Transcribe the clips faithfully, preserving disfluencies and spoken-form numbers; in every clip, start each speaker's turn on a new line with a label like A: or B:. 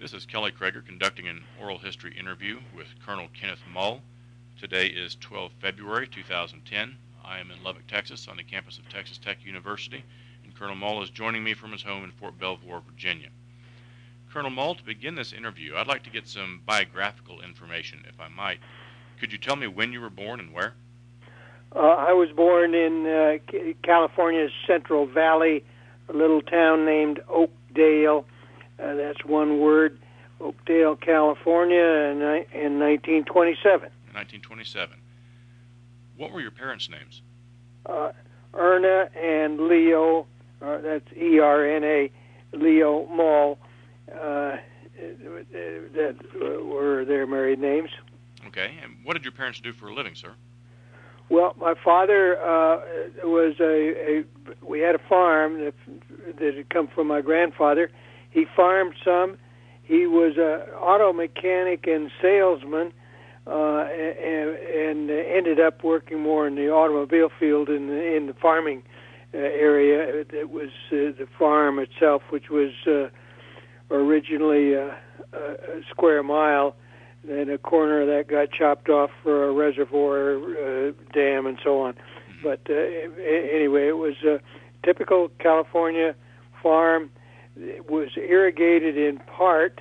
A: This is Kelly Krager conducting an oral history interview with Colonel Kenneth Mull. Today is the twelfth of February two thousand ten. I am in Lubbock, Texas on the campus of Texas Tech University, and Colonel Mull is joining me from his home in Fort Belvoir, Virginia. Colonel Mull, to begin this interview, I'd like to get some biographical information, if I might. Could you tell me when you were born and where?
B: Uh, I was born in uh, California's Central Valley, a little town named Oakdale. Uh, that's one word, Oakdale, California, in, in nineteen twenty-seven.
A: nineteen twenty-seven. What were your parents' names?
B: Uh, Erna and Leo, uh, that's E R N A, Leo Mull, uh, that were their married names.
A: Okay, and what did your parents do for a living, sir?
B: Well, my father uh, was a, a, we had a farm that, that had come from my grandfather. He farmed some. He was an auto mechanic and salesman, uh, and, and ended up working more in the automobile field in the, in the farming uh, area. It was uh, the farm itself, which was uh, originally a, a square mile. Then a corner of that got chopped off for a reservoir uh, dam and so on. Mm-hmm. But uh, anyway, it was a typical California farm. It was irrigated in part.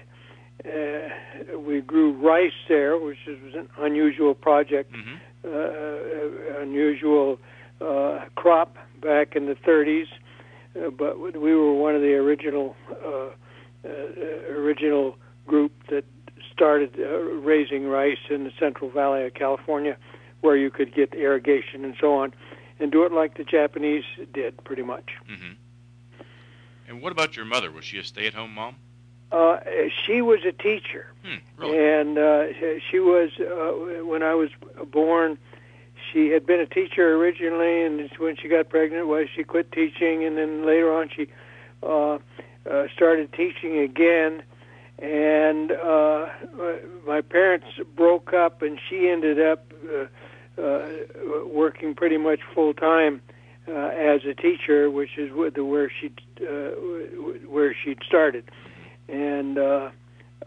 B: Uh, we grew rice there, which was an unusual project, mm-hmm. uh, unusual uh, crop back in the thirties. Uh, but we were one of the original uh, uh, original group that started uh, raising rice in the Central Valley of California, where you could get irrigation and so on, and do it like the Japanese did, pretty much.
A: Mm-hmm. And what about your mother? Was she a stay-at-home mom?
B: Uh, she was a teacher,
A: hmm, really?
B: and uh, she was, uh, when I was born, she had been a teacher originally, and when she got pregnant, well, she quit teaching, and then later on she uh, uh, started teaching again, and uh, my parents broke up, and she ended up uh, uh, working pretty much full-time uh, as a teacher, which is where she uh, where she'd started. And uh, uh,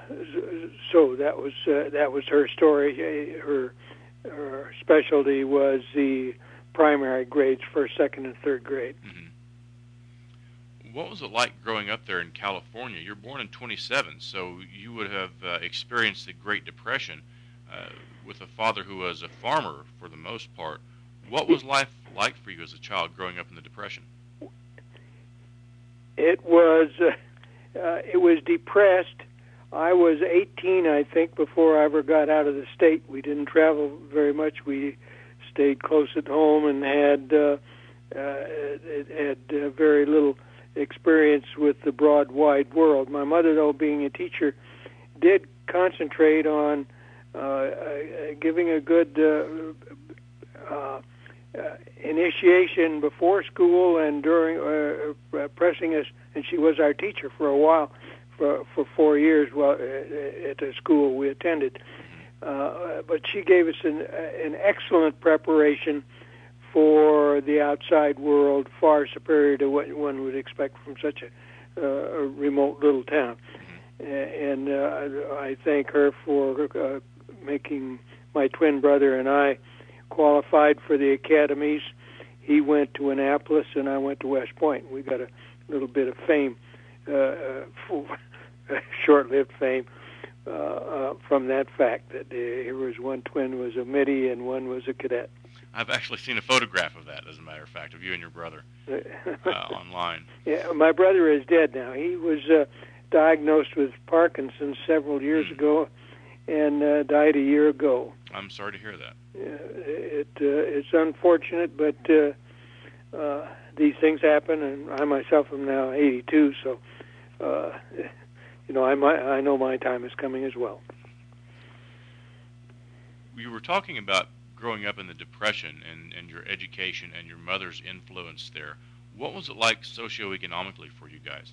B: so that was uh, that was her story. Her, her specialty was the primary grades, first, second, and third grade.
A: Mm-hmm. What was it like growing up there in California? You're born in twenty-seven, so you would have uh, experienced the Great Depression uh, with a father who was a farmer for the most part. What was life like for you as a child growing up in the Depression?
B: It was... Uh, Uh, it was depressed. I was eighteen, I think, before I ever got out of the state. We didn't travel very much. We stayed close at home and had uh, uh, had uh, very little experience with the broad, wide world. My mother, though, being a teacher, did concentrate on uh, uh, giving a good uh, uh, uh, initiation before school and during, uh, uh, pressing us. And she was our teacher for a while, for for four years while, uh, at the school we attended. Uh, but she gave us an, an excellent preparation for the outside world, far superior to what one would expect from such a, uh, a remote little town. And uh, I thank her for uh, making my twin brother and I qualified for the academies. He went to Annapolis, and I went to West Point. We got a little bit of fame, uh, short-lived fame, uh, uh, from that fact that uh, here was one twin was a middy and one was a cadet.
A: I've actually seen a photograph of that, as a matter of fact, of you and your brother uh, online.
B: Yeah, my brother is dead now. He was uh, diagnosed with Parkinson's several years mm. ago and uh, died a year ago.
A: I'm sorry to hear that.
B: Yeah, it uh, it's unfortunate, but uh, uh, these things happen, and I myself am now eighty-two, so uh, you know I might, I know my time is coming as well.
A: You were talking about growing up in the Depression and, and your education and your mother's influence there. What was it like socioeconomically for you guys?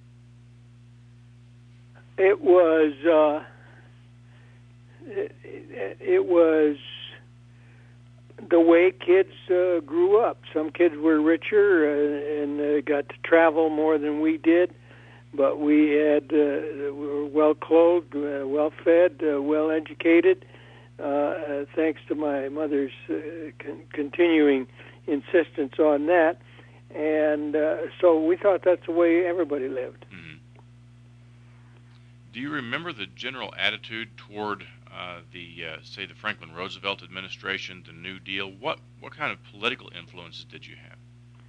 B: It was uh, it, it was the way kids uh, grew up. Some kids were richer uh, and uh, got to travel more than we did. but we had uh, we were well clothed, uh, well fed, uh, well educated, uh, uh, thanks to my mother's uh, con- continuing insistence on that. And uh, so we thought that's the way everybody lived.
A: Mm-hmm. Do you remember the general attitude toward uh, the, uh, say, the Franklin Roosevelt administration, the New Deal? What what kind of political influences did you have?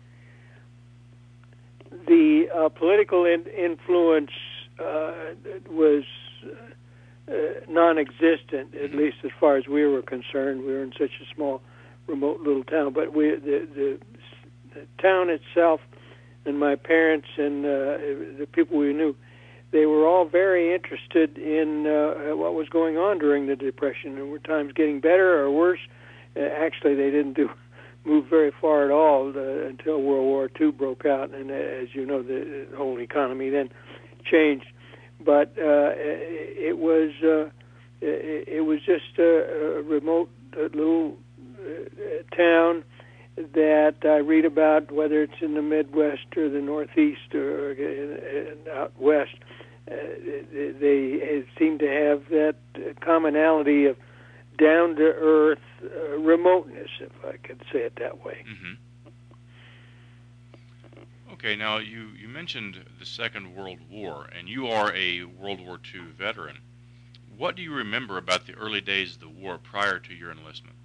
B: The uh, political in- influence uh, was uh, non-existent, at
A: Mm-hmm.
B: least as far as we were concerned. We were in such a small, remote little town. But we, the, the, the town itself, and my parents and uh, the people we knew, they were all very interested in uh, what was going on during the Depression. And were times getting better or worse? Uh, actually, they didn't do move very far at all uh, until World War Two broke out, and uh, as you know, the, the whole economy then changed. But uh, it was uh, it, it was just a, a remote uh, little uh, town that I read about, whether it's in the Midwest or the Northeast or in, in out west. Uh, they, they seem to have that commonality of down-to-earth uh, remoteness, if I could say it that way.
A: Mm-hmm. Okay, now you, you mentioned the Second World War, and you are a World War Two veteran. What do you remember about the early days of the war prior to your enlistment?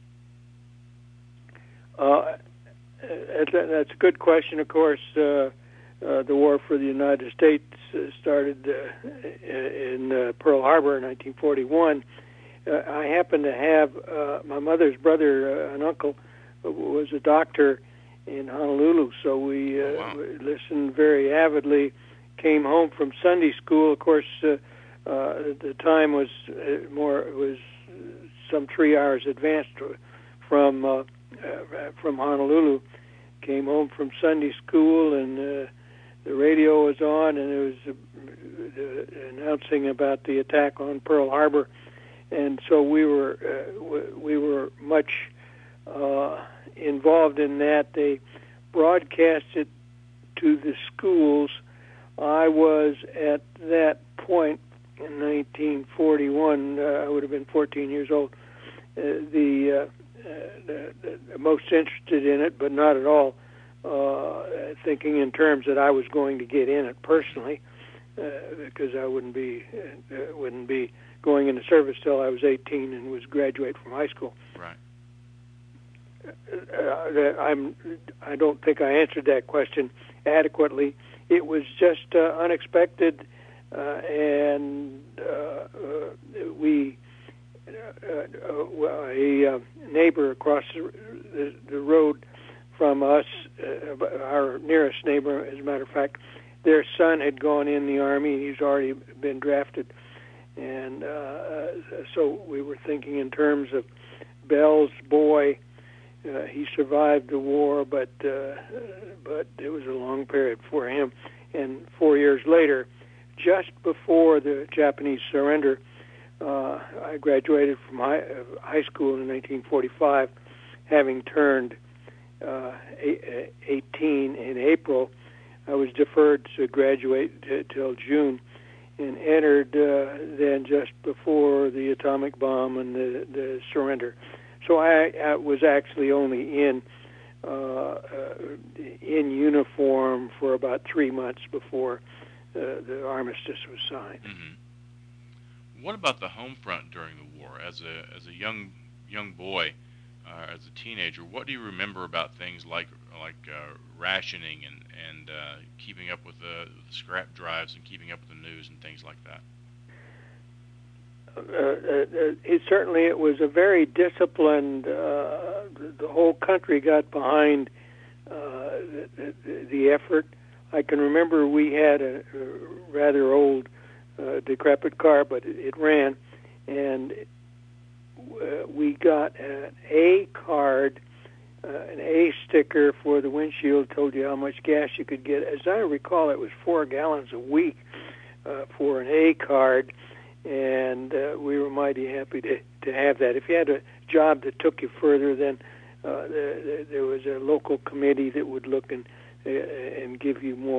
B: Uh, that's a good question. Of course, uh, uh, the war for the United States started uh, in uh, Pearl Harbor in nineteen forty-one. Uh, I happened to have uh, my mother's brother, uh, an uncle, was a doctor in Honolulu, so we, uh,
A: oh, wow.
B: we listened very avidly. Came home from Sunday school. Of course, uh, uh, the time was uh, more was some three hours advanced from uh, uh, from Honolulu. Came home from Sunday school, and uh, the radio was on, and it was uh, announcing about the attack on Pearl Harbor. And so we were uh, we were much uh, involved in that. They broadcast it to the schools. I was at that point in nineteen forty-one. Uh, I would have been fourteen years old. Uh, the, uh, uh, the, the most interested in it, but not at all uh, thinking in terms that I was going to get in it personally, uh, because I wouldn't be uh, wouldn't be. going into service till I was eighteen and was graduate from high school.
A: Right.
B: Uh, I'm. I don't think I answered that question adequately. It was just uh, unexpected, uh, and uh, uh, we uh, uh, a uh, neighbor across the, the, the road from us, uh, our nearest neighbor, as a matter of fact, their son had gone in the Army. He's already been drafted. And uh, so we were thinking in terms of Bell's boy. Uh, he survived the war, but uh, but it was a long period for him. And four years later, just before the Japanese surrender, uh, I graduated from high, uh, high school in nineteen forty-five, having turned uh, eighteen in April. I was deferred to graduate t- till June. And entered uh, then just before the atomic bomb and the, the surrender. So I, I was actually only in uh, uh, in uniform for about three months before uh, the armistice was signed.
A: Mm-hmm. What about the home front during the war? As a as a young young boy, uh, as a teenager, what do you remember about things like like uh, rationing and and uh, keeping up with the, the scrap drives and keeping up with the news and things like that?
B: Uh, uh, it certainly it was a very disciplined. Uh, the whole country got behind uh, the, the, the effort. I can remember we had a, a rather old, uh, decrepit car, but it, it ran, and uh, we got an A card. Uh, an A sticker for the windshield told you how much gas you could get. As I recall, it was four gallons a week uh, for an A card, and uh, we were mighty happy to, to have that. If you had a job that took you further, then uh, there, there was a local committee that would look and uh, and give you more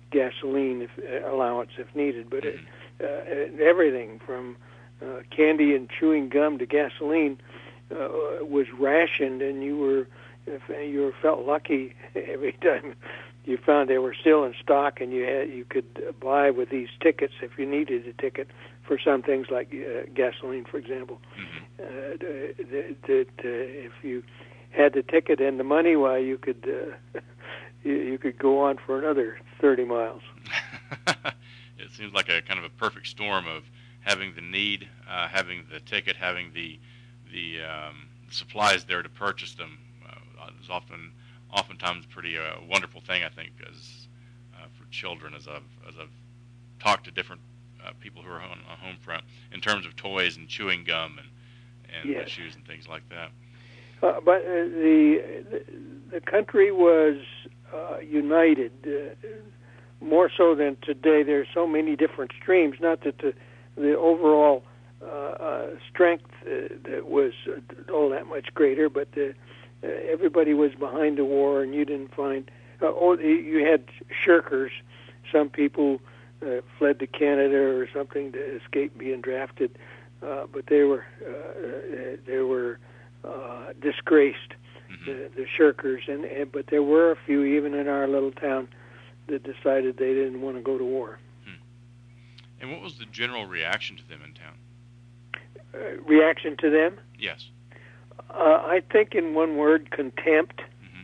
B: gasoline if, uh, allowance if needed. But it, uh, everything from uh, candy and chewing gum to gasoline uh, was rationed, and you were if you were felt lucky every time you found they were still in stock, and you had you could buy with these tickets if you needed a ticket for some things like uh, gasoline, for example.
A: Mm-hmm.
B: Uh, that, that uh, if you had the ticket and the money, why you could uh, you, you could go on for another thirty miles.
A: It seems like a kind of a perfect storm of having the need, uh, having the ticket, having the the um, supplies there to purchase them. Uh, is often, oftentimes, pretty uh, wonderful thing, I think, as uh, for children, as I've as I've talked to different uh, people who are on a home front in terms of toys and chewing gum and and
B: Yes.
A: shoes and things like that.
B: Uh, but uh, the the country was uh, united uh, more so than today. There's so many different streams. Not that the the overall uh, uh, strength uh, that was uh, all that much greater, but the, uh, everybody was behind the war, and you didn't find. Uh, or you had shirkers. Some people uh, fled to Canada or something to escape being drafted, uh, but they were uh, they were. Uh, disgraced, mm-hmm. the, the shirkers, and, and but there were a few even in our little town that decided they didn't want to go to war.
A: Hmm. And what was the general reaction to them in town?
B: Uh, reaction to them?
A: Yes.
B: Uh, I think in one word, contempt.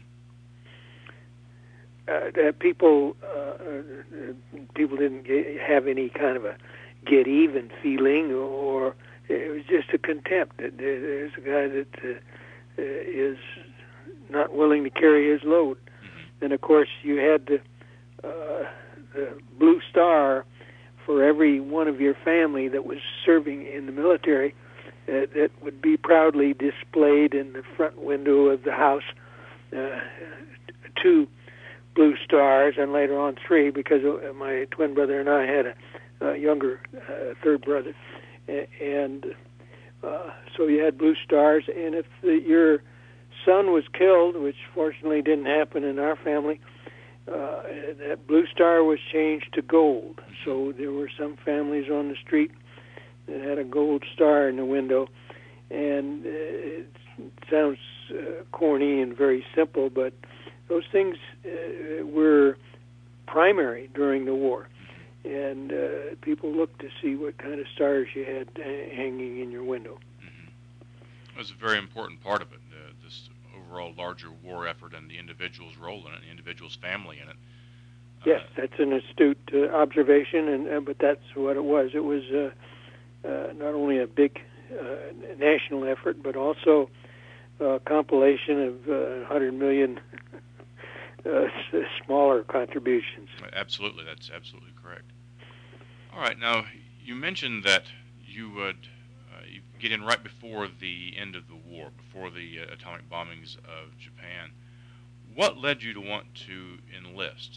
B: Mm-hmm. Uh, that people uh, people didn't get, have any kind of a get even feeling, or it was just a contempt. There's a guy that uh, is not willing to carry his load. Mm-hmm. And, of course, you had the, uh, the Blue Star for every one of your family that was serving in the military uh, that would be proudly displayed in the front window of the house. Uh, two Blue Stars, and later on three, because my twin brother and I had a, a younger uh, third brother. And uh, so you had Blue Stars, and if the, your son was killed, which fortunately didn't happen in our family, uh, that Blue Star was changed to gold. So there were some families on the street that had a gold star in the window, and uh, it sounds uh, corny and very simple, but those things uh, were primary during the war. And uh, people looked to see what kind of stars you had uh, hanging in your window.
A: Mm-hmm. It was a very important part of it, uh, this overall larger war effort and the individual's role in it, the individual's family in it. Uh,
B: yes, that's an astute uh, observation, and uh, but that's what it was. It was uh, uh, not only a big uh, national effort, but also a compilation of uh, one hundred million Uh, smaller contributions.
A: Absolutely, that's absolutely correct. All right, now you mentioned that you would uh, you get in right before the end of the war, before the uh, atomic bombings of Japan. What led you to want to enlist?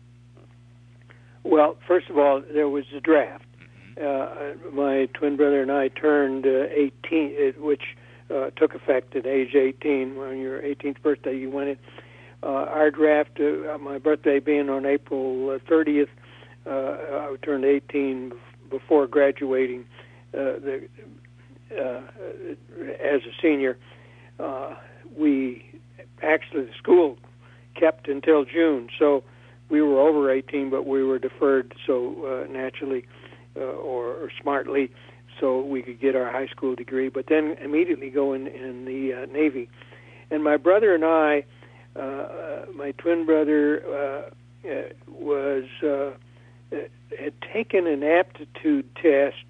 B: Well, first of all, there was the draft. Mm-hmm. Uh, my twin brother and I turned uh, eighteen, which uh, took effect at age eighteen. On your eighteenth birthday, you went in. Uh, our draft, uh, my birthday being on April thirtieth, uh, I turned eighteen before graduating uh, the, uh, as a senior. Uh, we actually, the school kept until June, so we were over eighteen, but we were deferred so uh, naturally uh, or, or smartly so we could get our high school degree, but then immediately go in, in the uh, Navy. And my brother and I, Uh, my twin brother uh, uh, was uh, had taken an aptitude test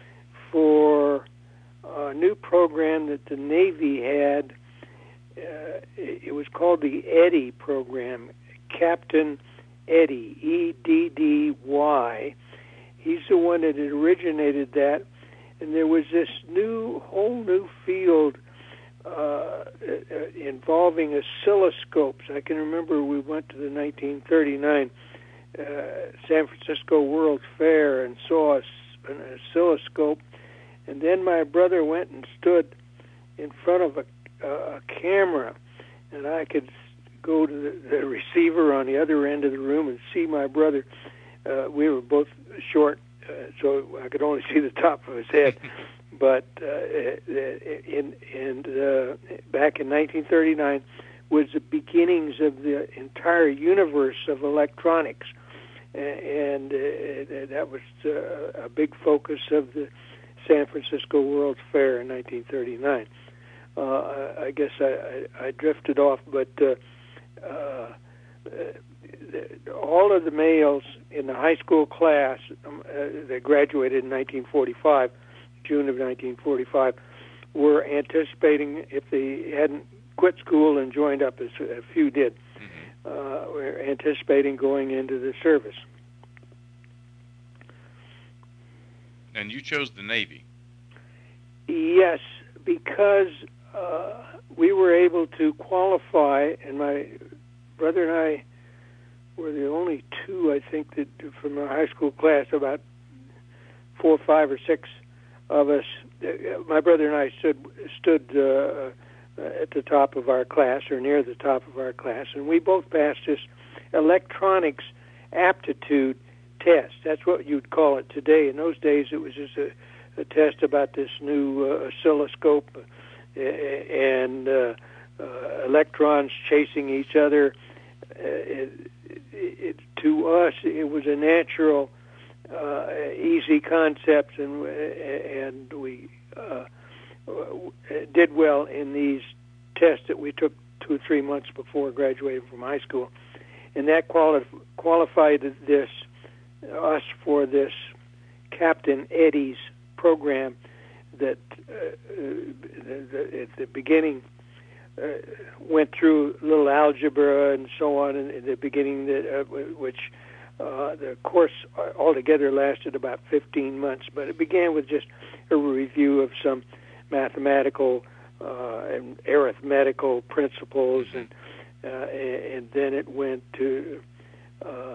B: for a new program that the Navy had. Uh, it was called the Eddy program, Captain Eddy, E D D Y. He's the one that had originated that, and there was this new, whole new field Uh, involving oscilloscopes. I can remember we went to the nineteen thirty-nine uh, San Francisco World Fair and saw an oscilloscope, and then my brother went and stood in front of a, uh, a camera, and I could go to the, the receiver on the other end of the room and see my brother uh, we were both short, uh, so I could only see the top of his head. But uh, in, in uh, back in nineteen thirty-nine was the beginnings of the entire universe of electronics, and uh, that was uh, a big focus of the San Francisco World's Fair in nineteen thirty-nine. Uh, I guess I, I, I drifted off, but uh, uh, all of the males in the high school class um, uh, that graduated in nineteen forty-five, June of nineteen forty-five, were anticipating, if they hadn't quit school and joined up, as a few did, mm-hmm. uh, were anticipating going into the service.
A: And you chose the Navy.
B: Yes, because uh, we were able to qualify, and my brother and I were the only two, I think, that from our high school class, about four, five, or six of us. My brother and I stood stood uh, at the top of our class, or near the top of our class, and we both passed this electronics aptitude test. That's what you'd call it today. In those days, it was just a, a test about this new uh, oscilloscope uh, and uh, uh, electrons chasing each other. Uh, it, it, to us, it was a natural, uh, easy concept, and and we uh, did well in these tests that we took two or three months before graduating from high school, and that quali- qualified this. us for this Captain Eddie's program that uh, the, the, at the beginning uh, went through a little algebra and so on in, in the beginning, that uh, which uh, the course altogether lasted about fifteen months, but it began with just a review of some mathematical uh, and arithmetical principles, and uh, and then it went to uh,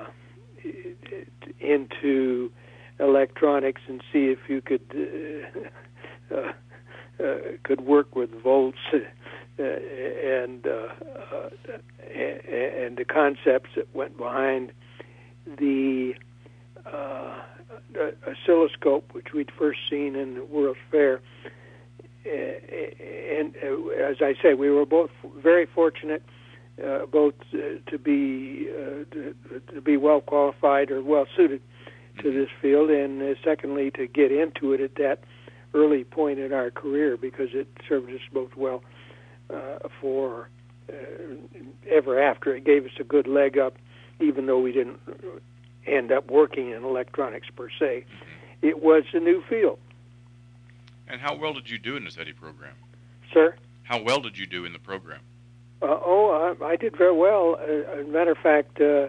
B: into electronics and see if you could uh, uh, uh, could work with volts uh, and uh, uh, and the concepts that went behind the uh, oscilloscope, which we'd first seen in the World's Fair. And as I say, we were both very fortunate. Uh, both uh, to be uh, to, to be well qualified or well suited to this field, and uh, secondly to get into it at that early point in our career, because it served us both well uh, for uh, ever after. It gave us a good leg up, even though we didn't end up working in electronics per se. Mm-hmm. It was a new field.
A: And how well did you do in this Eddie program?
B: Sir?
A: How well did you do in the program?
B: Uh, oh, I, I did very well. Uh, as a matter of fact, uh,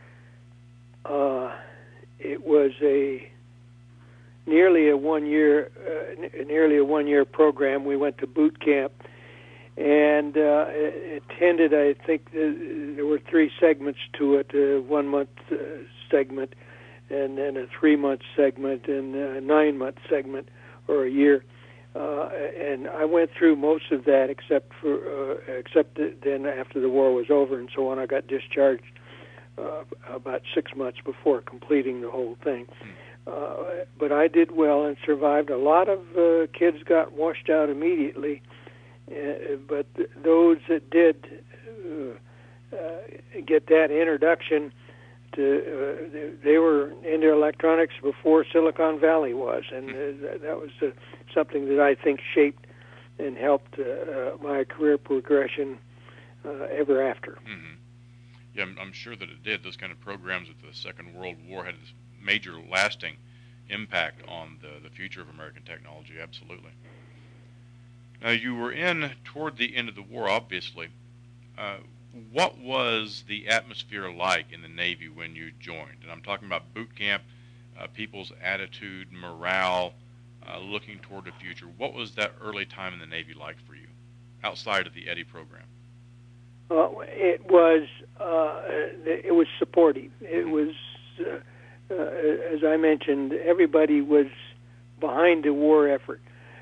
B: uh, it was a nearly a one-year, uh, n- nearly a one-year program. We went to boot camp, and uh, it attended. I think uh, there were three segments to it: a one-month uh, segment, and then a three-month segment, and a nine-month segment, or a year. Uh, and I went through most of that, except for uh, except that then after the war was over and so on, I got discharged uh, about six months before completing the whole thing. Uh, but I did well and survived. A lot of uh, kids got washed out immediately, uh, but th- those that did uh, uh, get that introduction to, uh, they were into electronics before Silicon Valley was, and uh, that was uh, something that I think shaped and helped uh, uh, my career progression uh, ever after.
A: Mm-hmm. Yeah, I'm, I'm sure that it did. Those kind of programs with the Second World War had this major lasting impact on the, the future of American technology, absolutely. Now, you were in toward the end of the war, obviously. Uh, what was the atmosphere like in the Navy when you joined? And I'm talking about boot camp, uh, people's attitude, morale, uh, looking toward the future. What was that early time in the Navy like for you, outside of the Eddie program?
B: Uh, it was uh, it was supportive. It mm-hmm. was, uh, uh, as I mentioned, everybody was behind the war effort.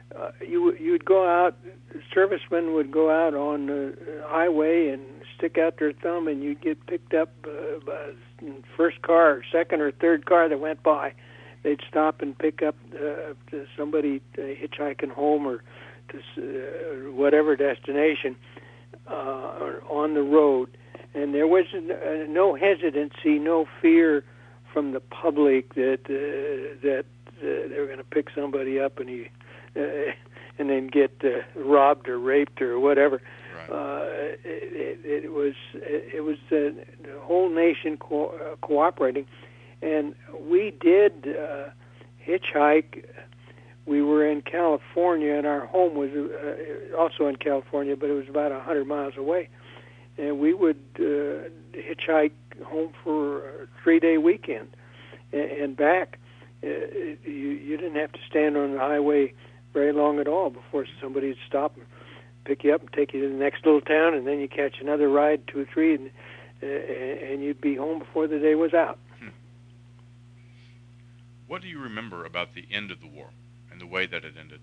B: uh, you you'd go out, servicemen would go out on the highway and stick out their thumb, and you'd get picked up uh, by the first car, or second or third car that went by. They'd stop and pick up uh, somebody uh, hitchhiking home or to uh, whatever destination uh, on the road. And there was uh, no hesitancy, no fear from the public that uh, that uh, they were going to pick somebody up and he uh, and then get uh, robbed or raped or whatever.
A: Right.
B: Uh, it, it, it was it was uh, the whole nation co- uh, cooperating, and we did uh, hitchhike. We were in California, and our home was uh, also in California, but it was about a hundred miles away. And we would uh, hitchhike home for a three-day weekend and, and back. Uh, you, you didn't have to stand on the highway very long at all before somebody would stop and pick you up and take you to the next little town, and then you catch another ride, two or three, and, uh, and you'd be home before the day was out.
A: Hmm. What do you remember about the end of the war and the way that it ended?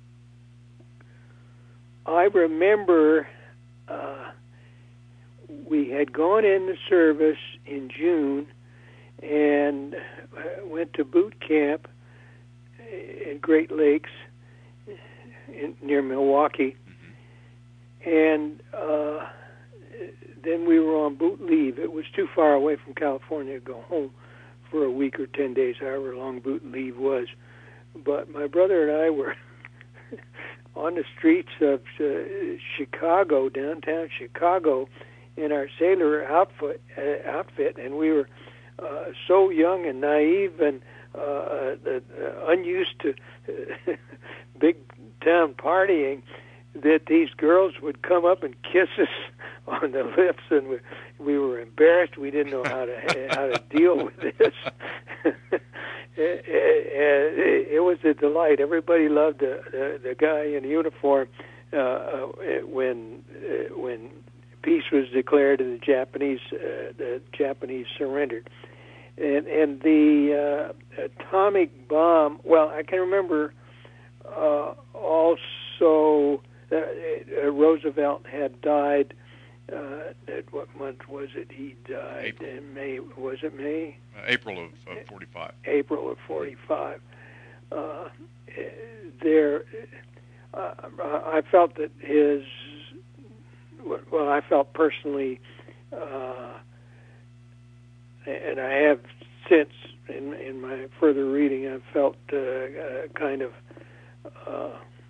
B: I remember uh, we had gone in the service in June and uh, went to boot camp in Great Lakes in, near Milwaukee. Mm-hmm. And uh, then we were on boot leave. It was too far away from California to go home for a week or ten days, however long boot leave was. But my brother and I were on the streets of uh, Chicago, downtown Chicago, in our sailor outfit, uh, outfit, and we were uh, so young and naive and uh, uh, unused to uh, big town partying that these girls would come up and kiss us on the lips, and we, we were embarrassed. We didn't know how to how to deal with this. it, it, it was a delight. Everybody loved the the, the guy in uniform uh, when uh, when peace was declared and the Japanese uh, the Japanese surrendered. And and the uh, atomic bomb. Well, I can remember uh, also uh, uh, Roosevelt had died. Uh, at what month was it? He died
A: April.
B: in May. Was it May?
A: Uh, April of, of forty-five.
B: April of forty-five. Uh, there, uh, I felt that his. Well, I felt personally, uh, and I have since in in my further reading, I've felt uh, uh, kind of. Uh,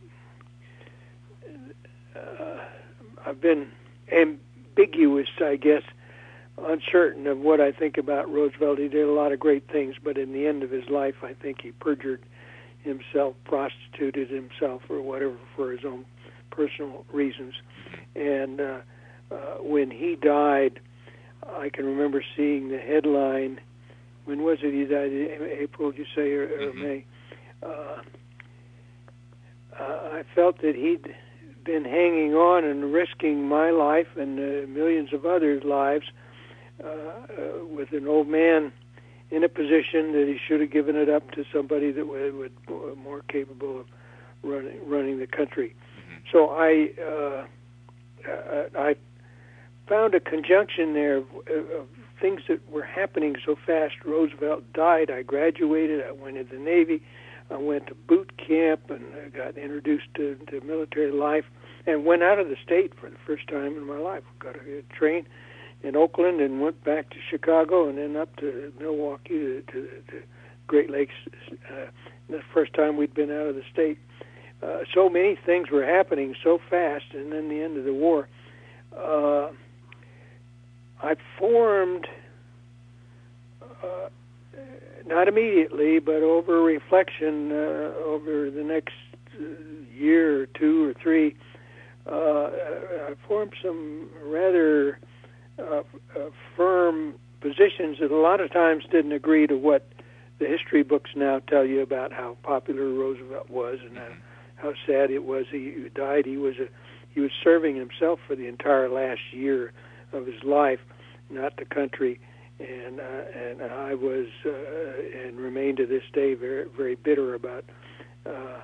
B: uh, I've been ambiguous, I guess, uncertain of what I think about Roosevelt. He did a lot of great things, but in the end of his life, I think he perjured himself, prostituted himself, or whatever for his own personal reasons. And uh, uh, when he died, I can remember seeing the headline. When was it he died? April, did you say, or, or mm-hmm. May? Uh, uh, I felt that he'd been hanging on and risking my life and uh, millions of others' lives uh, uh, with an old man in a position that he should have given it up to somebody that was, was more capable of running running the country. Mm-hmm. So I uh, uh, I found a conjunction there of, of things that were happening so fast. Roosevelt died. I graduated. I went into the Navy. I went to boot camp and uh, got introduced to, to military life and went out of the state for the first time in my life. Got a, a train in Oakland and went back to Chicago and then up to Milwaukee to, to, to Great Lakes. Uh, the first time we'd been out of the state. Uh, so many things were happening so fast, and then the end of the war. Uh, I formed... Uh, Not immediately, but over reflection, uh, over the next uh, year or two or three, uh, I formed some rather uh, uh, firm positions that a lot of times didn't agree to what the history books now tell you about how popular Roosevelt was and how, how sad it was he died. He was a, he was serving himself for the entire last year of his life, not the country. And uh, and I was uh, and remain to this day very very bitter about uh,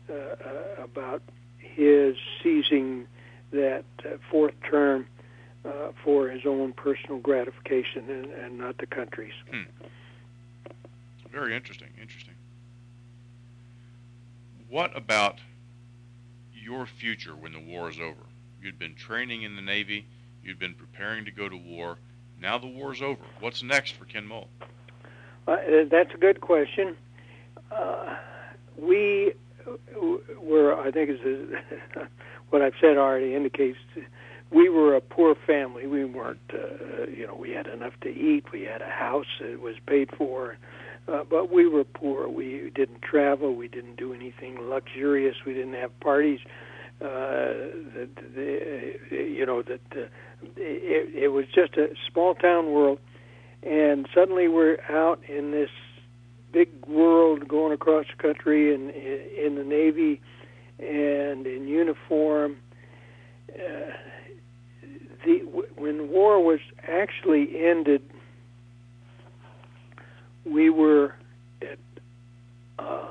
B: uh, uh, about his seizing that uh, fourth term uh, for his own personal gratification and, and not the country's.
A: Hmm. Very interesting, interesting. What about your future when the war is over? You'd been training in the Navy, you'd been preparing to go to war. Now the war's over. What's next for Ken Mole?
B: Uh, that's a good question. Uh, we were, I think, is what I've said already indicates, we were a poor family. We weren't, uh, you know, we had enough to eat. We had a house that was paid for, uh, but we were poor. We didn't travel. We didn't do anything luxurious. We didn't have parties. Uh, the, the, you know, that uh, it, it was just a small town world, and suddenly we're out in this big world going across the country and in the Navy and in uniform. Uh, the when war was actually ended, we were at, uh,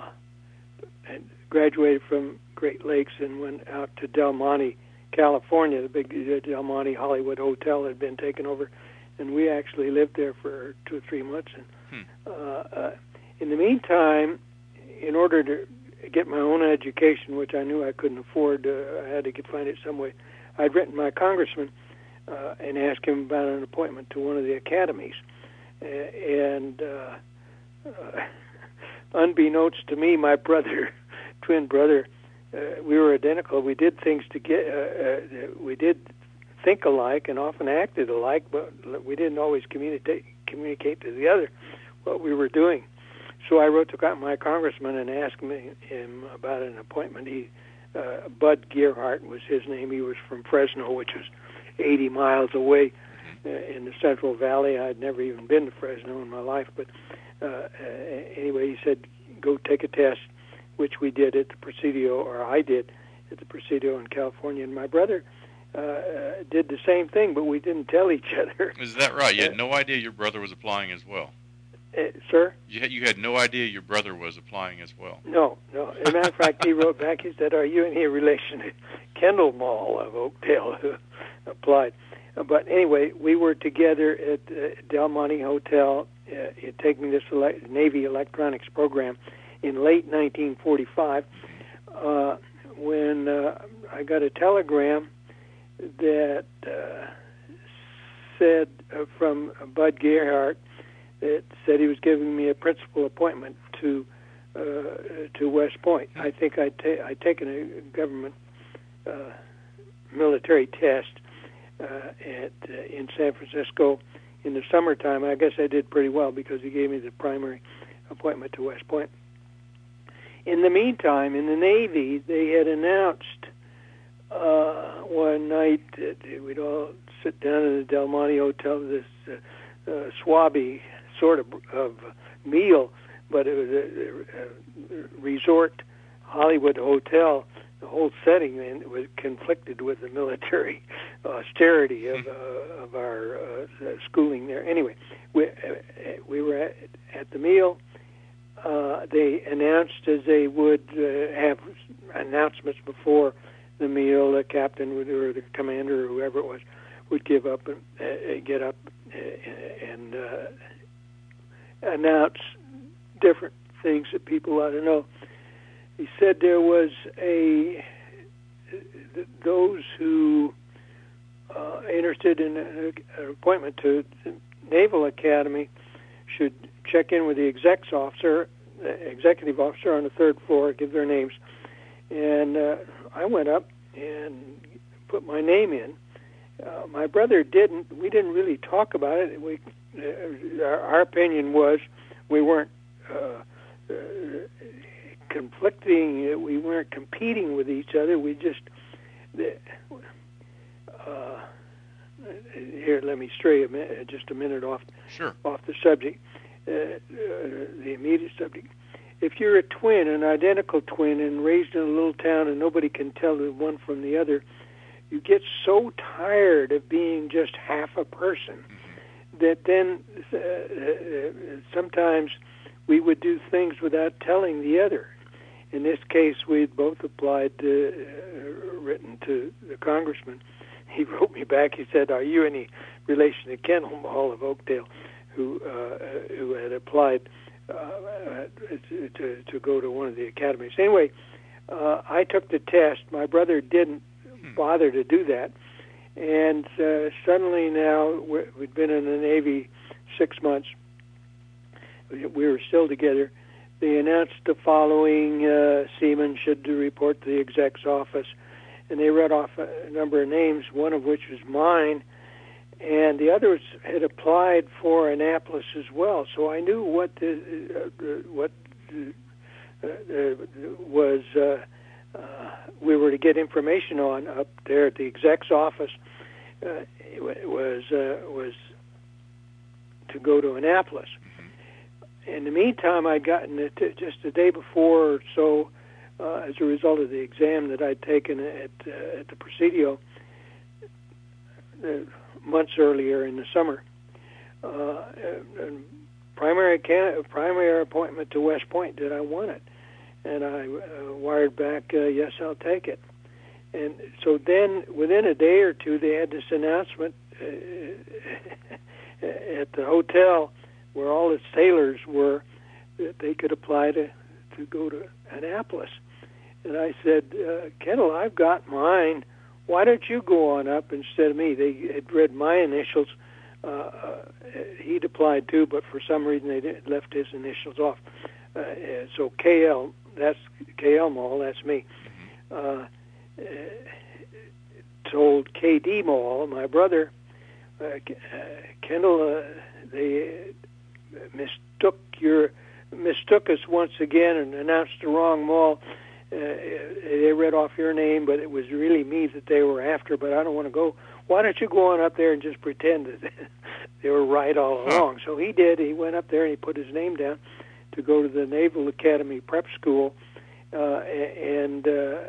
B: and graduated from Great Lakes and went out to Del Monte, California. The big Del Monte Hollywood Hotel had been taken over, and we actually lived there for two or three months. And
A: hmm.
B: uh, uh, in the meantime, in order to get my own education, which I knew I couldn't afford, uh, I had to get, find it some way. I'd written my congressman uh, and asked him about an appointment to one of the academies. Uh, and uh, uh, unbeknownst to me, my brother, twin brother, uh, we were identical. We did things to get, uh, uh, we did think alike and often acted alike, but we didn't always communicate communicate to the other what we were doing. So I wrote to my congressman and asked him, him about an appointment. He, uh, Bud Gearhart was his name. He was from Fresno, which was eighty miles away uh, in the Central Valley. I'd never even been to Fresno in my life, but uh, uh, anyway, he said, go take a test, which we did at the Presidio, or I did at the Presidio in California. And my brother uh, did the same thing, but we didn't tell each other.
A: Is that right? You had no idea your brother was applying as well?
B: Uh, sir?
A: You had, you had no idea your brother was applying as well?
B: No, no. As a matter of fact, he wrote back, he said, are you any relation to Kendall Mall of Oakdale, who applied? Uh, but anyway, we were together at uh, Del Monte Hotel uh, taking this ele- Navy electronics program in late nineteen forty-five uh, when uh, I got a telegram that uh, said uh, from Bud Gearhart, that said he was giving me a principal appointment to uh, to West Point. I think I'd, ta- I'd taken a government uh, military test uh, at uh, in San Francisco in the summertime. I guess I did pretty well because he gave me the primary appointment to West Point. In the meantime, in the Navy, they had announced uh, one night that we'd all sit down in the Del Monte Hotel, this uh, uh, swabby sort of, of meal, but it was a, a resort Hollywood hotel. The whole setting then was conflicted with the military austerity of, uh, of our uh, schooling there. Anyway, we, uh, we were at, at the meal. Uh, they announced as they would uh, have announcements before the meal, the captain would, or the commander or whoever it was would give up and uh, get up and uh, announce different things that people ought to know. He said there was a those who uh, interested in an appointment to the Naval Academy should check in with the execs officer, uh, executive officer on the third floor, give their names. And uh, I went up and put my name in. Uh, my brother didn't. We didn't really talk about it. We, uh, our, our opinion was we weren't uh, uh, conflicting. We weren't competing with each other. We just uh, here. Let me stray a minute, just a minute off
A: sure.
B: off the subject, uh, uh, the immediate subject. If you're a twin, an identical twin, and raised in a little town, and nobody can tell the one from the other, you get so tired of being just half a person mm-hmm. that then uh, uh, sometimes we would do things without telling the other. In this case, we'd both applied, uh, uh, written to the congressman. He wrote me back. He said, "Are you any relation to Kendall Mall of Oakdale, who uh, who had applied uh, to to go to one of the academies?" Anyway, uh, I took the test. My brother didn't bother to do that, and uh, suddenly now we'd been in the Navy six months. We were still together. They announced the following uh, seamen should report to the exec's office, and they read off a number of names, one of which was mine, and the others had applied for Annapolis as well. So I knew what the, uh, what uh, uh, was uh, uh, we were to get information on up there at the exec's office. Uh, it was uh, was to go to Annapolis. In the meantime, I'd gotten it just the day before or so, uh, as a result of the exam that I'd taken at uh, at the Presidio uh, months earlier in the summer. Uh, a, a primary can- primary appointment to West Point that I wanted, and I uh, wired back, uh, "Yes, I'll take it." And so then, within a day or two, they had this announcement uh, at the hotel where all the sailors were, that they could apply to, to go to Annapolis. And I said, uh, "Kendall, I've got mine. Why don't you go on up instead of me?" They had read my initials. Uh, uh, he'd applied too, but for some reason they didn't, left his initials off. Uh, so K L, that's K L Mall, that's me. Uh, uh, told K D Mall, my brother, uh, uh, "Kendall, uh, they mistook your mistook us once again and announced the wrong mall. Uh, they read off your name, but it was really me that they were after, but I don't want to go. Why don't you go on up there and just pretend that they were right all along?" So he did. He went up there and he put his name down to go to the Naval Academy Prep School, uh, and uh,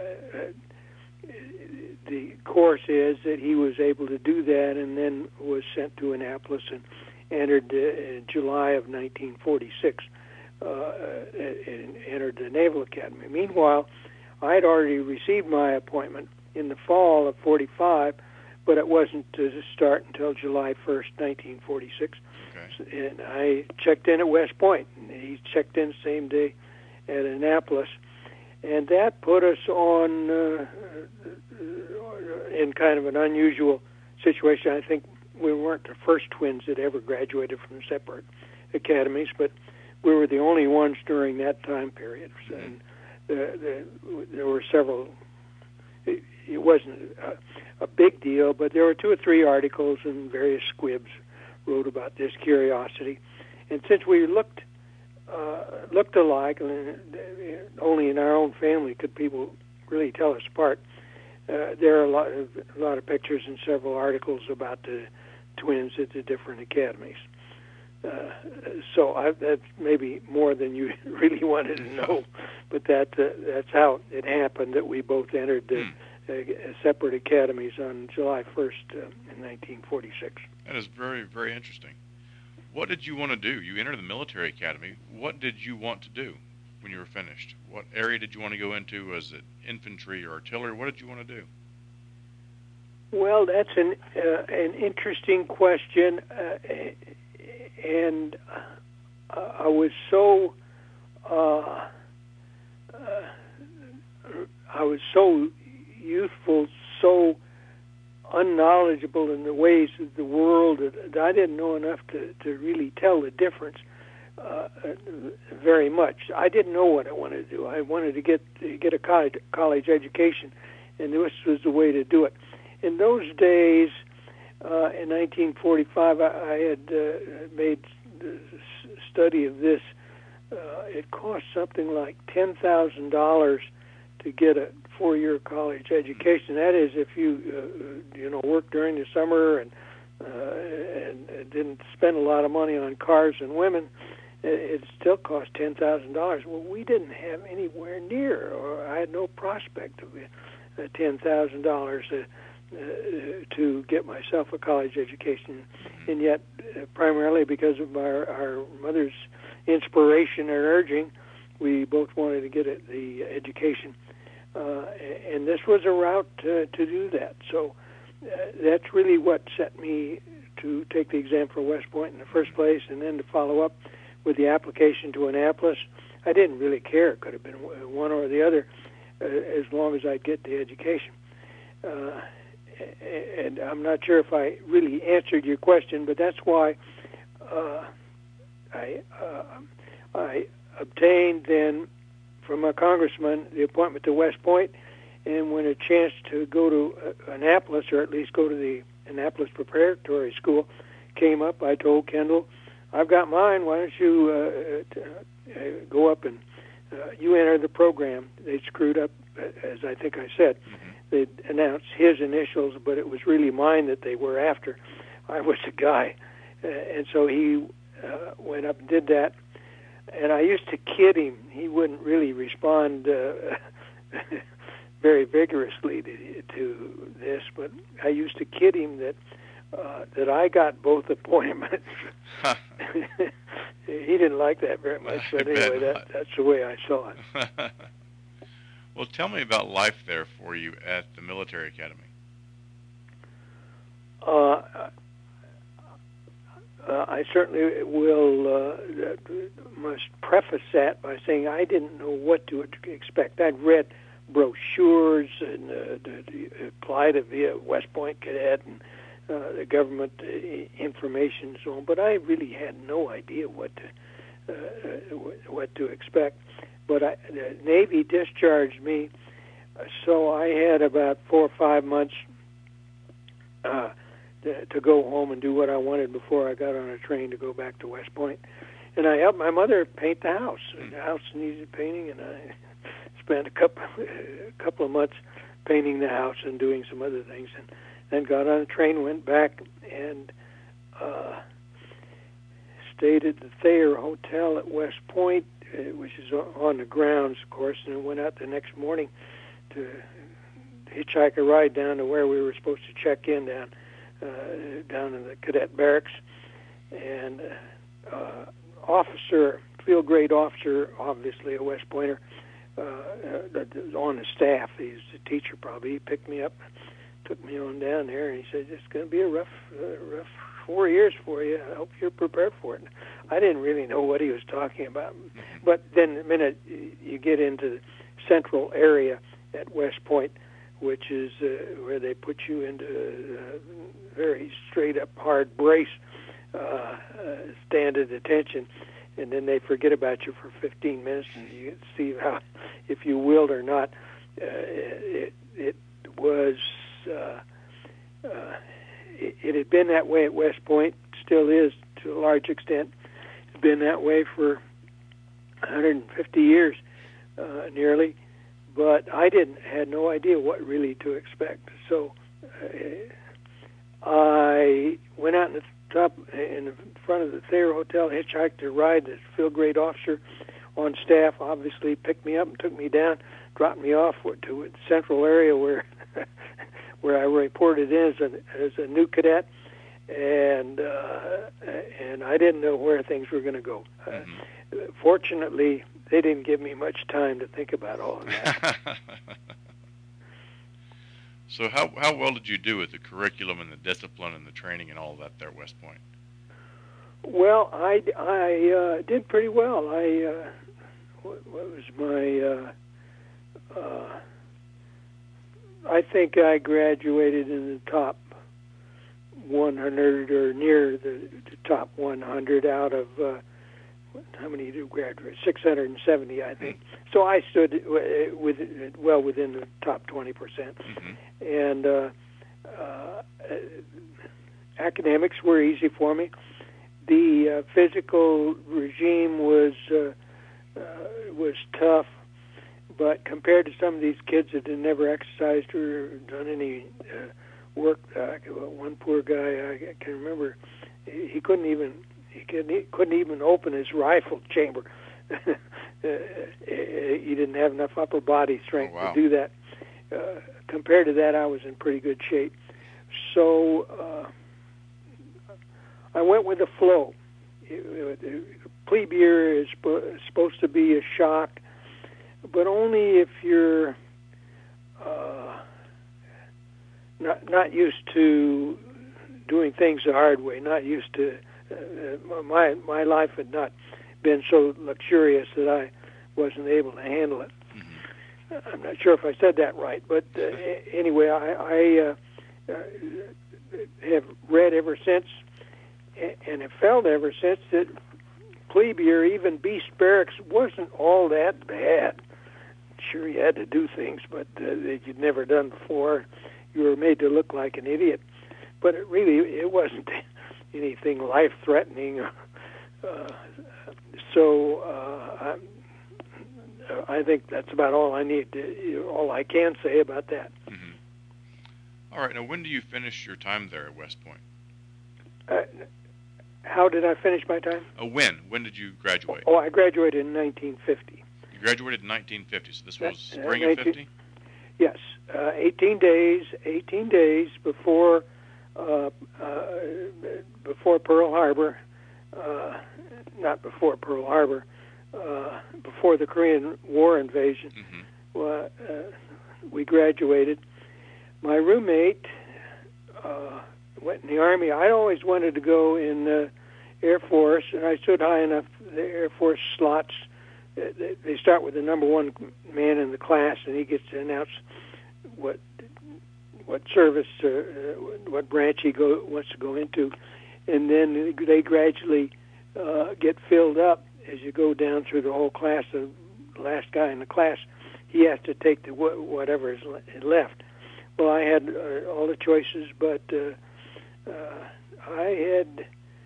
B: the course is that he was able to do that and then was sent to Annapolis and entered uh, in July of nineteen forty-six, uh, and entered the Naval Academy. Meanwhile, I had already received my appointment in the fall of forty-five, but it wasn't to start until July first, nineteen forty-six. Okay. And I checked in at West Point, and he checked in the same day at Annapolis, and that put us on uh, in kind of an unusual situation. I think we weren't the first twins that ever graduated from separate academies, but we were the only ones during that time period. And the, the, there were several. It, it wasn't a, a big deal, but there were two or three articles and various squibs wrote about this curiosity. And since we looked uh, looked alike, and only in our own family could people really tell us apart, uh, there are a lot of, a lot of pictures and several articles about the twins at the different academies. Uh, so I, that's maybe more than you really wanted to know, but that uh, that's how it happened that we both entered the hmm. uh, separate academies on July first uh, in nineteen forty-six.
A: That is very, very interesting. What did you want to do? You entered the military academy. What did you want to do when you were finished? What area did you want to go into? Was it infantry or artillery? What did you want to do?
B: Well, that's an uh, an interesting question, uh, and uh, I was so uh, uh, I was so youthful, so unknowledgeable in the ways of the world that I didn't know enough to, to really tell the difference uh, very much. I didn't know what I wanted to do. I wanted to get to get a college, college education, and this was the way to do it. In those days, uh, in nineteen forty-five, I, I had uh, made the study of this. Uh, it cost something like ten thousand dollars to get a four-year college education. That is, if you uh, you know worked during the summer and uh, and didn't spend a lot of money on cars and women, it, it still cost ten thousand dollars. Well, we didn't have anywhere near, or I had no prospect of uh, ten thousand dollars. Uh, Uh, to get myself a college education, and yet uh, primarily because of our, our mother's inspiration and urging, we both wanted to get a, the education, uh, and this was a route to, to do that. So uh, that's really what set me to take the exam for West Point in the first place, and then to follow up with the application to Annapolis. I didn't really care. It could have been one or the other, uh, as long as I'd get the education. Uh, and I'm not sure if I really answered your question, but that's why uh, I uh, I obtained then from a congressman the appointment to West Point, and when a chance to go to uh, Annapolis, or at least go to the Annapolis Preparatory School, came up, I told Kendall, I've got mine, why don't you uh, t- uh, go up and uh, you enter the program. They screwed up, as I think I said. Mm-hmm. They announced his initials, but it was really mine that they were after. I was the guy. Uh, and so he uh, went up and did that. And I used to kid him. He wouldn't really respond uh, very vigorously to, to this, but I used to kid him that uh, that I got both appointments. He didn't like that very much, but anyway, that, that's the way I saw it.
A: Well, tell me about life there for you at the military academy.
B: Uh, uh, I certainly will uh, must preface that by saying I didn't know what to expect. I'd read brochures and uh, to, to apply to be a West Point cadet and uh, the government uh, information and so on, but I really had no idea what to, uh, what to expect. But I, the Navy discharged me, so I had about four or five months uh, to, to go home and do what I wanted before I got on a train to go back to West Point. And I helped my mother paint the house. The house needed painting, and I spent a couple a couple of months painting the house and doing some other things. And then got on a train, went back, and uh, stayed at the Thayer Hotel at West Point, which is on the grounds, of course, and went out the next morning to hitchhike a ride down to where we were supposed to check in down uh, down in the cadet barracks. And uh, uh, officer, field grade officer, obviously a West Pointer, uh, uh, on the staff, he's a teacher probably, he picked me up, took me on down there, and he said, it's going to be a rough, uh, rough four years for you. I hope you're prepared for it. I didn't really know what he was talking about. But then the minute you get into the central area at West Point, which is uh, where they put you into uh, very straight-up hard brace, uh, uh, stand at attention, and then they forget about you for fifteen minutes, and you see how, if you willed or not. Uh, it, it was... Uh, uh, it, it had been that way at West Point, still is to a large extent. It's been that way for one hundred fifty years, uh, nearly. But I didn't had no idea what really to expect. So uh, I went out in the top in the front of the Thayer Hotel, hitchhiked a ride. The field grade officer on staff obviously picked me up and took me down, dropped me off to the central area where where I reported in as a, as a new cadet, and uh, and I didn't know where things were going to go. Mm-hmm. Uh, fortunately, they didn't give me much time to think about all of that.
A: So how how well did you do with the curriculum and the discipline and the training and all of that there at West Point?
B: Well, I, I uh, did pretty well. I uh, what, what was my uh, uh, I think I graduated in the top one hundred or near the, the top one hundred out of uh, how many did you graduate? six hundred seventy, I think. So I stood with well within the top twenty percent. Mm-hmm. And uh, uh, academics were easy for me. The uh, physical regime was uh, uh, was tough, but compared to some of these kids that had never exercised or done any uh, work, uh, one poor guy, I can remember, he couldn't even he couldn't, he couldn't even open his rifle chamber. uh, he didn't have enough upper body strength oh, wow. to do that. Uh, compared to that, I was in pretty good shape. So uh, I went with the flow. It, it, plebe year is supposed to be a shock, but only if you're uh, not not used to doing things the hard way, not used to. Uh, my my life had not been so luxurious that I wasn't able to handle it. Mm-hmm. I'm not sure if I said that right, but uh, anyway, I, I uh, uh, have read ever since, and have felt ever since that plebe year, even beast barracks, wasn't all that bad. Sure, you had to do things, but uh, that you'd never done before. You were made to look like an idiot, but it really it wasn't anything life-threatening. Uh, so uh, I, I think that's about all I need to, all I can say about that.
A: Mm-hmm. All right. Now, when do you finish your time there at West Point?
B: Uh, how did I finish my time?
A: Uh, when? When did you graduate?
B: Oh, I graduated in nineteen fifty.
A: You graduated in nineteen fifty, so this was
B: uh,
A: spring
B: nineteen,
A: of fifty?
B: Yes, uh, eighteen days. Eighteen days before uh, uh, before Pearl Harbor. Uh, not before Pearl Harbor. Uh, before the Korean War invasion. Mm-hmm. Well, uh, we graduated. My roommate uh, went in the Army. I always wanted to go in the Air Force, and I stood high enough. The Air Force slots, uh, they start with the number one man in the class, and he gets to announce what what service, uh, what branch he go, wants to go into, and then they gradually uh, get filled up as you go down through the whole class. The last guy in the class, he has to take the whatever is left. Well, I had uh, all the choices, but uh, uh, I had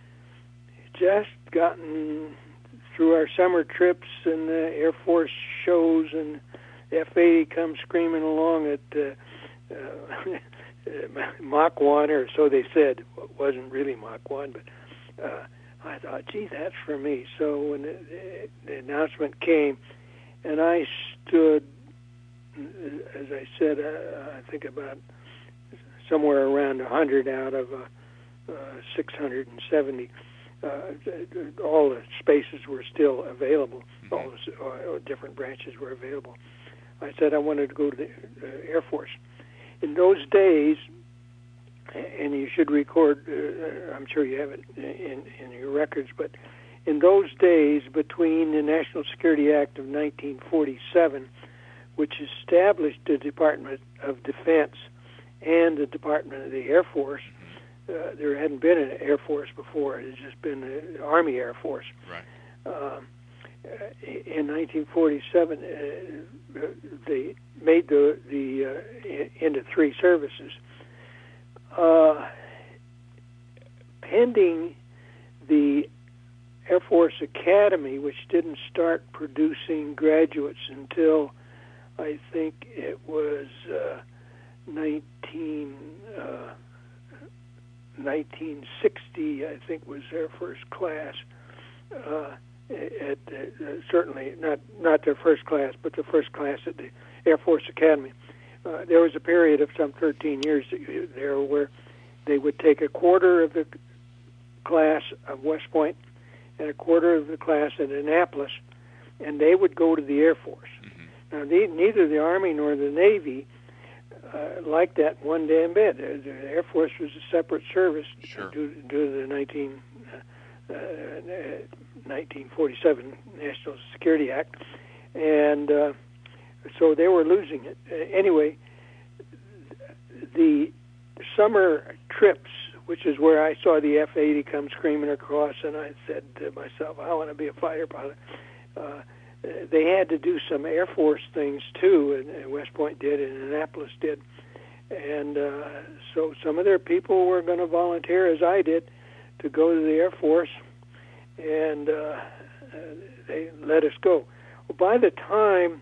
B: just gotten through our summer trips and the Air Force shows, and F eighty comes screaming along at uh, uh, Mach one, or so they said. It wasn't really Mach one, but uh, I thought, gee, that's for me. So when the, the announcement came, and I stood, as I said, uh, I think about somewhere around one hundred out of uh, uh, six hundred seventy. Uh, all the spaces were still available. Mm-hmm. All the uh, different branches were available. I said I wanted to go to the uh, Air Force. In those days, and you should record, uh, I'm sure you have it in, in your records, but in those days, between the National Security Act of nineteen forty-seven, which established the Department of Defense and the Department of the Air Force, uh, there hadn't been an Air Force before. It had just been the Army Air Force.
A: Right.
B: Um, in nineteen forty-seven, uh, they made the, the uh, into three services. Uh, pending the Air Force Academy, which didn't start producing graduates until I think it was uh, nineteen, uh, nineteen sixty, I think was their first class. Uh, at, uh, certainly not, not their first class, but the first class at the Air Force Academy. Uh, there was a period of some thirteen years there where they would take a quarter of the class of West Point and a quarter of the class at Annapolis, and they would go to the Air Force. Mm-hmm. Now, the, neither the Army nor the Navy uh, liked that one damn bit. The Air Force was a separate service
A: sure.
B: due, due to the nineteen, uh, uh, nineteen forty-seven National Security Act, and uh, so they were losing it. Uh, anyway, the summer trips, which is where I saw the F eighty come screaming across, and I said to myself, I want to be a fighter pilot. Uh, they had to do some Air Force things, too, and, and West Point did, and Annapolis did. And uh, so some of their people were going to volunteer, as I did, to go to the Air Force, and uh, they let us go. Well, by the time...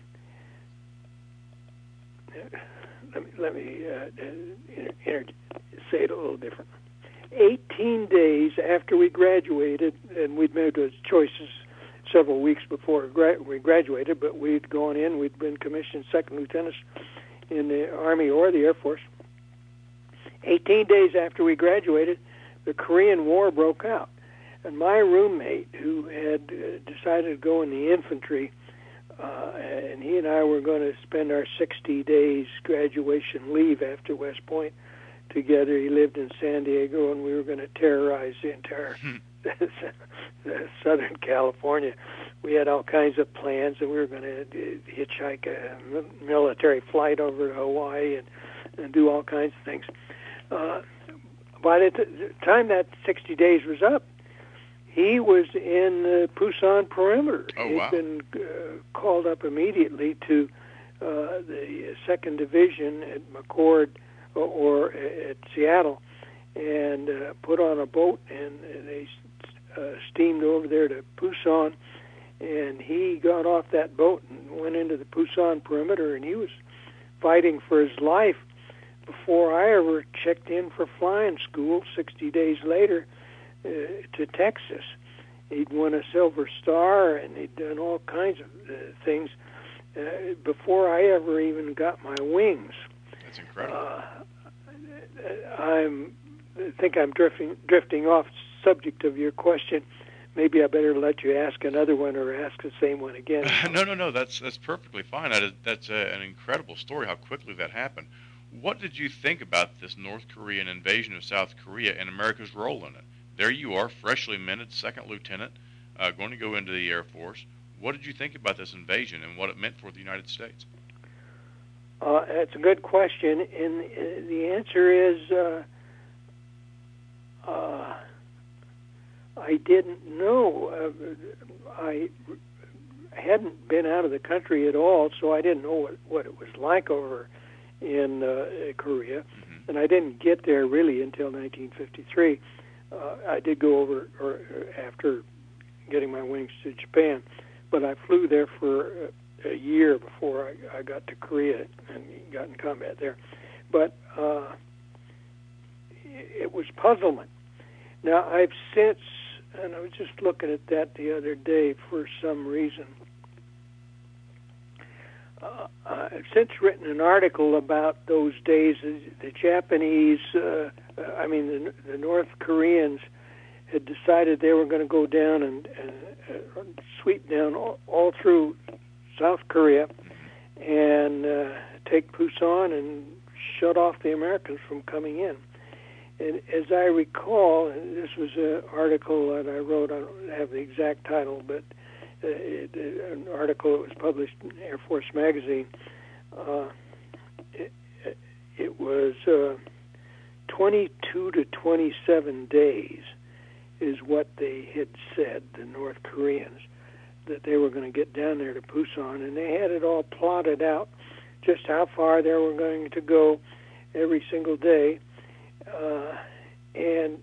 B: Let me, let me uh, inter, inter, say it a little different. eighteen days after we graduated, and we'd made those choices several weeks before we graduated, but we'd gone in, we'd been commissioned second lieutenants in the Army or the Air Force. eighteen days after we graduated, the Korean War broke out. And my roommate, who had uh, decided to go in the infantry, uh, and he and I were going to spend our sixty days graduation leave after West Point together. He lived in San Diego, and we were going to terrorize the entire Southern California. We had all kinds of plans, and we were going to hitchhike a military flight over to Hawaii and, and do all kinds of things. Uh, by the, t- the time that sixty days was up, he was in the Pusan perimeter.
A: Oh,
B: He'd
A: wow.
B: been uh, called up immediately to uh, the second Division at McChord or, or at Seattle, and uh, put on a boat, and they uh, steamed over there to Pusan, and he got off that boat and went into the Pusan perimeter, and he was fighting for his life before I ever checked in for flying school sixty days later uh, to Texas. He'd won a Silver Star, and he'd done all kinds of uh, things uh, before I ever even got my wings.
A: That's incredible.
B: Uh, I'm, I think I'm drifting drifting off subject of your question. Maybe I better let you ask another one or ask the same one again.
A: no, no, no. That's that's perfectly fine. That is, that's a, an incredible story. How quickly that happened. What did you think about this North Korean invasion of South Korea and America's role in it? There you are, freshly minted second lieutenant, uh, going to go into the Air Force. What did you think about this invasion and what it meant for the United States?
B: Uh, that's a good question, and uh, the answer is uh, uh, I didn't know. Uh, I hadn't been out of the country at all, so I didn't know what, what it was like over in uh, Korea, mm-hmm. and I didn't get there really until nineteen fifty-three. Uh, I did go over or, or after getting my wings to Japan, but I flew there for a, a year before I, I got to Korea and got in combat there. But uh, it was puzzlement. Now, I've since, and I was just looking at that the other day for some reason, Uh, I've since written an article about those days. The, the Japanese, uh, I mean, the, the North Koreans had decided they were going to go down and, and uh, sweep down all, all through South Korea and uh, take Pusan and shut off the Americans from coming in. And as I recall, and this was an article that I wrote, I don't have the exact title, but Uh, it, uh, an article that was published in Air Force magazine. Uh, it, it was uh, twenty-two to twenty-seven days is what they had said, the North Koreans, that they were going to get down there to Pusan, and they had it all plotted out, just how far they were going to go every single day. Uh, and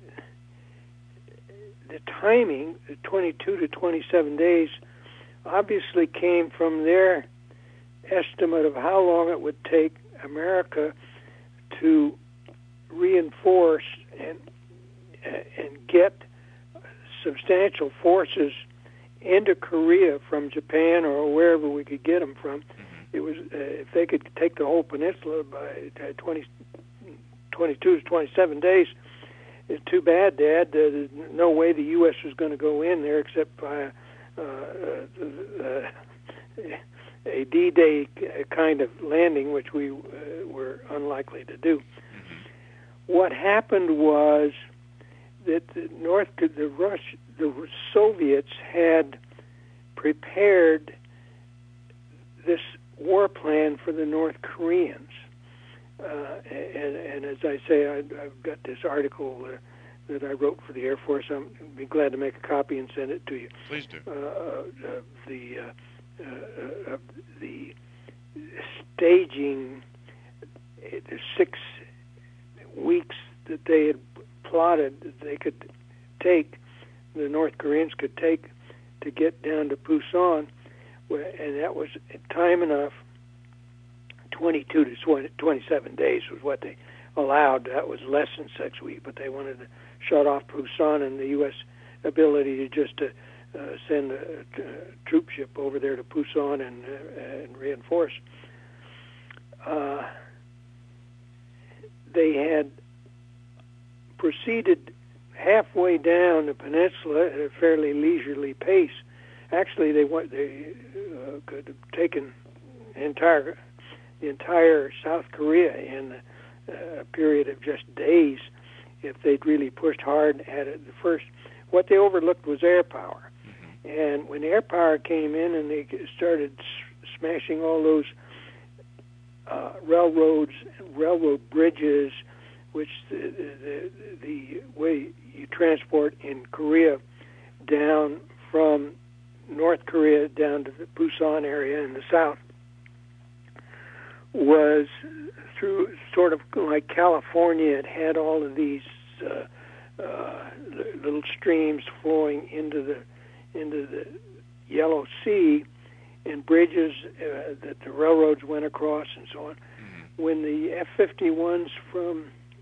B: the timing, the twenty-two to twenty-seven days, obviously came from their estimate of how long it would take America to reinforce and and get substantial forces into Korea from Japan or wherever we could get them from. Mm-hmm. It was uh, if they could take the whole peninsula by twenty, twenty-two to twenty-seven days. It's too bad, Dad. Uh, there's no way the U S was going to go in there except by uh, uh, a D-Day kind of landing, which we uh, were unlikely to do. Mm-hmm. What happened was that the North, the Rush, the Soviets had prepared this war plan for the North Koreans. Uh, and, and as I say, I, I've got this article uh, that I wrote for the Air Force. I'm be glad to make a copy and send it to you.
A: Please do.
B: Uh, uh, the uh, uh, uh, the staging, uh, the six weeks that they had plotted that they could take, the North Koreans could take to get down to Pusan, and that was time enough. twenty-two to twenty-seven days was what they allowed. That was less than six weeks, but they wanted to shut off Pusan and the U S ability to just uh, uh, send a, a troop ship over there to Pusan and, uh, and reinforce. Uh, they had proceeded, halfway down the peninsula at a fairly leisurely pace. Actually, they went, they uh, could have taken entire the entire South Korea in a period of just days if they'd really pushed hard at it. The first, what they overlooked was air power, mm-hmm. and when air power came in and they started s- smashing all those uh, railroads, railroad bridges, which the, the the way you transport in Korea down from North Korea down to the Busan area in the south, was through sort of like California. It had all of these uh, uh, little streams flowing into the into the Yellow Sea, and bridges uh, that the railroads went across and so on. Mm-hmm. When the F fifty-ones from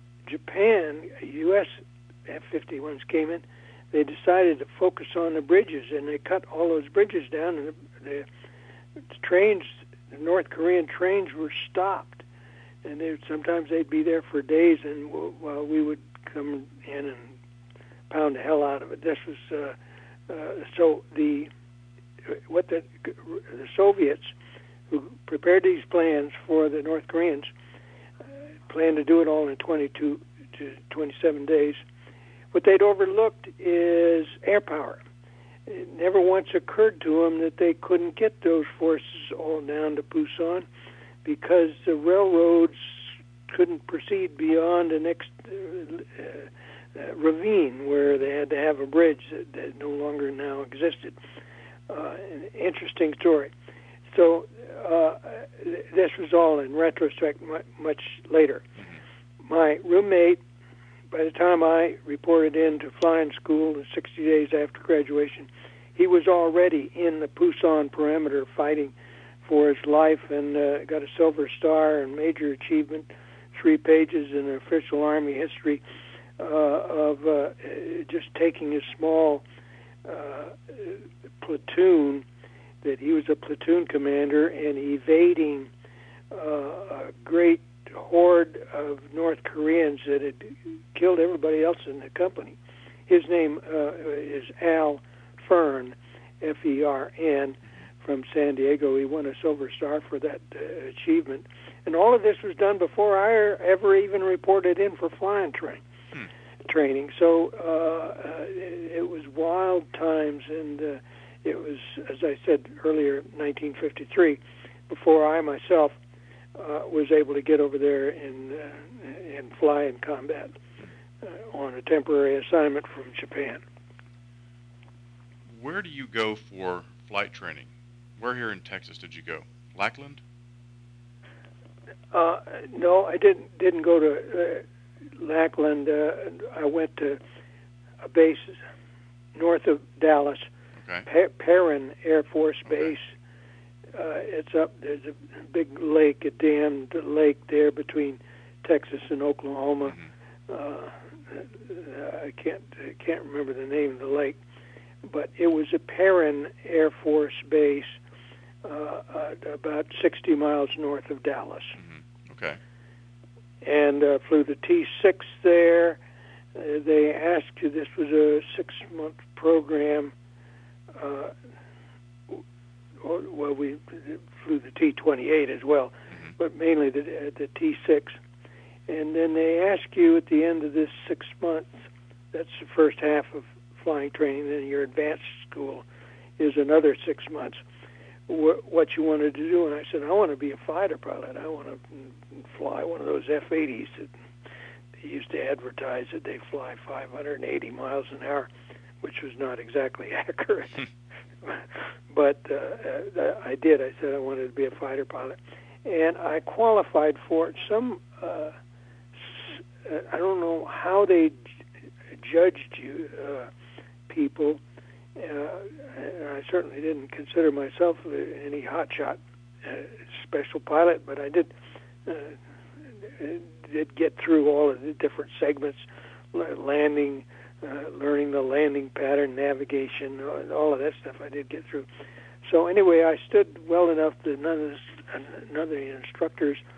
B: Japan, U S F fifty-ones came in, they decided to focus on the bridges, and they cut all those bridges down, and the, the, the trains, the North Korean trains, were stopped. And they, sometimes they'd be there for days, and while well, we would come in and pound the hell out of it. This was uh, uh, so the what the the Soviets, who prepared these plans for the North Koreans, uh, planned to do it all in twenty-two to twenty-seven days. What they'd overlooked is air power. It never once occurred to them that they couldn't get those forces all down to Busan because the railroads couldn't proceed beyond the next uh, uh, ravine where they had to have a bridge that, that no longer now existed. Uh, an interesting story. So uh, this was all in retrospect much later. My roommate, by the time I reported in to flying school sixty days after graduation, he was already in the Busan perimeter fighting for his life, and uh, got a Silver Star and major achievement, three pages in official Army history uh, of uh, just taking a small uh, platoon, that he was a platoon commander, and evading uh, a great horde of North Koreans that had killed everybody else in the company. His name uh, is Al Fern, F E R N, from San Diego. He won a Silver Star for that uh, achievement. And all of this was done before I ever even reported in for flying train, hmm. training. So uh, uh, it, it was wild times, and uh, it was, as I said earlier, nineteen fifty-three, before I myself uh, was able to get over there and, uh, and fly in combat uh, on a temporary assignment from Japan.
A: Where do you go for flight training? Where here in Texas did you go? Lackland?
B: Uh, no, I didn't didn't go to uh, Lackland. Uh, I went to a base north of Dallas, okay. pa- Perrin Air Force Base. Okay. Uh, it's up. There's a big lake, a dammed lake there between Texas and Oklahoma. Mm-hmm. Uh, I can't I can't remember the name of the lake, but it was a Perrin Air Force Base. Uh, uh, about sixty miles north of Dallas.
A: Mm-hmm. Okay.
B: And uh, flew the T six there. Uh, they asked you, this was a six-month program. Uh, well, we flew the T twenty-eight as well, mm-hmm. but mainly the, uh, the T six. And then they ask you at the end of this six months, that's the first half of flying training, then your advanced school is another six months. What you wanted to do, and I said, I want to be a fighter pilot. I want to fly one of those F eighties that they used to advertise that they fly five hundred eighty miles an hour, which was not exactly accurate. But uh, uh, I did. I said I wanted to be a fighter pilot, and I qualified for it. Some, uh, I don't know how they judged you uh, people. Uh, I certainly didn't consider myself any hotshot uh, special pilot, but I did uh, did get through all of the different segments, landing, uh, learning the landing pattern, navigation, all of that stuff I did get through. So anyway, I stood well enough that none of, the, none of the instructors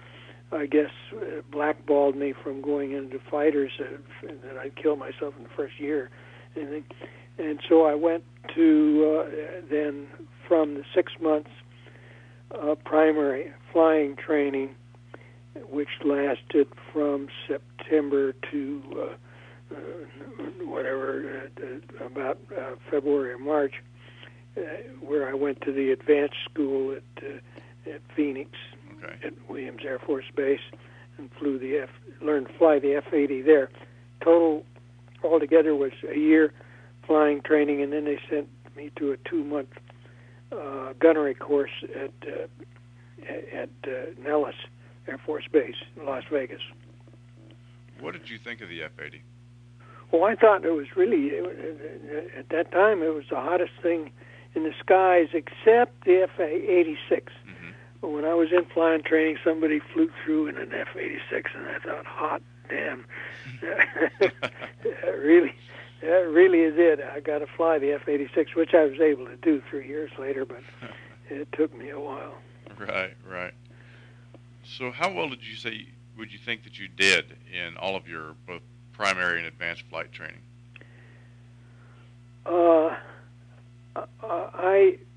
B: I guess, uh, blackballed me from going into fighters, uh, that I'd kill myself in the first year. And, and so I went to, uh, then from the six months uh, primary flying training, which lasted from September to uh, uh, whatever, uh, about uh, February or March, uh, where I went to the advanced school at, uh, at Phoenix,
A: okay.
B: at Williams Air Force Base, and flew the F, learned to fly the F eighty there. Total altogether was a year flying training, and then they sent me to a two-month uh, gunnery course at uh, at uh, Nellis Air Force Base in Las Vegas.
A: What did you think of the F eighty?
B: Well, I thought it was really, at that time, it was the hottest thing in the skies, except the F eighty-six. Mm-hmm. When I was in flying training, somebody flew through in an F eighty-six, and I thought, hot damn. that really, that really is it. I got to fly the F eighty-six, which I was able to do three years later, but it took me a while.
A: Right, right. So how well did you say, would you think that you did in all of your both primary and advanced flight training?
B: Uh, I,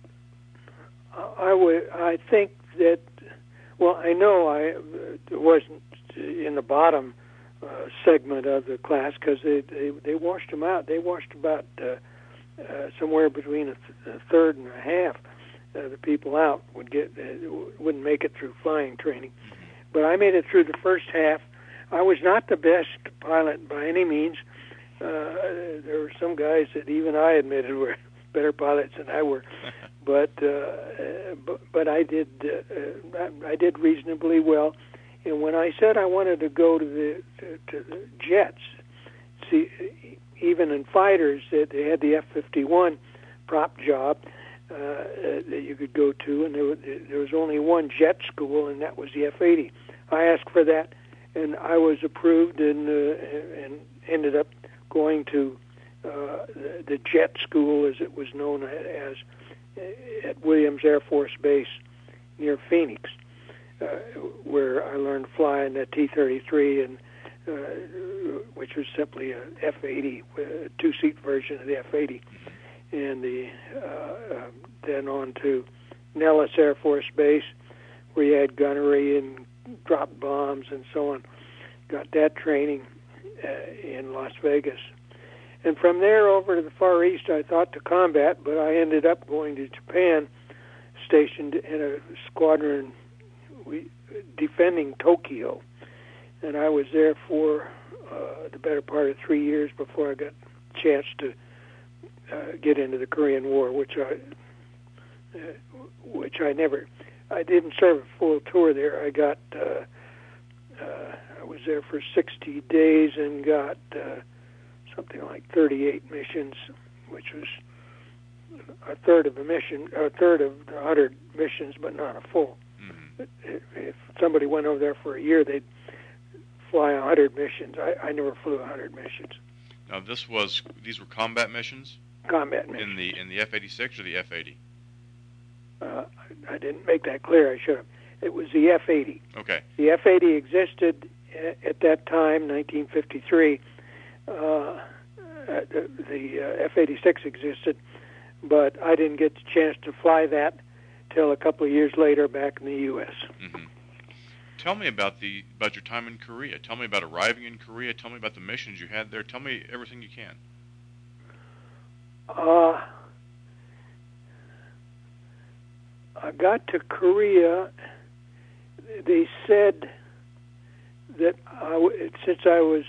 B: I would, I think that, well, I know I wasn't in the bottom uh, segment of the class because they, they they washed them out. They washed about uh, uh, somewhere between a, th- a third and a half of the people out would get uh, wouldn't make it through flying training. But I made it through the first half. I was not the best pilot by any means. Uh, there were some guys that even I admitted were better pilots than I were, but, uh, but but I did uh, I did reasonably well. And when I said I wanted to go to the to, to the jets, see, even in fighters, that they had the F fifty-one prop job uh, that you could go to, and there was, there was only one jet school, and that was the F eighty. I asked for that, and I was approved, and uh, and ended up going to uh, the, the jet school, as it was known as, at Williams Air Force Base near Phoenix, uh, where I learned to fly in the T thirty-three, and uh, which was simply a F eighty, a two-seat version of the F eighty, and the uh, uh, then on to Nellis Air Force Base, where you had gunnery and dropped bombs and so on. Got that training uh, in Las Vegas. And from there over to the Far East, I thought to combat, but I ended up going to Japan, stationed in a squadron we, defending Tokyo. And I was there for uh, the better part of three years before I got a chance to uh, get into the Korean War, which I, uh, which I never, I didn't serve a full tour there. I got, uh, uh, I was there for sixty days and got uh, something like thirty-eight missions, which was a third of a mission, a third of the one hundred missions, but not a full. Mm-hmm. If, if somebody went over there for a year, they'd fly one hundred missions. I, I never flew one hundred missions.
A: Now, this was these were combat missions?
B: Combat missions.
A: In the in the F eighty-six or the F eighty?
B: Uh, I, I didn't make that clear. I should have. It was the F eighty.
A: Okay.
B: The F eighty existed at that time, nineteen fifty-three. Uh, the the uh, F eighty-six existed, but I didn't get the chance to fly that till a couple of years later back in the U S
A: Mm-hmm. Tell me about the about your time in Korea. Tell me about arriving in Korea. Tell me about the missions you had there. Tell me everything you can.
B: Uh, I got to Korea. They said that I w- since I was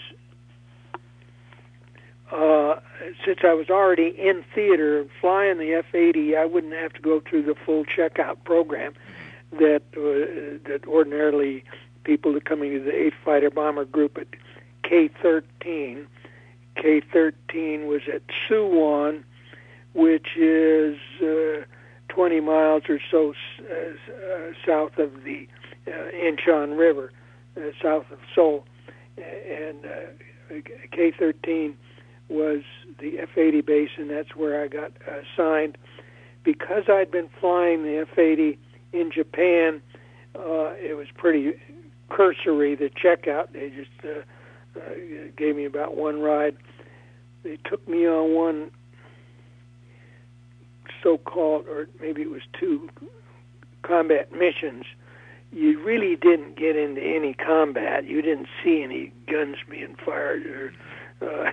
B: uh, since I was already in theater and flying the F eighty, I wouldn't have to go through the full checkout program that uh, that ordinarily people that coming to the eighth Fighter Bomber Group at K thirteen. K thirteen was at Suwon, which is uh, twenty miles or so uh, uh, south of the uh, Incheon River, uh, south of Seoul. And uh, K thirteen was the F eighty base, and that's where I got assigned. Because I'd been flying the F eighty in Japan, uh, it was pretty cursory, the checkout. They just uh, uh, gave me about one ride. They took me on one so-called, or maybe it was two, combat missions. You really didn't get into any combat. You didn't see any guns being fired or uh,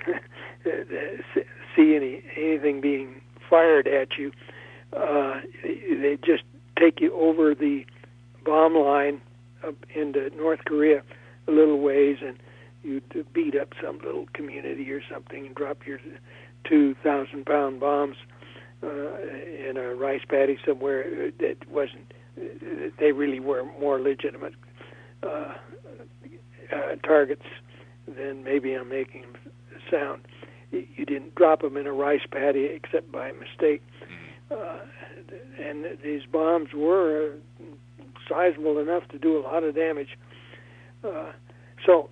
B: see any anything being fired at you. Uh, they just take you over the bomb line up into North Korea a little ways, and you beat up some little community or something and drop your two thousand pound bombs uh, in a rice paddy somewhere. That wasn't. They really were more legitimate uh, uh, targets than maybe I'm making them sound. You didn't drop them in a rice paddy except by mistake. Uh, and these bombs were sizable enough to do a lot of damage. Uh, so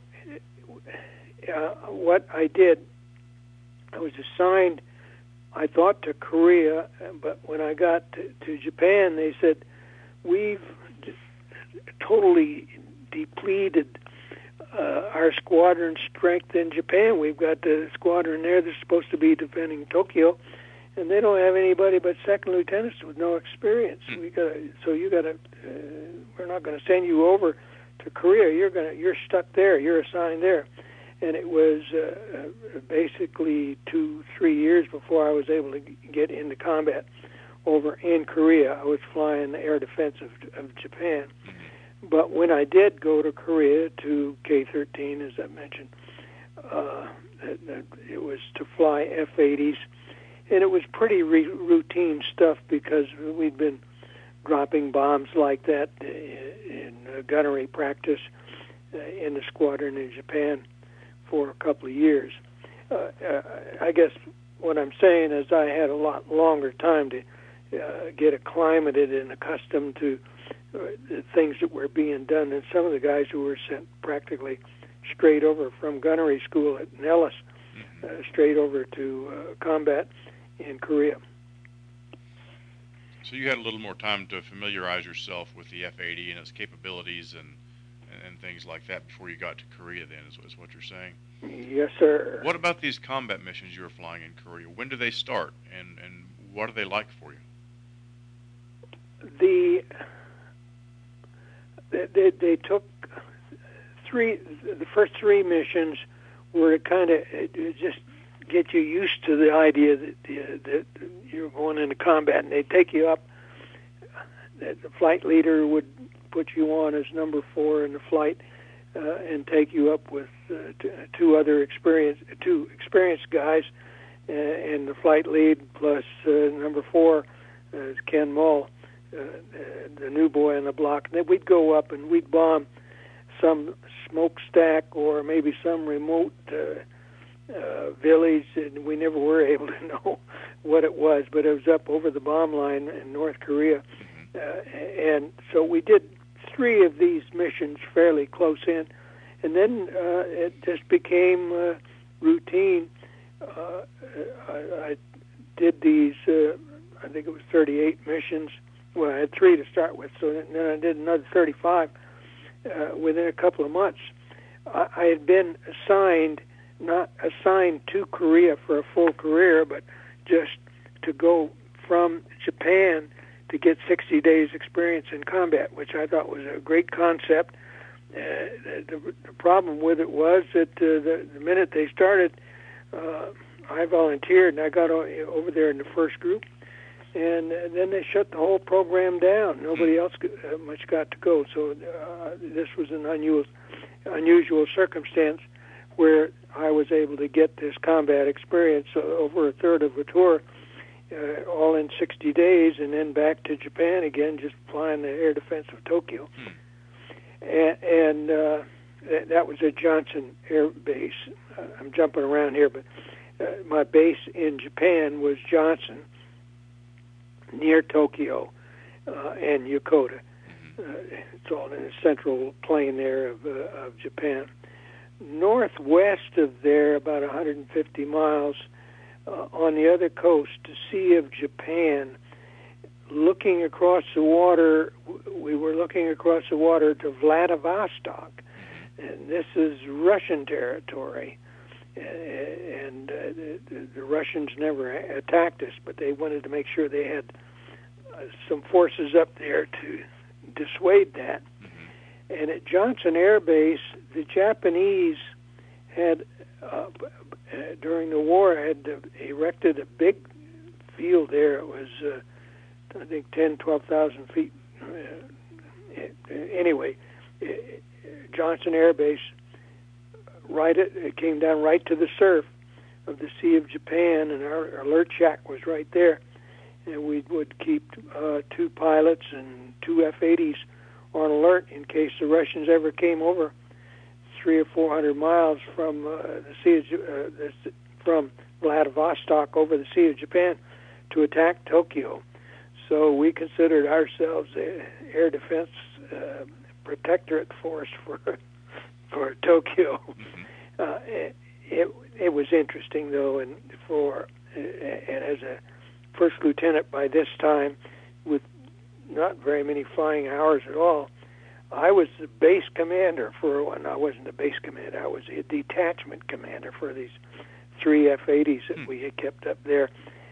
B: uh, what I did, I was assigned, I thought, to Korea, but when I got to, to Japan, they said, we've d- totally depleted uh, our squadron strength in Japan. We've got the squadron there that's supposed to be defending Tokyo, and they don't have anybody but second lieutenants with no experience. Mm. We got so you got to. Uh, we're not going to send you over to Korea. You're going to. You're stuck there. You're assigned there, and it was uh, basically two, three years before I was able to get into combat over in Korea. I was flying the air defense of, of Japan. Mm-hmm. But when I did go to Korea to K thirteen, as I mentioned, uh, it, it was to fly F eighties, and it was pretty re- routine stuff because we'd been dropping bombs like that in uh, gunnery practice uh, in the squadron in Japan for a couple of years. Uh, uh, I guess what I'm saying is I had a lot longer time to Uh, get acclimated and accustomed to uh, the things that were being done. And some of the guys who were sent practically straight over from gunnery school at Nellis, mm-hmm. uh, straight over to uh, combat in Korea.
A: So you had a little more time to familiarize yourself with the F eighty and its capabilities and, and things like that before you got to Korea then, is, is what you're saying?
B: Yes, sir.
A: What about these combat missions you were flying in Korea? When do they start, and, and what are they like for you?
B: The they, they took three. The first three missions were to kind of just get you used to the idea that, that you're going into combat, and they take you up. The flight leader would put you on as number four in the flight, uh, and take you up with uh, two other experienced two experienced guys, uh, and the flight lead plus uh, number four uh, is Ken Mull. Uh, the new boy on the block. And then we'd go up and we'd bomb some smokestack or maybe some remote uh, uh, village, and we never were able to know what it was, but it was up over the bomb line in North Korea. Uh, and so we did three of these missions fairly close in, and then uh, it just became uh, routine. Uh, I, I did these, uh, I think it was thirty-eight missions. Well, I had three to start with, so then I did another thirty-five uh, within a couple of months. I, I had been assigned, not assigned to Korea for a full career, but just to go from Japan to get sixty days experience in combat, which I thought was a great concept. Uh, the, the problem with it was that uh, the, the minute they started, uh, I volunteered, and I got over there in the first group. And then they shut the whole program down. Nobody else uh, much got to go. So uh, this was an unusual, unusual circumstance where I was able to get this combat experience uh, over a third of a tour, uh, all in sixty days, and then back to Japan again, just flying the air defense of Tokyo. Hmm. And, and uh, th- that was at Johnson Air Base. Uh, I'm jumping around here, but uh, my base in Japan was Johnson, near Tokyo uh, and Yokota. Uh, it's all in the central plain there of, uh, of Japan. Northwest of there, about one hundred fifty miles, uh, on the other coast, the Sea of Japan, looking across the water, we were looking across the water to Vladivostok, and this is Russian territory. And uh, the, the Russians never attacked us, but they wanted to make sure they had uh, some forces up there to dissuade that. Mm-hmm. And at Johnson Air Base, the Japanese had, uh, during the war, had uh, erected a big field there. It was, uh, I think, ten, twelve thousand feet. Uh, anyway, Johnson Air Base, right at, it came down right to the surf of the Sea of Japan, and our alert shack was right there. And we would keep uh, two pilots and two F eighties on alert in case the Russians ever came over three or four hundred miles from uh, the Sea of, uh, the, from Vladivostok over the Sea of Japan to attack Tokyo. So we considered ourselves a air defense uh, protectorate force for for Tokyo. Mm-hmm. Uh, it, it it was interesting though, and for and as a first lieutenant by this time, with not very many flying hours at all, I was the base commander for one. I wasn't the base commander. I was a detachment commander for these three F eighties that mm. we had kept up there,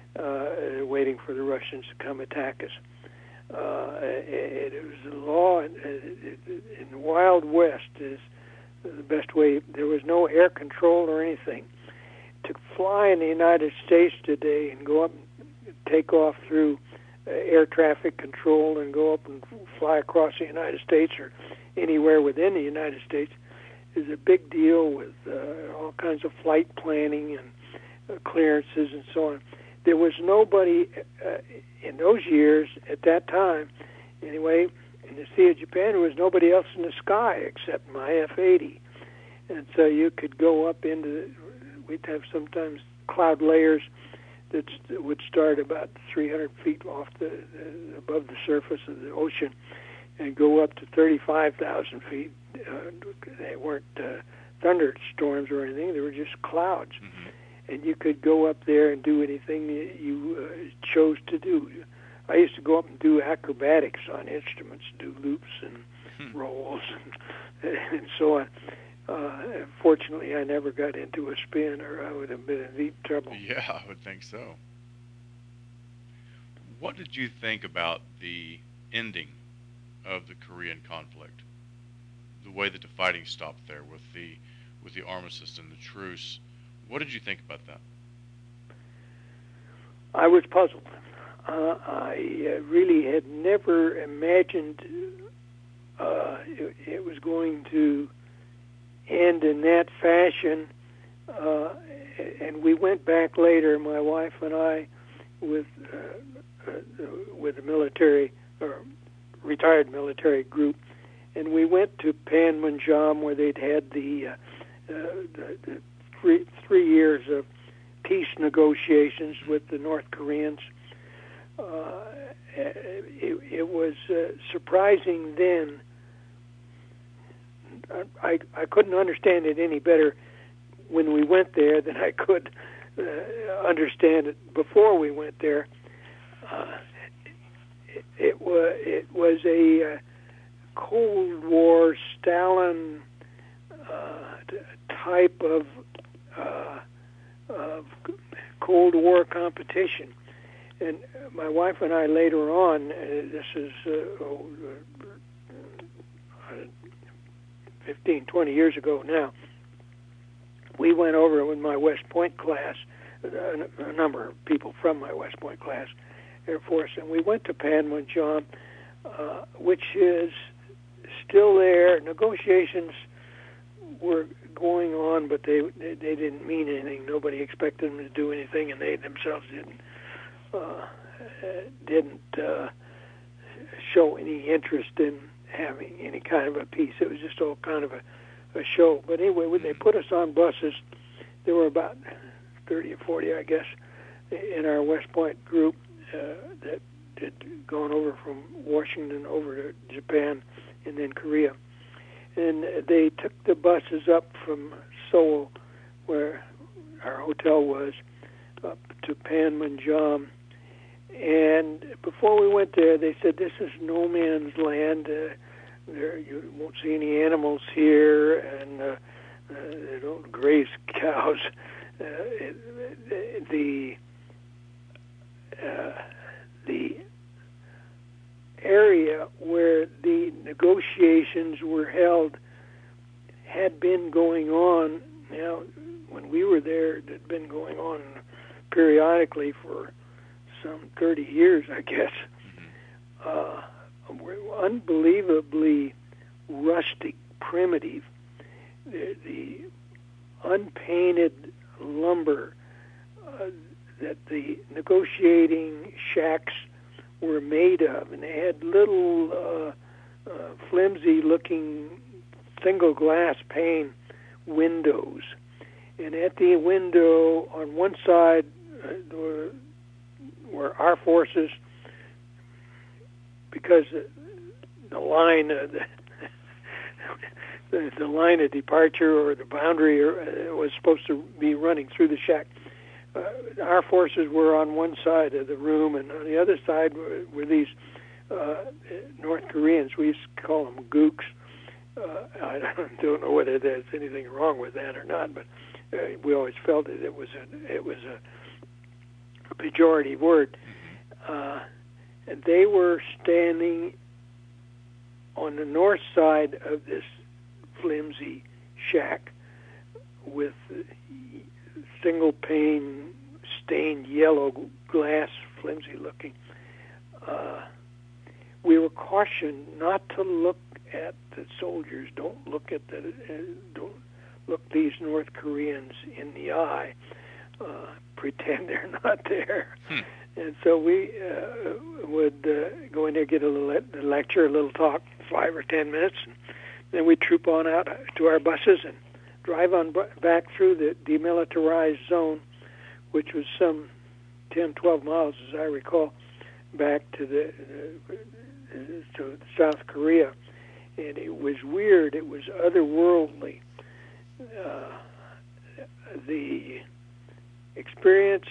B: uh, waiting for the Russians to come attack us. Uh, it, it was the law in, in the Wild West is the best way. There was no air control or anything. To fly in the United States today and go up and take off through uh, air traffic control and go up and fly across the United States or anywhere within the United States is a big deal with uh, all kinds of flight planning and uh, clearances and so on. There was nobody uh, in those years, at that time, anyway, in the Sea of Japan, there was nobody else in the sky except my F eighty. And so you could go up into, the, we'd have sometimes cloud layers that would start about three hundred feet off the, uh, above the surface of the ocean and go up to thirty-five thousand feet. Uh, they weren't uh, thunderstorms or anything, they were just clouds. Mm-hmm. And you could go up there and do anything you uh, chose to do. I used to go up and do acrobatics on instruments, do loops and hmm. rolls and, and so on. Uh, fortunately, I never got into a spin, or I would have been in deep trouble.
A: Yeah, I would think so. What did you think about the ending of the Korean conflict? The way that the fighting stopped there with the with the armistice and the truce. What did you think about that?
B: I was puzzled. Uh, I uh, really had never imagined uh, it, it was going to end in that fashion. Uh, and we went back later, my wife and I, with uh, uh, with a military or retired military group, and we went to Panmunjom where they'd had the, uh, uh, the, the three, three years of peace negotiations with the North Koreans. Uh, it, it was uh, surprising then. I, I couldn't understand it any better when we went there than I could uh, understand it before we went there. Uh, it, it was it was a uh, Cold War Stalin uh, type of uh, of Cold War competition. And my wife and I later on, uh, this is uh, oh, uh, fifteen, twenty years ago now, we went over with my West Point class, a, a number of people from my West Point class, Air Force, and we went to Panmunjom, uh, which is still there. Negotiations were going on, but they they didn't mean anything. Nobody expected them to do anything, and they themselves didn't uh, didn't uh, show any interest in having any kind of a peace. It was just all kind of a, a show. But anyway, when they put us on buses, there were about thirty or forty, I guess, in our West Point group uh, that had gone over from Washington over to Japan and then Korea. And they took the buses up from Seoul, where our hotel was, up to Panmunjom. And before we went there, they said, this is no man's land. Uh, there you won't see any animals here, and uh, uh, they don't graze cows. Uh, it, it, the uh, the area where the negotiations were held had been going on. Now, when we were there, it had been going on periodically for some thirty years, I guess. Uh, unbelievably rustic, primitive. The, the unpainted lumber uh, that the negotiating shacks were made of, and they had little uh, uh, flimsy-looking single glass pane windows. And at the window on one side uh, were, were our forces, because the, the line, uh, the, the, the line of departure or the boundary uh, was supposed to be running through the shack. Uh, our forces were on one side of the room, and on the other side were, were these uh, North Koreans. We used to call them gooks. Uh, I don't know whether there's anything wrong with that or not, but uh, we always felt that it was a, it was a, a pejorative word. Uh, and they were standing on the north side of this flimsy shack with single pane stained yellow glass, flimsy looking. Uh, we were cautioned not to look at the soldiers. Don't look at the uh, don't look these North Koreans in the eye. Uh, pretend they're not there. Hmm. And so we uh, would uh, go in there, get a little a lecture, a little talk, five or ten minutes, and then we'd troop on out to our buses and drive on b- back through the demilitarized zone, which was some ten, twelve miles, as I recall, back to the uh, to South Korea. And it was weird. It was otherworldly. Uh, the experience,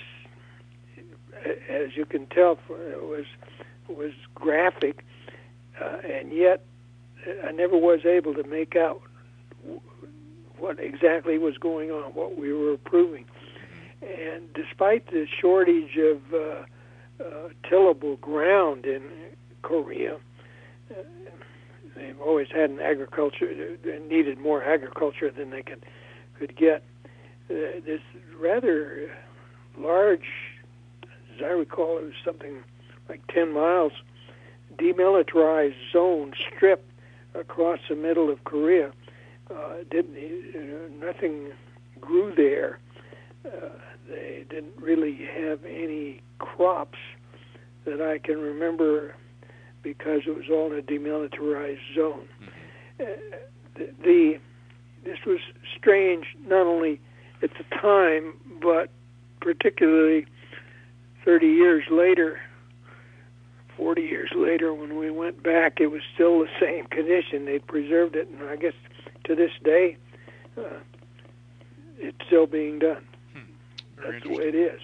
B: as you can tell, was was graphic, uh, and yet I never was able to make out what exactly was going on, what we were approving. And despite the shortage of uh, uh, tillable ground in Korea, uh, they've always had an agriculture. They needed more agriculture than they could could get. Uh, this rather large, as I recall, it was something like ten miles, demilitarized zone strip across the middle of Korea. Uh, didn't uh, nothing grew there. Uh, they didn't really have any crops that I can remember because it was all in a demilitarized zone. Mm-hmm. Uh, the, the this was strange, not only at the time, but particularly thirty years later, forty years later, when we went back, it was still the same condition. They'd preserved it, and I guess to this day, uh, it's still being done.
A: Hmm.
B: That's the way it is.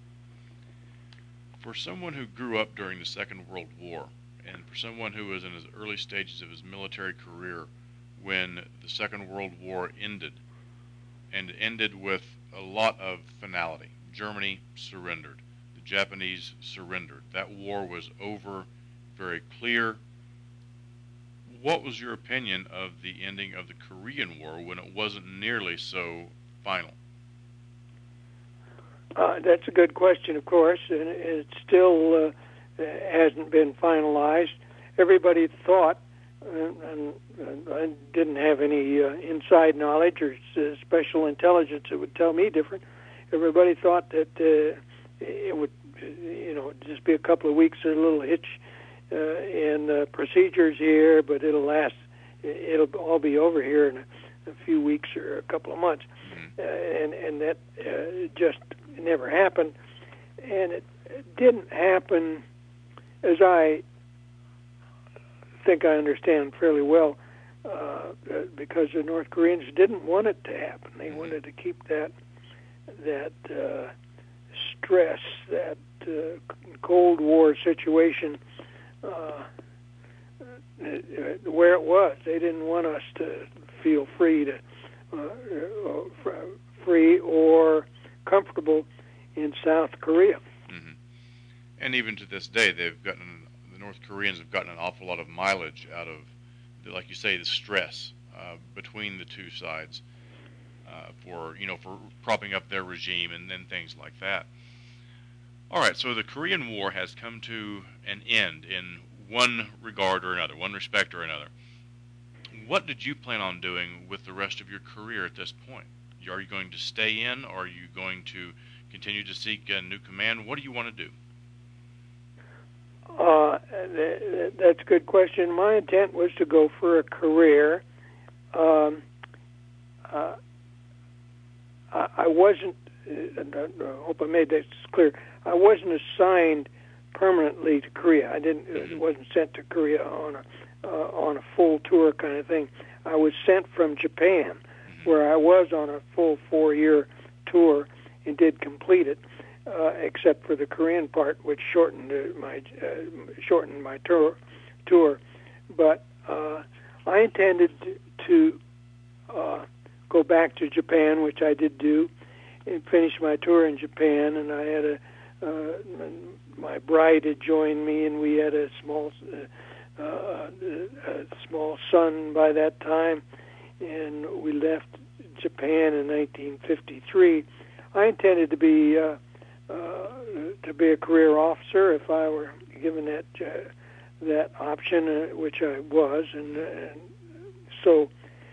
A: For someone who grew up during the Second World War, and for someone who was in his early stages of his military career when the Second World War ended, and ended with a lot of finality. Germany surrendered. The Japanese surrendered. That war was over, very clear. What was your opinion of the ending of the Korean War when it wasn't nearly so final?
B: Uh, that's a good question, of course, and it still uh, hasn't been finalized. Everybody thought, and, and, and I didn't have any uh, inside knowledge or uh, special intelligence that would tell me different. Everybody thought that uh, it would, you know, just be a couple of weeks or a little hitch uh, in uh, procedures here, but it'll last. It'll all be over here in a, a few weeks or a couple of months, mm-hmm. uh, and and that uh, just never happened. And it, it didn't happen, as I think I understand fairly well, uh, because the North Koreans didn't want it to happen. They mm-hmm. wanted to keep that that uh, stress, that uh, Cold War situation uh, uh, where it was. They didn't want us to feel free to uh, free or comfortable in South Korea.
A: Mm-hmm. And even to this day, they've gotten the North Koreans have gotten an awful lot of mileage out of, like you say, the stress uh, between the two sides uh, for you know for propping up their regime and then things like that. All right, so the Korean War has come to an end in one regard or another, one respect or another. What did you plan on doing with the rest of your career at this point? Are you going to stay in, or are you going to continue to seek a new command? What do you want to do?
B: Uh, that's a good question. My intent was to go for a career. Um, uh, I, I wasn't, I hope I made that clear, I wasn't assigned permanently to Korea. I didn't, mm-hmm. wasn't sent to Korea on a, uh, on a full tour kind of thing. I was sent from Japan, mm-hmm. where I was on a full four-year tour and did complete it. Uh, except for the Korean part, which shortened uh, my uh, shortened my tour. Tour, but uh, I intended to uh, go back to Japan, which I did do, and finish my tour in Japan. And I had a uh, my bride had joined me, and we had a small uh, uh, a small son by that time, and we left Japan in nineteen fifty-three. I intended to be uh, Uh, to be a career officer if I were given that uh, that option, uh, which I was, and, and so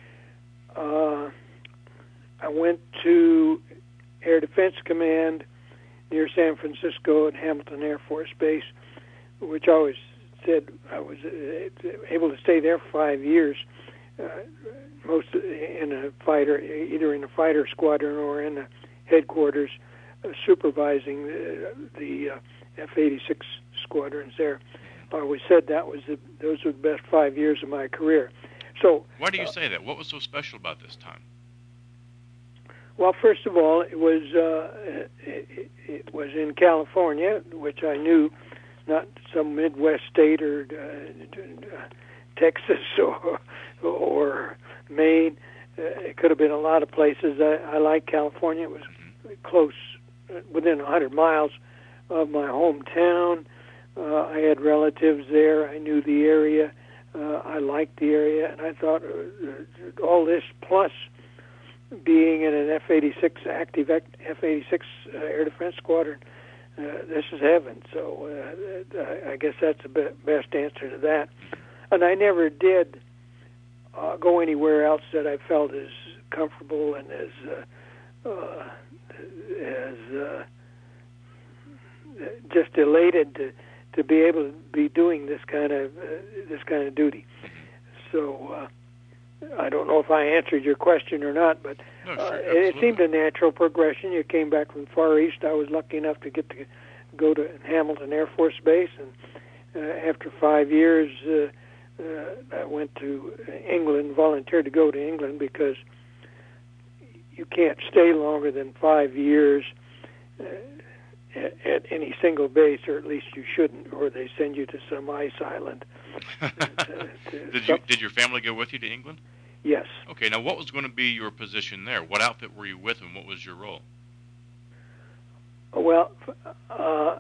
B: uh, I went to Air Defense Command near San Francisco at Hamilton Air Force Base, which I always said I was uh, able to stay there for five years, uh, most in a fighter, either in a fighter squadron or in the headquarters. Uh, supervising the, the uh, F eighty-six squadrons there. I always said that was the, those were the best five years of my career. So
A: why do you
B: uh,
A: say that? What was so special about this time?
B: Well, first of all, it was uh, it, it was in California, which I knew, not some Midwest state or uh, Texas or or Maine. Uh, it could have been a lot of places. I, I like California. It was mm-hmm. close. Within one hundred miles of my hometown. Uh, I had relatives there. I knew the area. Uh, I liked the area. And I thought uh, all this plus being in an F eighty-six, active F eighty-six uh, Air Defense Squadron, uh, this is heaven. So uh, I guess that's the be- best answer to that. And I never did uh, go anywhere else that I felt as comfortable and as... Uh, uh, as uh, just elated to, to be able to be doing this kind of uh, this kind of duty. So uh, I don't know if I answered your question or not, but
A: no,
B: uh,
A: sure,
B: it seemed a natural progression. You came back from the Far East. I was lucky enough to get to go to Hamilton Air Force Base, and uh, after five years, uh, uh, I went to England, volunteered to go to England because you can't stay longer than five years uh, at, at any single base, or at least you shouldn't, or they send you to some ice island.
A: to, to did you? Did your family go with you to England?
B: Yes.
A: Okay. Now, what was going to be your position there? What outfit were you with, and what was your role?
B: Well, uh,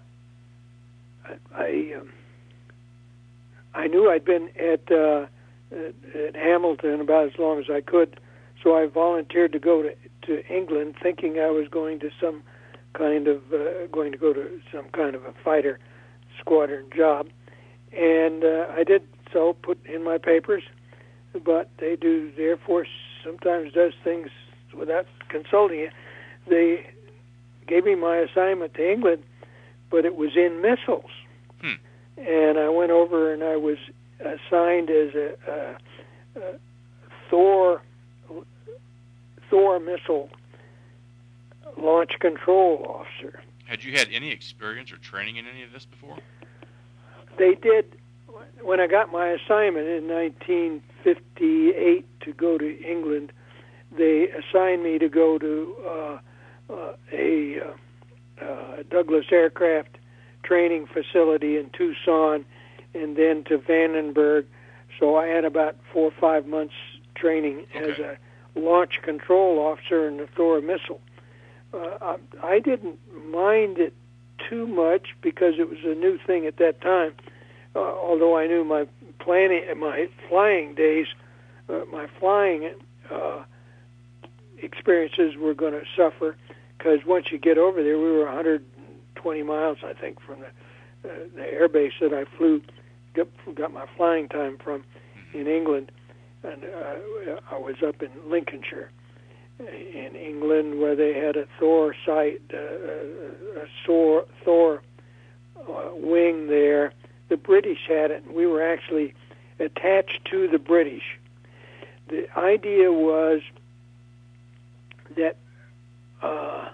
B: I um, I knew I'd been at, uh, at at Hamilton about as long as I could. So I volunteered to go to, to England, thinking I was going to some kind of uh, going to go to some kind of a fighter squadron job, and uh, I did so. Put in my papers, but they do. The Air Force sometimes does things without consulting you. They gave me my assignment to England, but it was in missiles, hmm. and I went over and I was assigned as a, a, a Thor. Thor missile launch control officer.
A: Had you had any experience or training in any of this before?
B: They did. When I got my assignment in nineteen fifty-eight to go to England, they assigned me to go to uh, uh, a uh, uh, Douglas aircraft training facility in Tucson, and then to Vandenberg, So I had about four or five months training
A: okay.
B: as a launch control officer in the Thor missile. Uh, I, I didn't mind it too much because it was a new thing at that time. Uh, although I knew my planning, my flying days, uh, my flying uh, experiences were going to suffer, because once you get over there, we were one hundred twenty miles, I think, from the, uh, the air base that I flew, got, got my flying time from in England, and uh, I was up in Lincolnshire, in England, where they had a Thor site, uh, a Thor, Thor uh, wing there. The British had it, and we were actually attached to the British. The idea was that uh,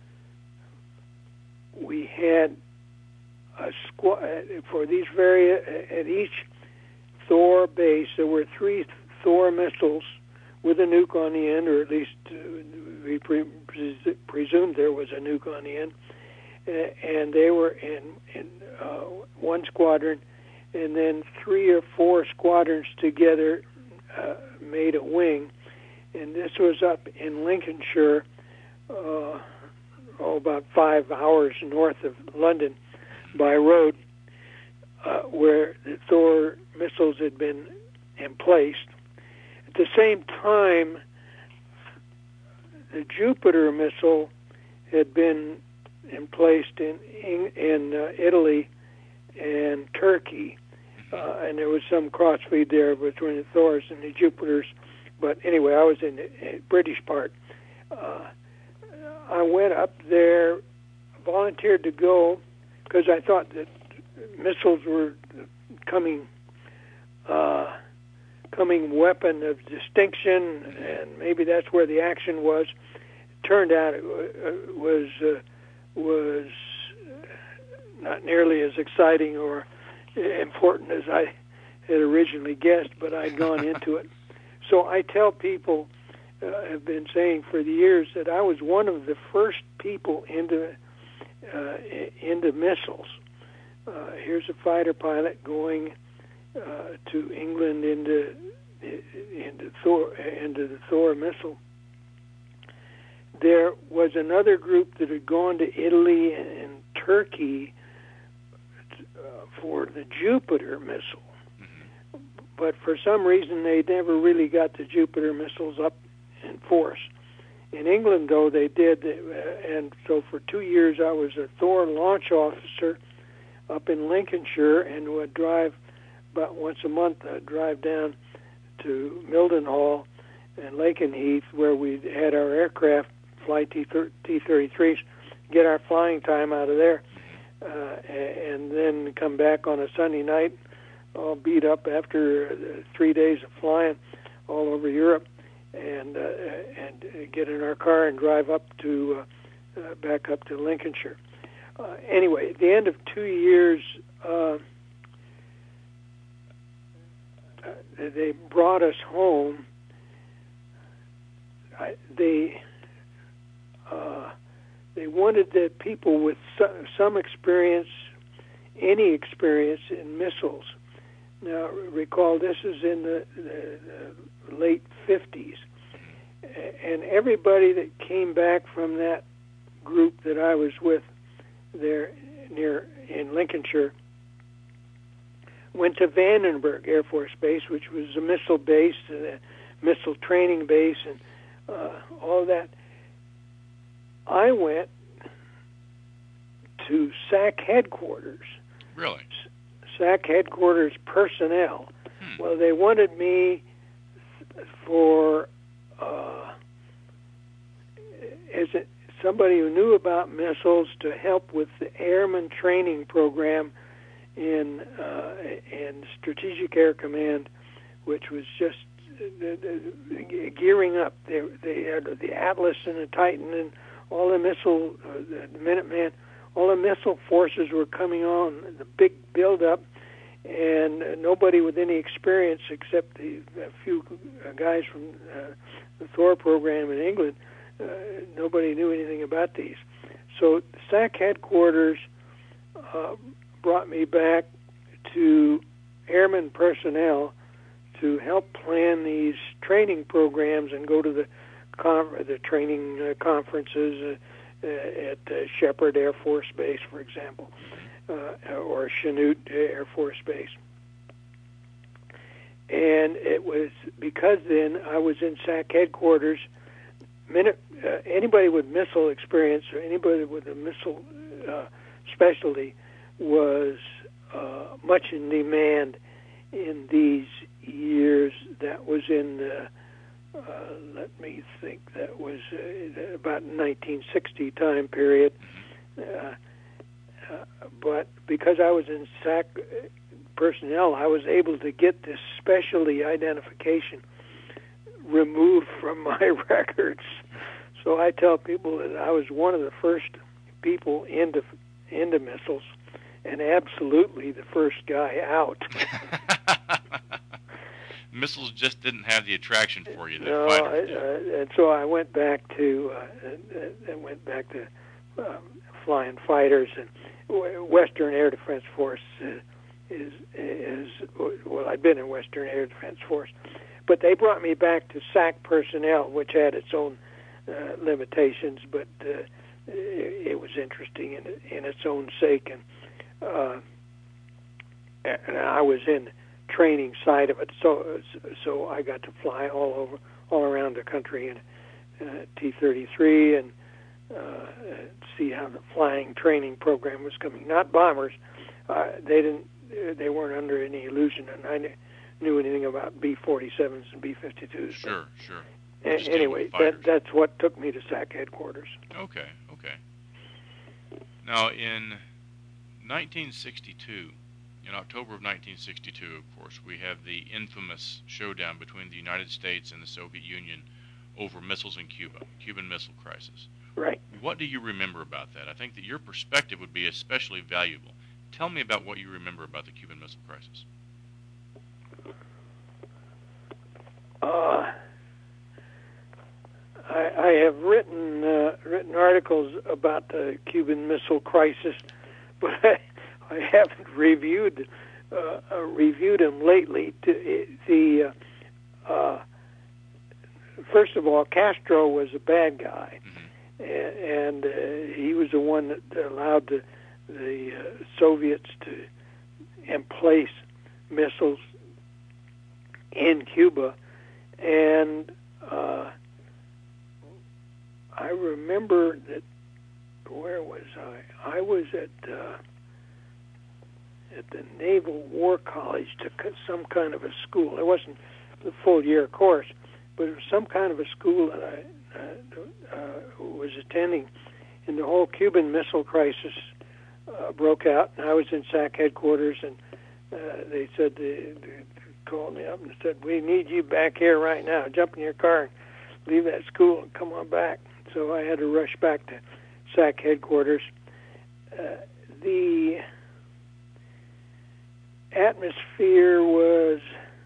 B: we had a squad for these various, at each Thor base, there were three Thor missiles with a nuke on the end, or at least uh, we pre- pre- presumed there was a nuke on the end, uh, and they were in, in uh, one squadron, and then three or four squadrons together uh, made a wing, and this was up in Lincolnshire, uh, oh, about five hours north of London by road, uh, where the Thor missiles had been emplaced. At the same time, the Jupiter missile had been emplaced in in, in uh, Italy and Turkey, uh, and there was some crossfeed there between the Thors and the Jupiters. But anyway, I was in the British part. Uh, I went up there, volunteered to go, because I thought that missiles were coming uh, coming weapon of distinction, and maybe that's where the action was. It turned out it was uh, was not nearly as exciting or important as I had originally guessed, but I'd gone into it. So I tell people, uh, have been saying for the years, that I was one of the first people into uh, into missiles. Uh, here's a fighter pilot going uh, to England into into Thor into the Thor missile. There was another group that had gone to Italy and Turkey uh, for the Jupiter missile, mm-hmm. but for some reason they never really got the Jupiter missiles up in force. In England, though, they did, uh, and so for two years I was a Thor launch officer up in Lincolnshire, and would drive about once a month, I'd drive down to Mildenhall and Lakenheath, where we had our aircraft fly T thirty-threes, get our flying time out of there, uh, and then come back on a Sunday night, all beat up after three days of flying all over Europe, and uh, and get in our car and drive up to uh, uh, back up to Lincolnshire. Uh, anyway, at the end of two years, uh, they brought us home. I, they uh, they wanted that people with so, some experience, any experience in missiles. Now, recall this is in the, the, the late fifties, and everybody that came back from that group that I was with there near in Lincolnshire went to Vandenberg Air Force Base, which was a missile base, a missile training base, and uh, all that. I went to S A C headquarters.
A: Really?
B: S A C headquarters personnel. Hmm. Well, they wanted me for uh, as a, somebody who knew about missiles to help with the airman training program in uh, in Strategic Air Command, which was just uh, uh, gearing up. They, they had the Atlas and the Titan and all the missile, uh, the Minuteman, all the missile forces were coming on, the big build-up, and uh, nobody with any experience except the a few guys from uh, the Thor program in England, uh, nobody knew anything about these. So S A C headquarters uh, brought me back to airman personnel to help plan these training programs and go to the con- the training uh, conferences uh, uh, at uh, Shepherd Air Force Base, for example, uh, or Chanute Air Force Base. And it was because then I was in S A C headquarters. Minute, uh, anybody with missile experience or anybody with a missile uh, specialty was uh, much in demand in these years. That was in the, uh, let me think, that was uh, about nineteen sixty time period. Uh, uh, but because I was in S A C personnel, I was able to get this specialty identification removed from my records. So I tell people that I was one of the first people into into missiles, and absolutely the first guy out.
A: Missiles just didn't have the attraction for you that
B: no,
A: fighters
B: I, uh, and so I went back to uh, I went back to um, flying fighters, and Western Air Defense Force uh, is is well, I'd been in Western Air Defense Force, but they brought me back to S A C personnel, which had its own uh, limitations, but uh, it, it was interesting in in its own sake, and uh, and I was in training side of it, so so I got to fly all over all around the country in uh, T thirty-three and uh, see how the flying training program was coming. Not bombers, uh, they didn't. They weren't under any illusion, and I knew anything about B forty-sevens and B fifty-twos.
A: Sure, sure.
B: A- anyway, that, that's what took me to S A C headquarters.
A: Okay, okay. Now, in nineteen sixty-two, in October of nineteen sixty-two, of course, we have the infamous showdown between the United States and the Soviet Union over missiles in Cuba, Cuban Missile Crisis.
B: Right.
A: What do you remember about that? I think that your perspective would be especially valuable. Tell me about what you remember about the Cuban Missile Crisis.
B: Uh, I, I have written uh, written articles about the Cuban Missile Crisis, but I, I haven't reviewed uh, uh, reviewed them lately. To, the uh, uh, first of all, Castro was a bad guy, mm-hmm. and, and uh, he was the one that allowed the the uh, Soviets to emplace missiles in Cuba, and uh, I remember that. Where was I? I was at uh, at the Naval War College to some kind of a school. It wasn't the full year course, but it was some kind of a school that I uh, uh, was attending, and the whole Cuban Missile Crisis Uh, broke out, and I was in S A C headquarters, and uh, they said they, they called me up and said, "We need you back here right now. Jump in your car and leave that school and come on back." So I had to rush back to S A C headquarters. Uh, the atmosphere was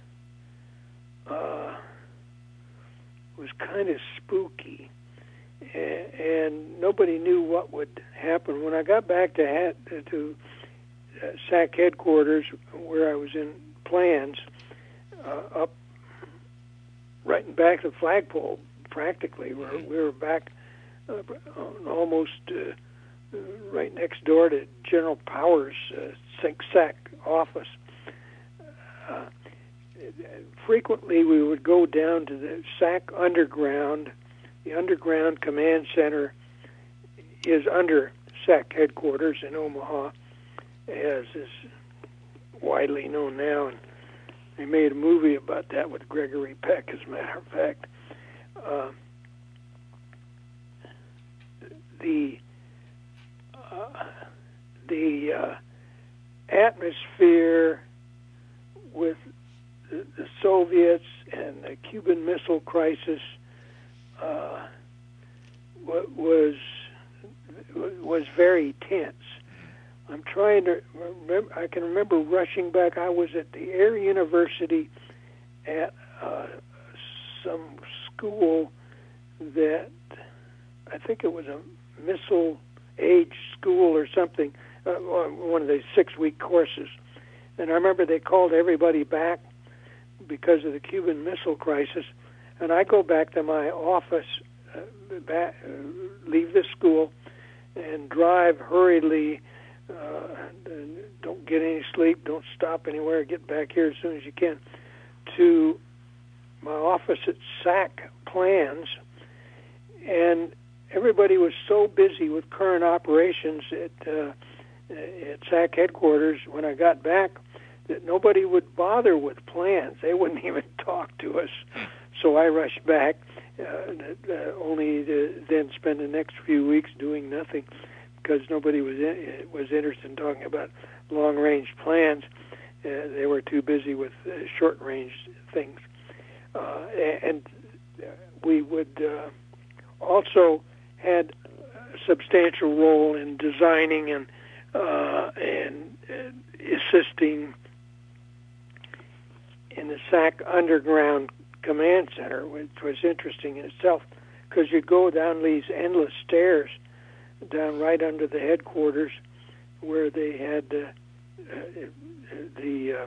B: uh, was kind of spooky. And nobody knew what would happen. When I got back to to uh, S A C headquarters, where I was in plans, uh, up right in back of the flagpole, practically, where we were back uh, almost uh, right next door to General Powers' uh, S A C office. Uh, frequently, we would go down to the S A C underground. The underground command center is under S A C headquarters in Omaha, as is widely known now. And they made a movie about that with Gregory Peck, as a matter of fact. Uh, the uh, the uh, atmosphere with the, the Soviets and the Cuban Missile Crisis Uh, was was very tense. I'm trying to remember. I can remember rushing back. I was at the Air University at uh, some school that I think it was a missile age school or something, uh, one of the six-week courses. And I remember they called everybody back because of the Cuban Missile Crisis, and I go back to my office, uh, back, uh, leave the school, and drive hurriedly. Uh, don't get any sleep. Don't stop anywhere. Get back here as soon as you can to my office at S A C Plans, and everybody was so busy with current operations at uh, at S A C headquarters when I got back that nobody would bother with plans. They wouldn't even talk to us. So I rushed back, uh, uh, only to then spend the next few weeks doing nothing because nobody was in, was interested in talking about long-range plans. Uh, they were too busy with uh, short-range things. Uh, and we would uh, also had a substantial role in designing and uh, and uh, assisting in the S A C Underground Command Center, which was interesting in itself, because you'd go down these endless stairs down right under the headquarters where they had uh, uh, the, uh,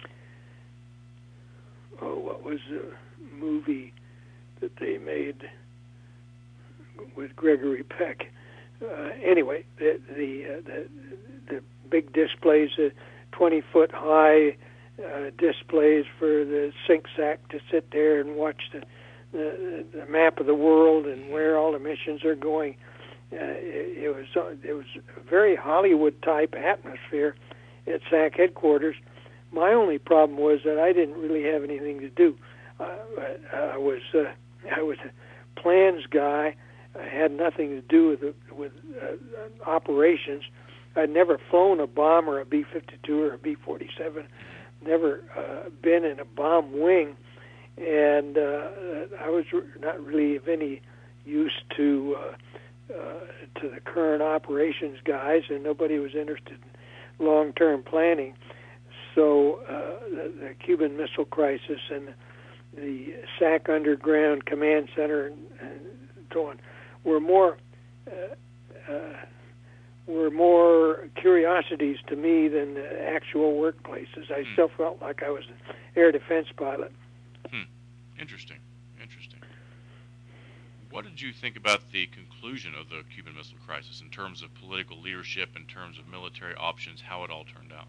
B: oh, what was the movie that they made with Gregory Peck? Uh, anyway, the the, uh, the the big displays, uh, twenty foot high uh, displays for the Sync S A C to sit there and watch the, the the map of the world and where all the missions are going. Uh, it, it was uh, it was a very Hollywood type atmosphere at S A C headquarters. My only problem was that I didn't really have anything to do. Uh, I was uh, I was a plans guy. I had nothing to do with with uh, operations. I'd never flown a bomb or a B fifty-two or a B forty-seven. Never uh, been in a bomb wing, and uh, I was not really of any use to uh, uh, to the current operations guys, and nobody was interested in long-term planning. So uh, the, the Cuban Missile Crisis and the S A C Underground Command Center and, and so on were more uh, uh, were more curiosities to me than the actual workplaces. I hmm. still felt like I was an air defense pilot.
A: Hmm. Interesting. Interesting. What did you think about the conclusion of the Cuban Missile Crisis in terms of political leadership, in terms of military options, how it all turned out?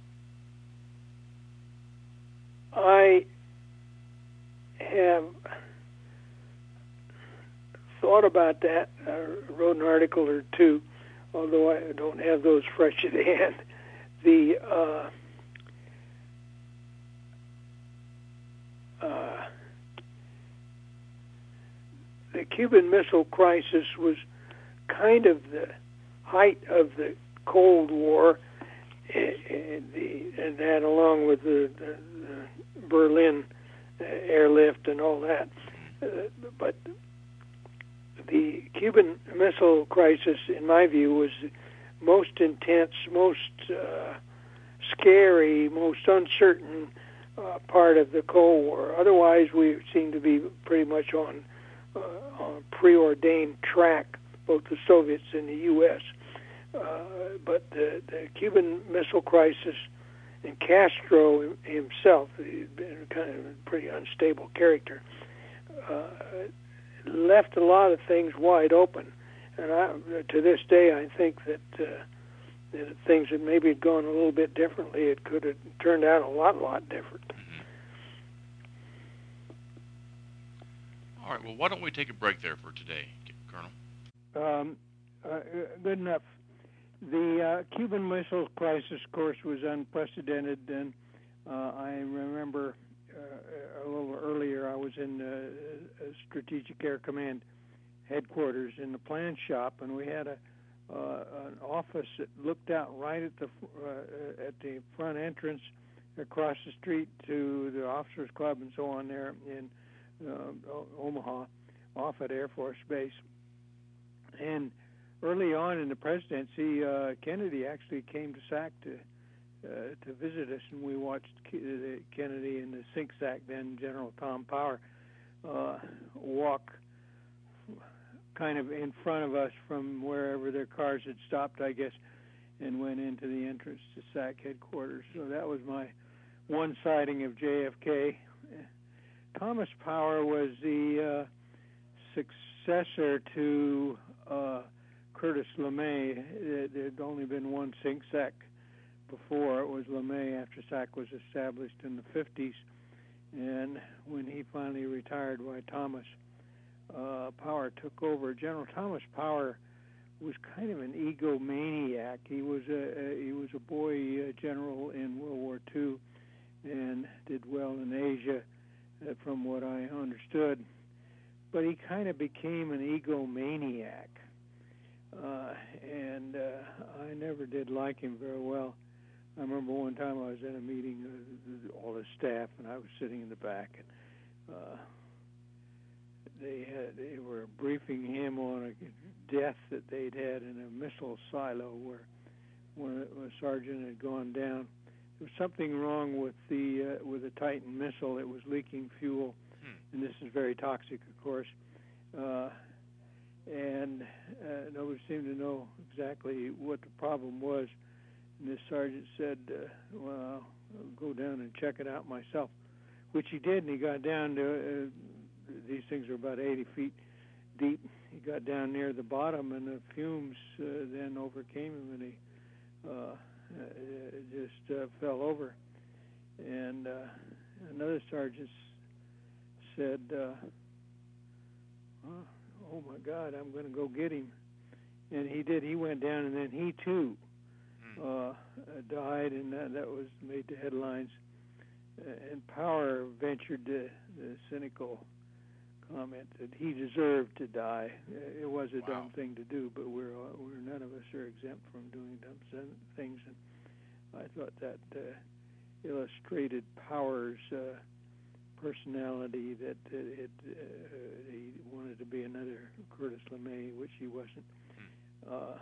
B: I have thought about that. I wrote an article or two, although I don't have those fresh at hand. The uh, uh, the Cuban Missile Crisis was kind of the height of the Cold War, and, the, and that along with the, the, the Berlin airlift and all that. Uh, but the Cuban Missile Crisis, in my view, was most intense, most uh, scary, most uncertain uh, part of the Cold War. Otherwise, we seem to be pretty much on, uh, on a preordained track, both the Soviets and the U S Uh, but the, the Cuban Missile Crisis and Castro himself, he'd been kind of a pretty unstable character, uh, left a lot of things wide open. And I, to this day, I think that, uh, that if things had maybe gone a little bit differently, it could have turned out a lot, lot different.
A: Mm-hmm. All right, well, why don't we take a break there for today, Colonel?
C: Um, uh, good enough. The uh, Cuban Missile Crisis, of course, was unprecedented, and uh, I remember uh, a little earlier I was in uh, Strategic Air Command headquarters in the plan shop, and we had a uh, an office that looked out right at the uh, at the front entrance across the street to the Officers Club and so on there in uh, Omaha, Offutt Air Force Base. And early on in the presidency, uh, Kennedy actually came to S A C to uh, to visit us, and we watched K- Kennedy and the Sync S A C, then General Tom Power, uh, walk kind of in front of us from wherever their cars had stopped, I guess, and went into the entrance to S A C headquarters. So that was my one sighting of J F K. Thomas Power was the uh, successor to uh, Curtis LeMay. There'd only been one SyncSac before. It was LeMay after S A C was established in the fifties. And when he finally retired, why Thomas uh, Power took over. General Thomas Power was kind of an egomaniac. He was a, a he was a boy uh, general in World War Two and did well in Asia, uh, from what I understood. But he kind of became an egomaniac, uh, and uh, I never did like him very well. I remember one time I was in a meeting, uh, all the staff, and I was sitting in the back, and uh, they had they were briefing him on a death that they'd had in a missile silo where when a sergeant had gone down. There was something wrong with the uh, with the Titan missile. It was leaking fuel, hmm. and this is very toxic, of course. Uh, and uh, nobody seemed to know exactly what the problem was. And this sergeant said, uh, well, I'll go down and check it out myself, which he did, and he got down to, uh, these things are about eighty feet deep. He got down near the bottom, and the fumes uh, then overcame him, and he uh, uh, just uh, fell over. And uh, another sergeant said, uh, oh, oh, my God, I'm going to go get him. And he did. He went down, and then he, too, Uh, died, and that, that was made the headlines. Uh, and Power ventured the, the cynical comment that he deserved to die. Uh, it was a wow. dumb thing to do, but we're, uh, we're none of us are exempt from doing dumb things. And I thought that uh, illustrated Power's uh, personality, that uh, it, uh, he wanted to be another Curtis LeMay, which he wasn't. Uh,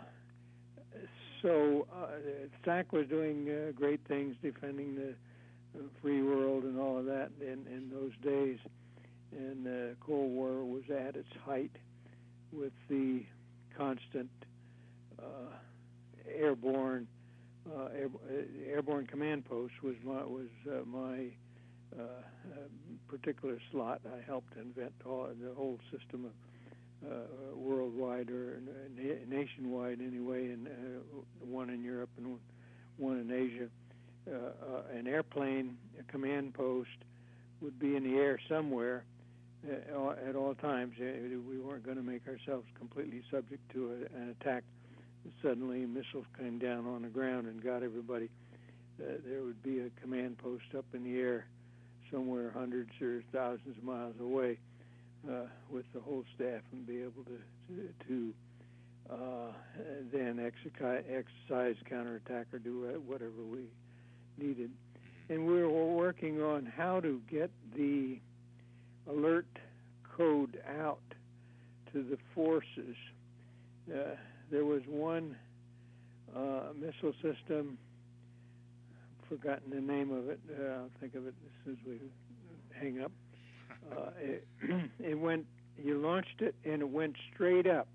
C: So uh, S A C was doing uh, great things, defending the uh, free world and all of that in, in those days. And the uh, Cold War was at its height with the constant uh, airborne uh, air, airborne command post was my was uh, my uh, uh, particular slot. I helped invent all, the whole system of Uh, worldwide or na- nationwide anyway, and uh, one in Europe and one in Asia. Uh, uh, an airplane, a command post, would be in the air somewhere uh, at all times. Uh, we weren't going to make ourselves completely subject to a, an attack. Suddenly missiles came down on the ground and got everybody. Uh, there would be a command post up in the air somewhere hundreds or thousands of miles away. Uh, with the whole staff, and be able to to, to uh, then exercise, exercise, counterattack, or do whatever we needed. And we were working on how to get the alert code out to the forces. Uh, there was one uh, missile system, forgotten the name of it. Uh, I'll think of it as soon as we hang up. Uh, it, it went. You launched it, and it went straight up,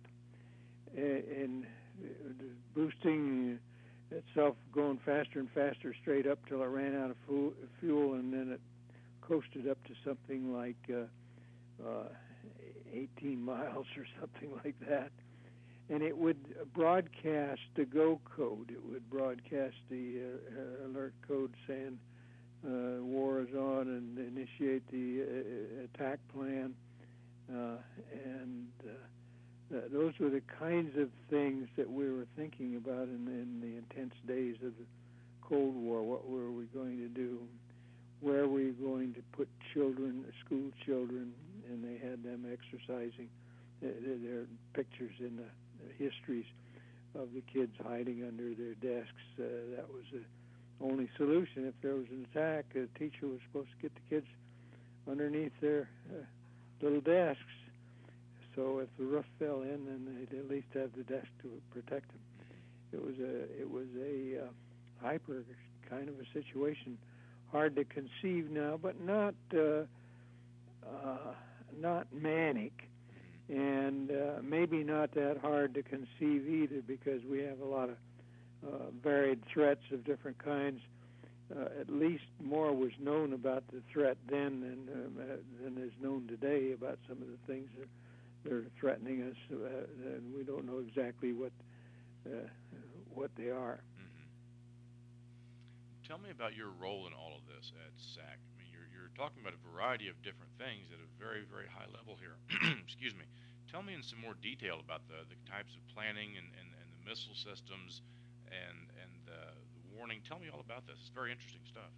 C: and boosting itself, going faster and faster straight up till it ran out of fuel, and then it coasted up to something like uh, uh, eighteen miles or something like that. And it would broadcast the go code. It would broadcast the uh, alert code saying, Uh, war is on, and initiate the uh, attack plan. Uh, and uh, th- those were the kinds of things that we were thinking about in, in the intense days of the Cold War. What were we going to do? Where were we going to put children, school children? And they had them exercising. Their, their pictures in the, the histories of the kids hiding under their desks. Uh, that was a only solution. If there was an attack, a teacher was supposed to get the kids underneath their uh, little desks. So if the roof fell in, then they'd at least have the desk to protect them. It was a it was a uh, hyper kind of a situation, hard to conceive now, but not uh, uh, not manic, and uh, maybe not that hard to conceive either, because we have a lot of Uh, varied threats of different kinds. uh, at least more was known about the threat then than um, uh, than is known today about some of the things that they're threatening us, uh, and we don't know exactly what uh, what they are.
A: Mm-hmm. Tell me about your role in all of this at S A C. I mean, you're you're talking about a variety of different things at a very, very high level here. Excuse me. Tell me in some more detail about the, the types of planning and, and, and the missile systems and and uh, the warning. Tell me all about this. It's very interesting stuff.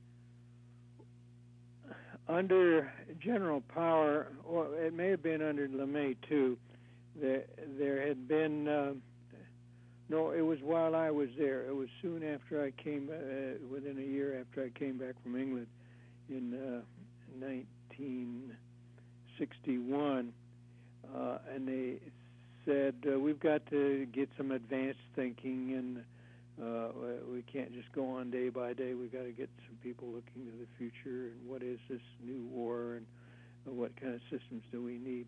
C: Under General Power, or it may have been under LeMay too, there, there had been, uh, no, it was while I was there. It was soon after I came, uh, within a year after I came back from England in uh, nineteen sixty-one, uh, and they said, uh, we've got to get some advanced thinking, and uh, we can't just go on day by day. We've got to get some people looking to the future, and what is this new war, and what kind of systems do we need.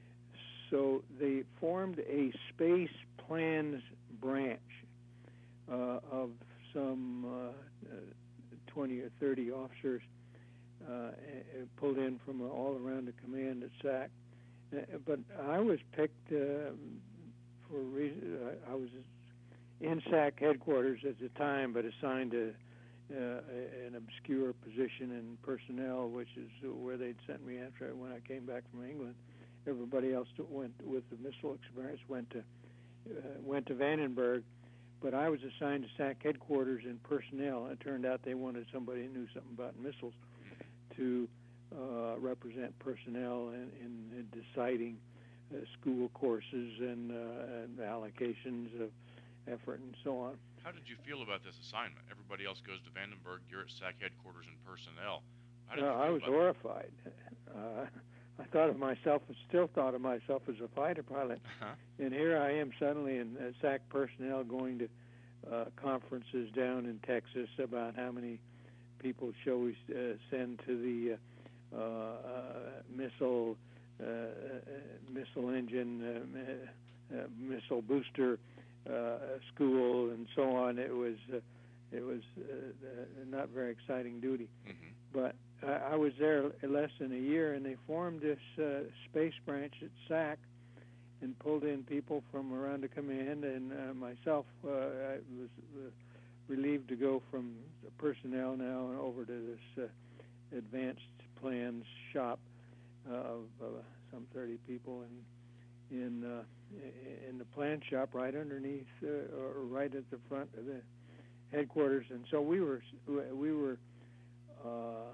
C: So they formed a space plans branch uh, of some uh, uh, twenty or thirty officers uh, pulled in from all around the command at S A C. Uh, but I was picked uh, for a reason. I was in S A C headquarters at the time, but assigned to uh, an obscure position in personnel, which is where they'd sent me after when I came back from England. Everybody else went with the missile experience went to uh, went to Vandenberg, but I was assigned to S A C headquarters in personnel. And it turned out they wanted somebody who knew something about missiles to uh, represent personnel in, in deciding uh, school courses and, uh, and allocations of effort and so on.
A: How did you feel about this assignment? Everybody else goes to Vandenberg. You're at S A C headquarters in personnel. How did
C: uh,
A: you feel
C: I was
A: about
C: horrified. Uh, I thought of myself, still thought of myself as a fighter pilot,
A: uh-huh.
C: and here I am suddenly in uh, S A C personnel going to uh, conferences down in Texas about how many people shall we uh, send to the uh, uh, missile uh, uh, missile engine uh, uh, missile booster uh, school and so on. It was uh, it was uh, not very exciting duty,
A: mm-hmm.
C: but I, I was there less than a year, and they formed this uh, space branch at S A C and pulled in people from around the command, and uh, myself uh, I was uh, relieved to go from the personnel now and over to this uh, advanced plans shop uh, of uh, some thirty people in in uh, in the plan shop right underneath uh, or right at the front of the headquarters. And so we were we were uh,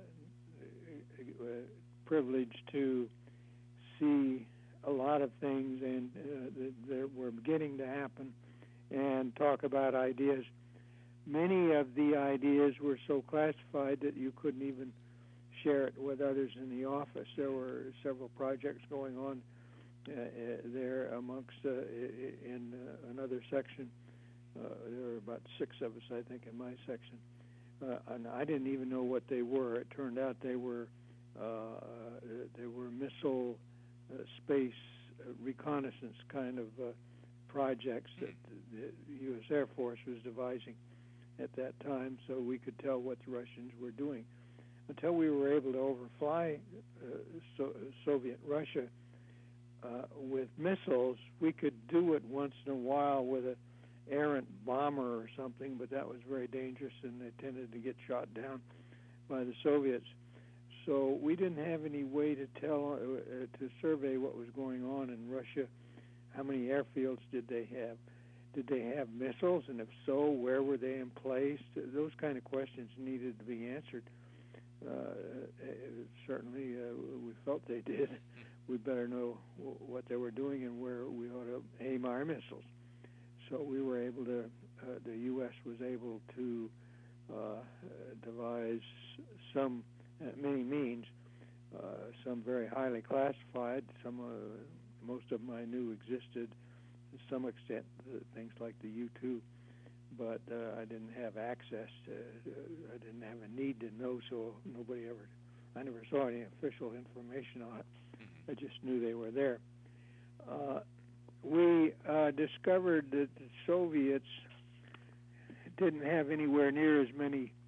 C: privileged to see a lot of things and uh, that were beginning to happen and talk about ideas. Many of the ideas were so classified that you couldn't even share it with others in the office. There were several projects going on uh, there amongst uh, in uh, another section. Uh, there were about six of us, I think, in my section, uh, and I didn't even know what they were. It turned out they were uh, they were missile uh, space uh, reconnaissance kind of uh, projects that the U S Air Force was devising at that time, so we could tell what the Russians were doing. Until we were able to overfly uh, so, Soviet Russia uh, with missiles, we could do it once in a while with an errant bomber or something, but that was very dangerous, and they tended to get shot down by the Soviets. So we didn't have any way to tell, uh, to survey what was going on in Russia. How many airfields did they have? Did they have missiles? And if so, where were they in place? Those kind of questions needed to be answered. Uh, certainly, uh, we felt they did. We better know w- what they were doing and where we ought to aim our missiles. So we were able to, uh, the U S was able to uh, devise some, uh, many means, uh, some very highly classified, some, uh, most of them I knew existed to some extent, uh, things like the U two, but uh, I didn't have access to, uh, I didn't have a need to know, so nobody ever, I never saw any official information on it.
A: Mm-hmm.
C: I just knew they were there. Uh, we uh, discovered that the Soviets didn't have anywhere near as many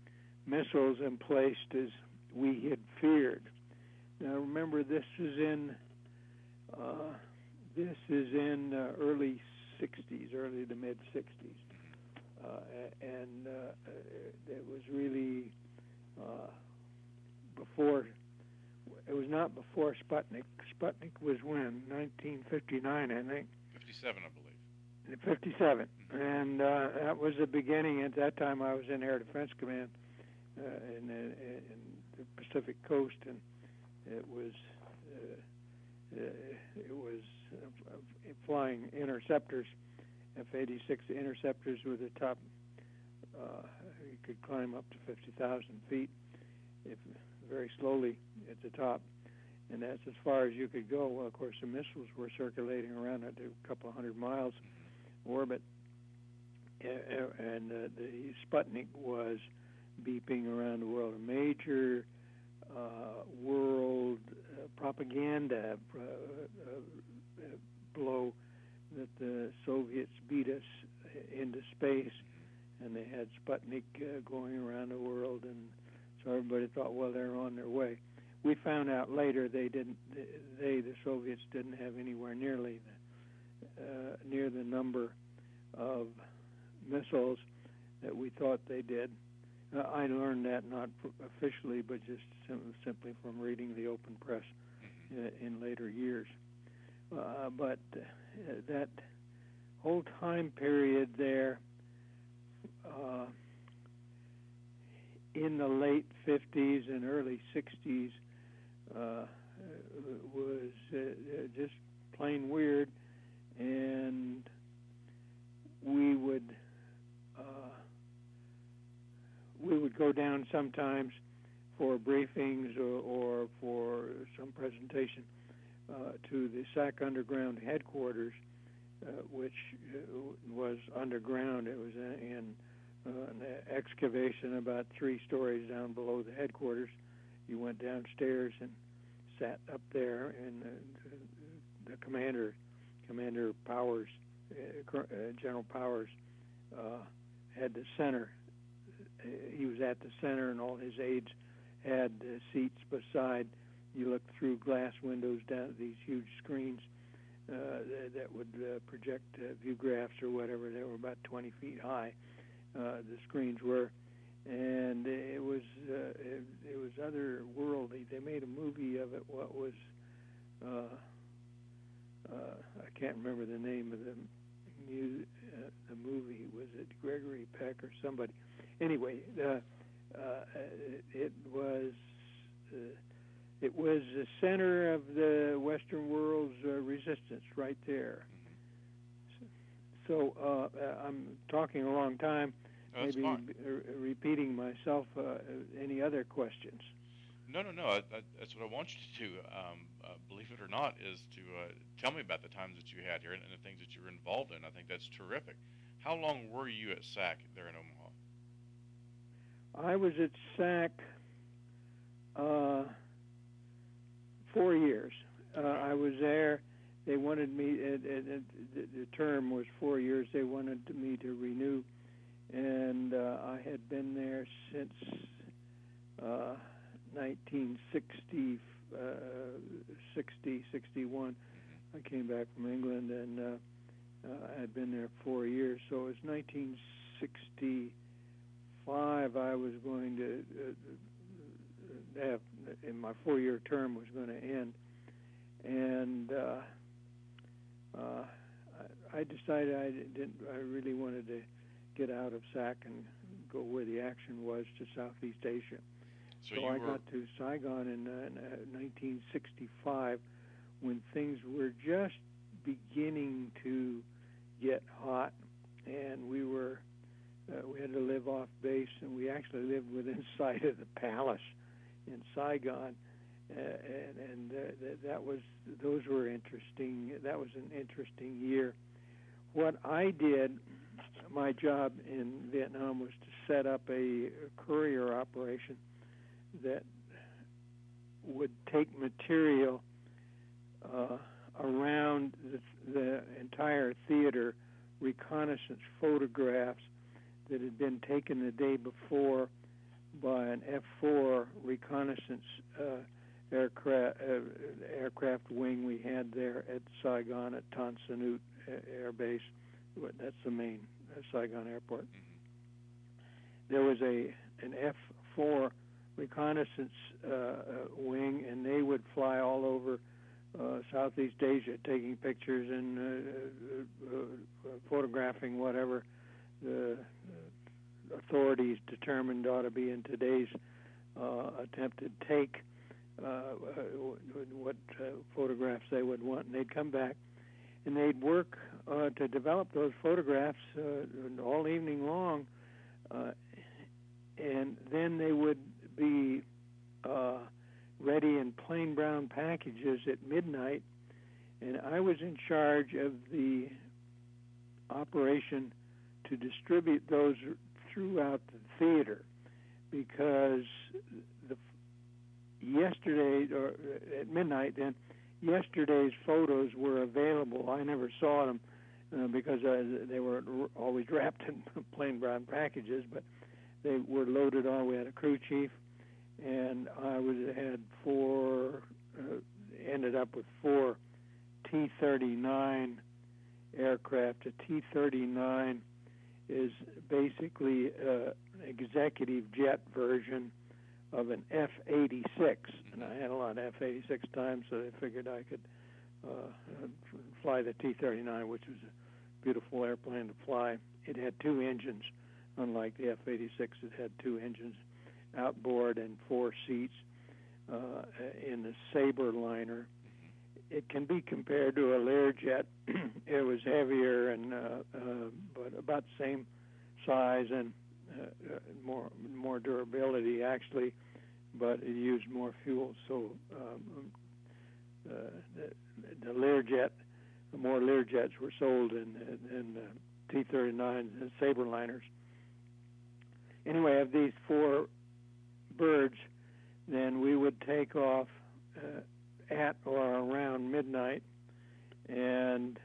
C: missiles emplaced as we had feared. Now remember, this is in uh, this is in uh, early sixties, early to mid sixties, uh, and uh, it was really uh, before. It was not before Sputnik. Sputnik was when nineteen fifty-nine, I think.
A: fifty-seven, I believe.
C: fifty-seven, mm-hmm. and uh, that was the beginning. At that time, I was in Air Defense Command uh, in, in the Pacific Coast, and it was uh, uh, it was uh, flying interceptors, F eighty-six interceptors with the top. Uh, you could climb up to fifty thousand feet, if very slowly at the top, and that's as far as you could go. Well, of course, the missiles were circulating around at a couple of hundred miles orbit, and uh, the Sputnik was beeping around the world. A major uh, world uh, propaganda uh, uh, blow that the Soviets beat us into space, and they had Sputnik uh, going around the world, and so everybody thought, well, they're on their way. We found out later they didn't. They, the Soviets, didn't have anywhere nearly the, uh, near the number of missiles that we thought they did. Uh, I learned that not officially, but just sim- simply from reading the open press uh, in later years. Uh, but uh, that whole time period there, uh, in the late fifties and early sixties, uh, was uh, just plain weird, and we would uh, we would go down sometimes for briefings or, or for some presentation uh, to the S A C underground headquarters, uh, which uh, was underground. It was in uh, an excavation about three stories down below the headquarters. You went downstairs and sat up there, and uh, the commander, Commander Powers, uh, General Powers, uh, had the center. He was at the center, and all his aides had uh, seats beside. You looked through glass windows down at these huge screens uh, that, that would uh, project uh, view graphs or whatever. They were about twenty feet high. Uh, the screens were, and it was uh, it, it was otherworldly. They made a movie of it. What was uh, uh, I can't remember the name of the mu- uh, the movie. Was it Gregory Peck or somebody? Anyway, uh, uh, it, it was uh, it was the center of the Western world's uh, resistance right there. So uh, I'm talking a long time,
A: no,
C: maybe re- repeating myself. Uh, any other questions?
A: No, no, no. I, I, that's what I want you to do. Um, uh, believe it or not, is to uh, tell me about the times that you had here and, and the things that you were involved in. I think that's terrific. How long were you at S A C there in Omaha?
C: I was at S A C uh, four years. Uh, I was there. They wanted me, it, it, it, the, the term was four years. They wanted me to renew, and uh, I had been there since uh, nineteen sixty, uh, sixty, sixty-one. I came back from England, and uh, uh, I had been there four years. So it was nineteen sixty-five. I was going to uh, have, in my four-year term was going to end, and uh, Uh, I, I decided I didn't. I really wanted to get out of S A C and go where the action was, to Southeast Asia.
A: So,
C: so
A: you
C: I
A: were...
C: got to Saigon in, uh, in uh, nineteen sixty-five, when things were just beginning to get hot, and we were uh, we had to live off base, and we actually lived within sight of the palace in Saigon. Uh, and and uh, th- that was those were interesting. That was an interesting year. What I did, my job in Vietnam was to set up a courier operation that would take material uh, around the, the entire theater, reconnaissance photographs that had been taken the day before by an F four reconnaissance uh, aircraft uh, aircraft wing we had there at Saigon at Tan Son Nhut Air Base. That's the main uh, Saigon airport. Mm-hmm. There was a an F four reconnaissance uh, uh, wing, and they would fly all over uh, Southeast Asia, taking pictures and uh, uh, uh, photographing whatever the uh, authorities determined ought to be in today's uh, attempted take, uh, uh, what uh, photographs they would want, and they'd come back and they'd work uh, to develop those photographs uh, all evening long, uh, and then they would be uh, ready in plain brown packages at midnight, and I was in charge of the operation to distribute those throughout the theater, because the yesterday or at midnight then yesterday's photos were available. I never saw them uh, because uh, they were always wrapped in plain brown packages, but they were loaded on. We had a crew chief, and I was had four, uh, ended up with four T thirty-nine aircraft. A T thirty-nine is basically an executive jet version of an F eighty-six, and I had a lot of F eighty-six times, so they figured I could uh, fly the T thirty-nine, which was a beautiful airplane to fly. It had two engines. Unlike the F eighty-six, it had two engines outboard and four seats uh, in the Sabreliner. It can be compared to a Learjet. It was heavier and uh, uh, but about the same size and uh, more more durability actually, but it used more fuel. So um, uh, the, the Learjet, the more Learjets were sold in in uh, T thirty-nines and Sabreliners. Anyway, of these four birds, then we would take off uh, at or around midnight, and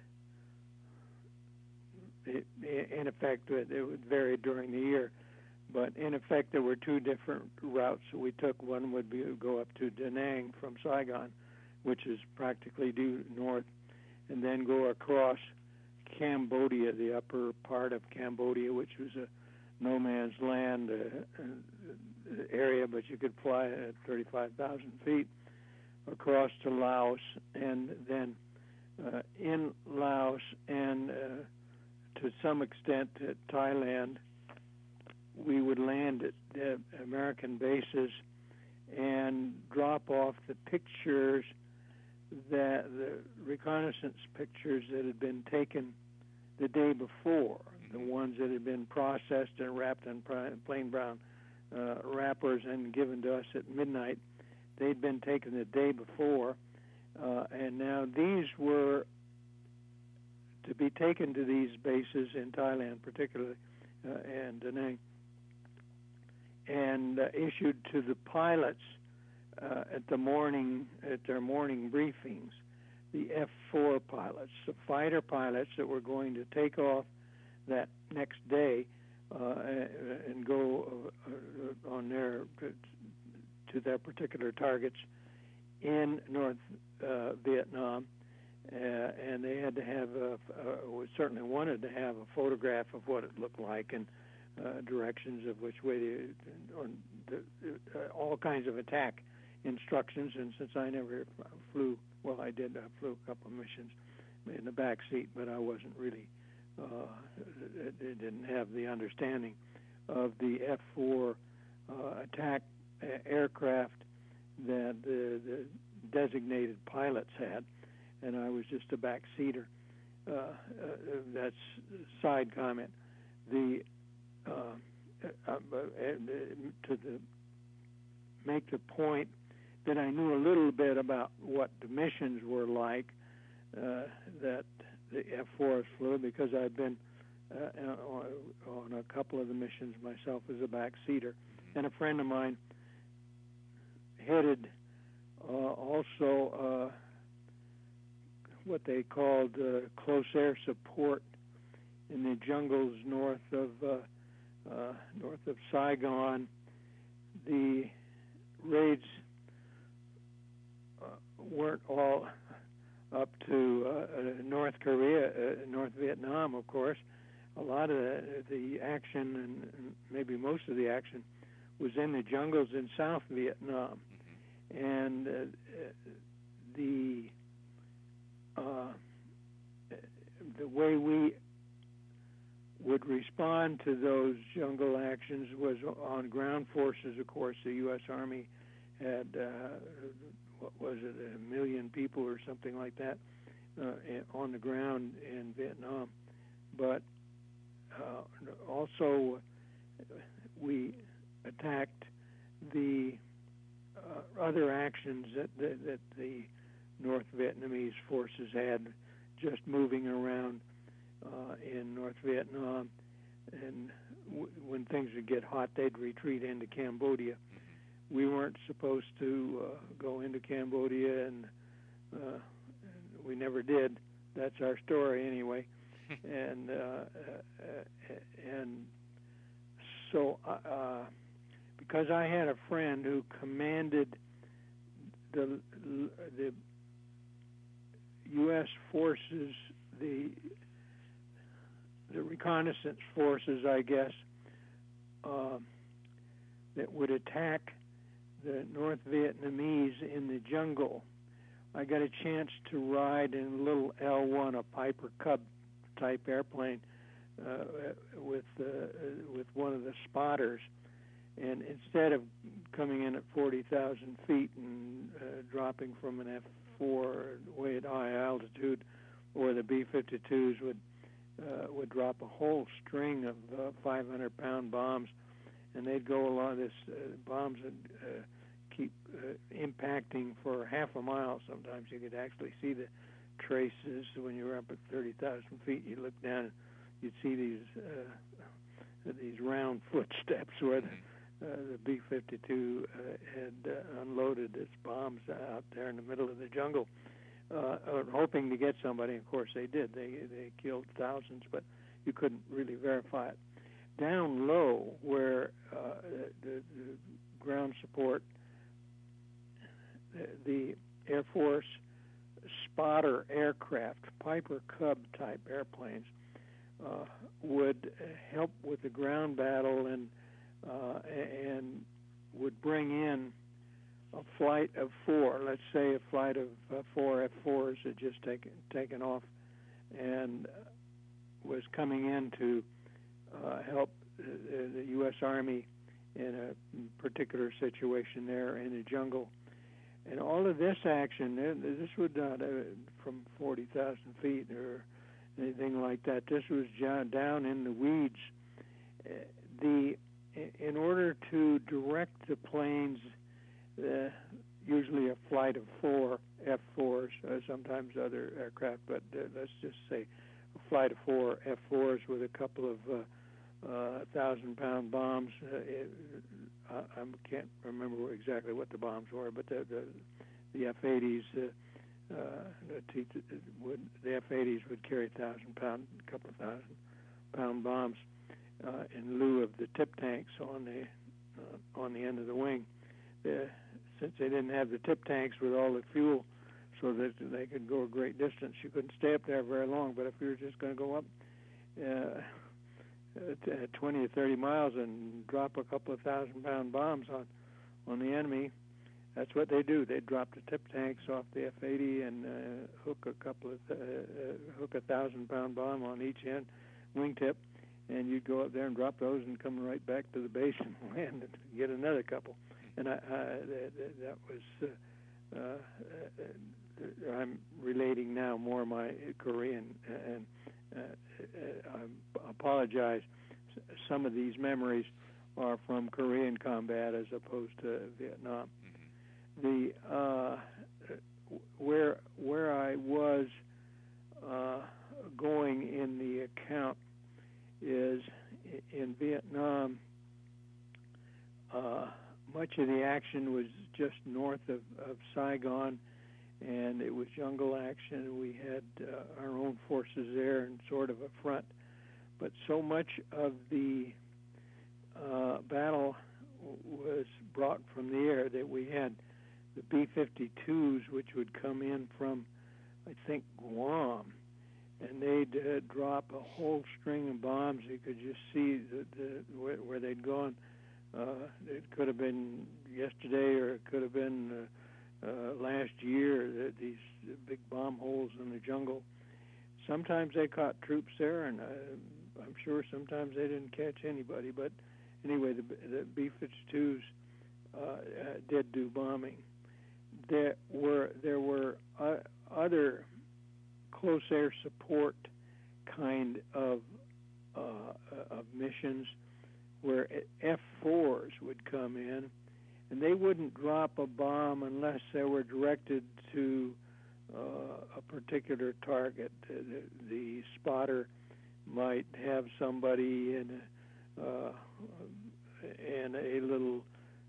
C: it, in effect, it, it would vary during the year, but in effect, there were two different routes that we took. One would be go up to Da Nang from Saigon, which is practically due north, and then go across Cambodia, the upper part of Cambodia, which was a no man's land uh, uh, area, but you could fly at thirty-five thousand feet across to Laos, and then uh, in Laos and uh, to some extent at Thailand, we would land at uh, American bases and drop off the pictures, that the reconnaissance pictures that had been taken the day before, the ones that had been processed and wrapped in plain brown uh, wrappers and given to us at midnight. They'd been taken the day before, uh, and now these were to be taken to these bases in Thailand, particularly, uh, and Da Nang, and uh, issued to the pilots uh, at the morning at their morning briefings. The F four pilots, the fighter pilots that were going to take off that next day uh, and go uh, on their to their particular targets in North uh, Vietnam, uh, and they had to have a, uh, certainly wanted to have a photograph of what it looked like and uh, directions of which way to, on the, uh, all kinds of attack instructions. And since I never flew, well, I did, I flew a couple of missions in the back seat, but I wasn't really. Uh, it, it didn't have the understanding of the F four uh, attack aircraft that the, the designated pilots had, and I was just a backseater. Uh, uh, that's side comment. The uh, uh, uh, to the make the point that I knew a little bit about what the missions were like uh, that the F fours flew, because I'd been uh, on a couple of the missions myself as a backseater, and a friend of mine headed uh, also uh, what they called uh, close air support in the jungles north of uh, uh, north of Saigon, the raids uh, weren't all up to uh, uh, North Korea, uh, North Vietnam, of course. A lot of the, the action, and, and maybe most of the action, was in the jungles in South Vietnam. Mm-hmm. And uh, the uh, the way we would respond to those jungle actions was on ground forces. Of course, the U S Army had, uh, what was it, a million people or something like that uh, on the ground in Vietnam. But uh, also we attacked the uh, other actions that, that, that the North Vietnamese forces had just moving around Uh, in North Vietnam, and w- when things would get hot, they'd retreat into Cambodia. Mm-hmm. We weren't supposed to uh, go into Cambodia, and uh, we never did. That's our story anyway. and uh, uh, and so, uh, because I had a friend who commanded the the U S forces, the the reconnaissance forces, I guess, uh, that would attack the North Vietnamese in the jungle. I got a chance to ride in a little L one, a Piper Cub type airplane, uh, with uh, with one of the spotters. And instead of coming in at forty thousand feet and uh, dropping from an F four way at high altitude, or the B fifty-twos would Uh, would drop a whole string of uh, five hundred pound bombs, and they'd go along. This uh, bombs would uh, keep uh, impacting for half a mile. Sometimes you could actually see the traces when you were up at thirty thousand feet. You look down, and you'd see these uh, these round footsteps where the, uh, the B fifty-two uh, had uh, unloaded its bombs out there in the middle of the jungle. Uh, hoping to get somebody. Of course, they did. They they killed thousands, but you couldn't really verify it. Down low, where uh, the, the ground support, the, the Air Force spotter aircraft, Piper Cub type airplanes, uh, would help with the ground battle and uh, and would bring in a flight of four, let's say a flight of uh, four F fours had just taken taken off and was coming in to uh, help the, the U S Army in a particular situation there in the jungle. And all of this action, this would not uh, from forty thousand feet or anything like that. This was down in the weeds. Uh, the in order to direct the planes, Uh, usually a flight of four F fours, uh, sometimes other aircraft, but uh, let's just say a flight of four F fours with a couple of uh, uh, thousand-pound bombs. Uh, it, I, I can't remember exactly what the bombs were, but the the, the F eighties, uh, uh, the, T, would, the F eighties would carry thousand-pound, couple of thousand-pound bombs uh, in lieu of the tip tanks on the uh, on the end of the wing. Uh, since they didn't have the tip tanks with all the fuel so that they could go a great distance, you couldn't stay up there very long. But if you were just going to go up uh, twenty or thirty miles and drop a couple of thousand-pound bombs on, on the enemy, that's what they do. They drop the tip tanks off the F eighty and uh, hook a couple of th- uh, hook a thousand-pound bomb on each end wingtip, and you'd go up there and drop those and come right back to the base and land and get another couple. And I, I, that, that was, uh, uh, uh, I'm relating now more of my Korean, and uh, uh, I apologize. Some of these memories are from Korean combat as opposed to Vietnam. Mm-hmm. The uh, where where I was uh, going in the account is in Vietnam. Uh, Much of the action was just north of, of Saigon, and it was jungle action. We had uh, our own forces there and sort of a front. But so much of the uh, battle was brought from the air. That we had the B fifty-twos, which would come in from, I think, Guam, and they'd uh, drop a whole string of bombs. You could just see the, the where, where they'd gone. Uh, it could have been yesterday, or it could have been uh, uh, last year. The, these big bomb holes in the jungle. Sometimes they caught troops there, and uh, I'm sure sometimes they didn't catch anybody. But anyway, the, the B fifty-twos uh, uh, did do bombing. There were there were uh, other close air support kind of uh, of missions where F fours would come in, and they wouldn't drop a bomb unless they were directed to uh, a particular target. The, the spotter might have somebody in a, uh, in a little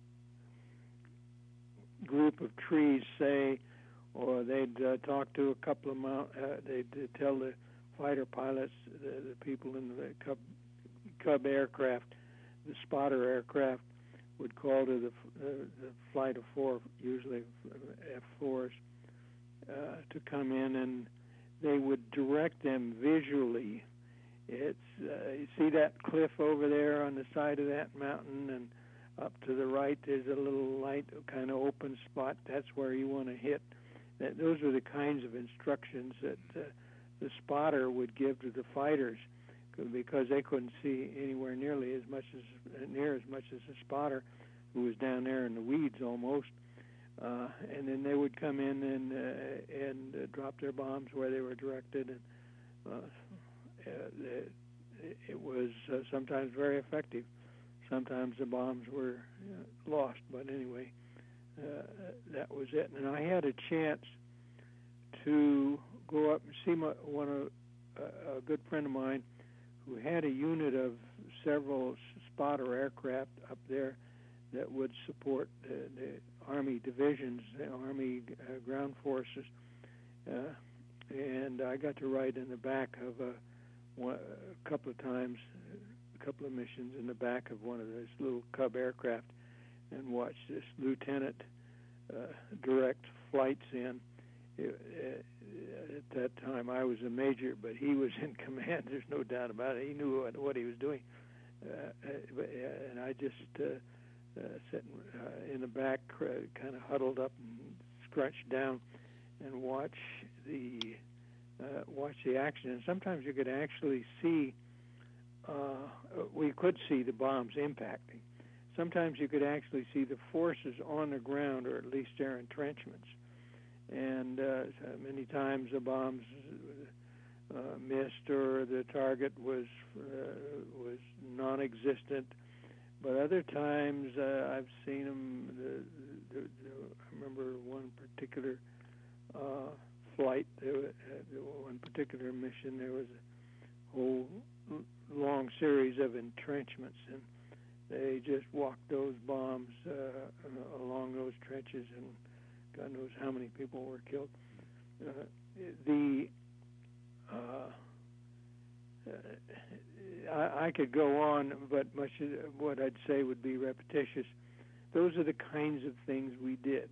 C: group of trees, say, or they'd uh, talk to a couple of mount, uh, they'd uh, tell the fighter pilots, the, the people in the Cub, Cub aircraft, the spotter aircraft would call to the, uh, the flight of four, usually F fours, uh, to come in, and they would direct them visually. It's uh, you see that cliff over there on the side of that mountain, and up to the right there's a little light kind of open spot. That's where you want to hit. That, those are the kinds of instructions that uh, the spotter would give to the fighters, because they couldn't see anywhere nearly as much as near as much as the spotter, who was down there in the weeds almost. Uh, and then they would come in and uh, and uh, drop their bombs where they were directed, and uh, it, it was uh, sometimes very effective. Sometimes the bombs were uh, lost, but anyway, uh, that was it. And I had a chance to go up and see my, one of uh, a good friend of mine who had a unit of several spotter aircraft up there that would support the, the Army divisions, the Army uh, ground forces. Uh, and I got to ride in the back of a, one, a couple of times, a couple of missions in the back of one of those little Cub aircraft, and watch this lieutenant uh, direct flights in. It, uh, at that time, I was a major, but he was in command. There's no doubt about it. He knew what, what he was doing, uh, uh, and I just uh, uh, sitting uh, in the back, uh, kind of huddled up and scrunched down, and watch the uh, watch the action. And sometimes you could actually see. Uh, we could see the bombs impacting. Sometimes you could actually see the forces on the ground, or at least their entrenchments. And uh, many times the bombs uh, missed, or the target was uh, was non-existent. But other times uh, I've seen them. The, the, the, I remember one particular uh, flight, uh, one particular mission. There was a whole long series of entrenchments, and they just walked those bombs uh, along those trenches, and God knows how many people were killed. Uh, the uh, I, I could go on, but much of what I'd say would be repetitious. Those are the kinds of things we did.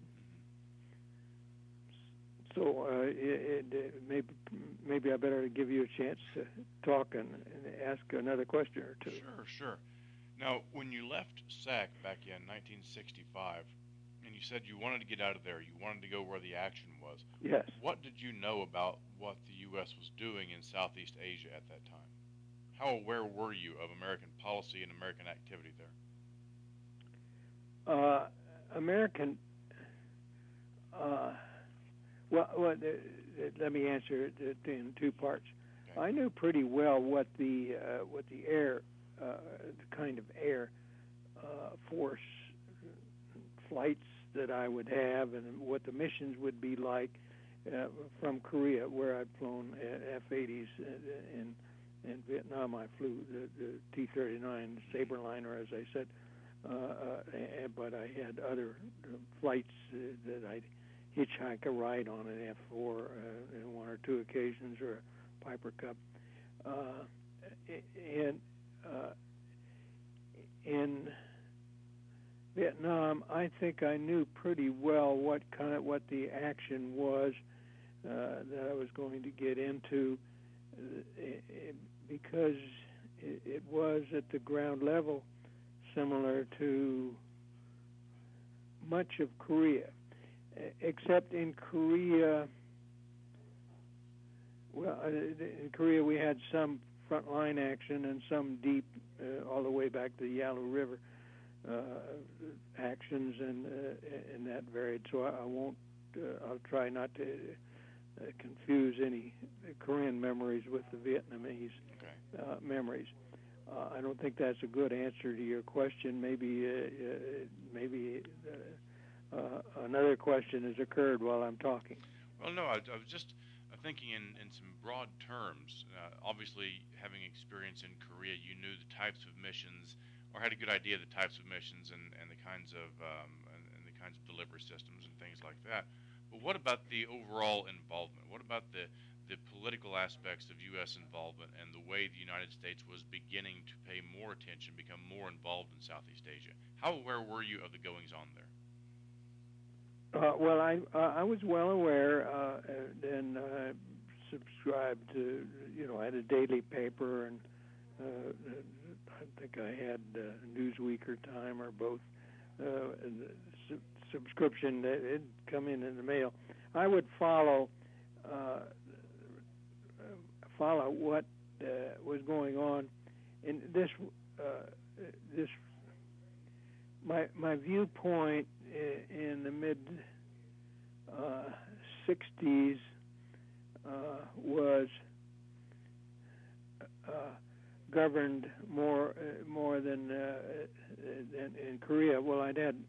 C: So uh, it, it, maybe maybe I better give you a chance to talk and, and ask another question or two.
A: Sure, sure. Now, when you left S A C back in nineteen sixty-five, and you said you wanted to get out of there, you wanted to go where the action was.
C: Yes.
A: What did you know about what the U S was doing in Southeast Asia at that time? How aware were you of American policy and American activity there?
C: Uh, American... Uh, Well, well uh, let me answer it in two parts. Okay. I knew pretty well what the uh, what the air, uh, the kind of air uh, force flights that I would have, and what the missions would be like uh, from Korea, where I'd flown F eighties in in Vietnam. I flew the, the T thirty-nine Saberliner, as I said, uh, uh, but I had other flights uh, that I'd hitchhike a ride on an F four uh, on one or two occasions, or a Piper Cub. Uh, and uh, in Vietnam, I think I knew pretty well what kind of what the action was uh, that I was going to get into, uh, it, because it, it was at the ground level, similar to much of Korea, except in Korea. Well, in Korea we had some frontline action and some deep, uh, all the way back to the Yalu River. Uh, actions and uh, and that varied. So I, I won't. Uh, I'll try not to uh, confuse any Korean memories with the Vietnamese
A: Okay.
C: uh, memories. Uh, I don't think that's a good answer to your question. Maybe uh, uh, maybe uh, uh, another question has occurred while I'm talking.
A: Well, no, I, I was just uh, thinking in, in some broad terms. Uh, obviously, having experience in Korea, you knew the types of missions, or had a good idea of the types of missions and, and the kinds of um, and, and the kinds of delivery systems and things like that. But what about the overall involvement? What about the the political aspects of U S involvement and the way the United States was beginning to pay more attention, become more involved in Southeast Asia? How aware were you of the goings on there?
C: Uh, well, I uh, I was well aware, uh, and uh, subscribed to, you know, I had a daily paper, and uh, I think I had uh, Newsweek or Time or both. Uh, su- subscription that it'd come in in the mail. I would follow uh, follow what uh, was going on, and this uh, this my my viewpoint in the mid uh, sixties uh, was uh, governed more uh, more than uh, than in Korea. Well, I'd had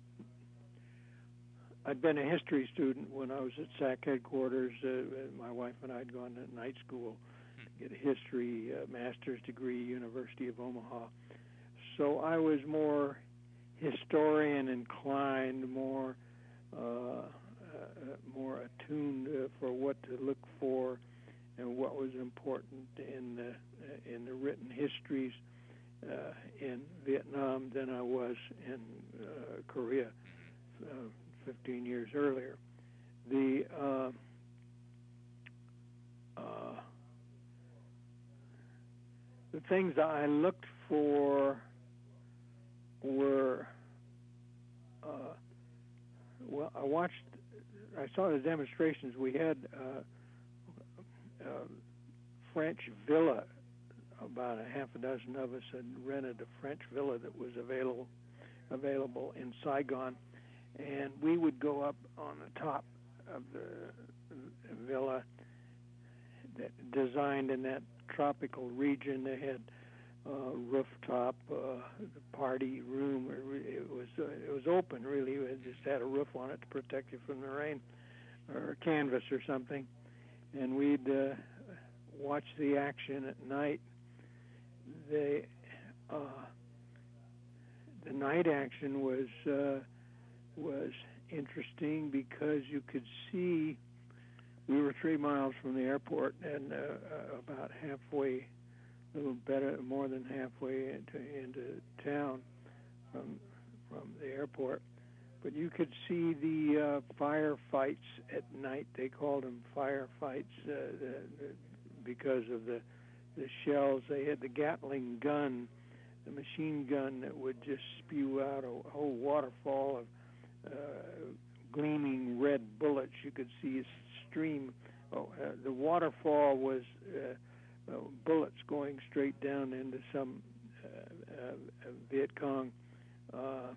C: I'd been a history student when I was at S A C headquarters. Uh, my wife and I had gone to night school to get a history uh, master's degree, University of Omaha. So I was more historian inclined, more uh, uh, more attuned uh, for what to look for and what was important in the uh, in the written histories uh, in Vietnam than I was in uh, Korea uh, fifteen years earlier. The uh, uh, the things that I looked for were uh, well, I watched, I saw the demonstrations. We had uh, uh, French villa. About a half a dozen of us had rented a French villa that was available available in Saigon, and we would go up on the top of the villa that designed in that tropical region. They had uh, rooftop uh, party room. It was uh, it was open, really. It just had a roof on it to protect you from the rain, or canvas or something. And we'd uh, watch the action at night. They uh, the night action was uh, was interesting because you could see. We were three miles from the airport, and uh, uh, about halfway, a little better, more than halfway into into town from from the airport. But you could see the uh, firefights at night. They called them firefights uh, the, the, because of the the shells. They had the Gatling gun, the machine gun that would just spew out a whole waterfall of uh, gleaming red bullets. You could see a stream. Oh, uh, the waterfall was uh, uh, bullets going straight down into some uh, uh, Viet Cong uh, uh,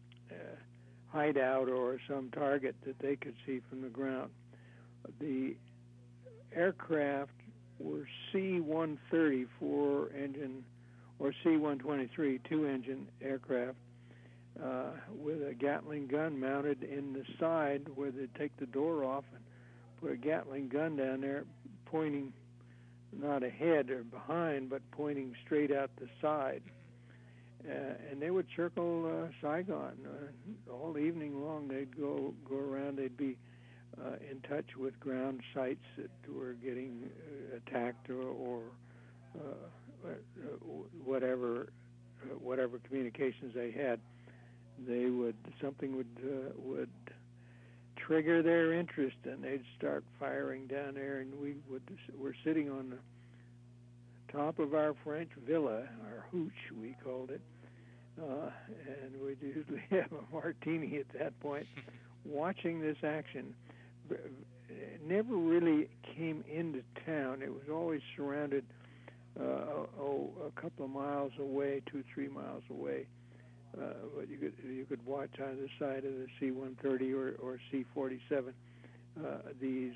C: hideout or some target that they could see from the ground. The aircraft were C one thirty, four-engine, or C one twenty-three, two-engine aircraft uh, with a Gatling gun mounted in the side where they take the door off and put a Gatling gun down there pointing not ahead or behind, but pointing straight out the side. Uh, and they would circle uh, Saigon uh, all evening long. They'd go go around. They'd be uh, in touch with ground sites that were getting uh, attacked or, or uh, whatever uh, whatever communications they had. they would something would uh, would trigger their interest, and they'd start firing down there, and we would we're sitting on the top of our French villa, our hooch we called it, uh, and we'd usually have a martini at that point, watching this action. It never really came into town. It was always surrounded uh, oh, a couple of miles away, two, three miles away. Uh, but you could you could watch either side of the C one thirty or, or C forty-seven uh, these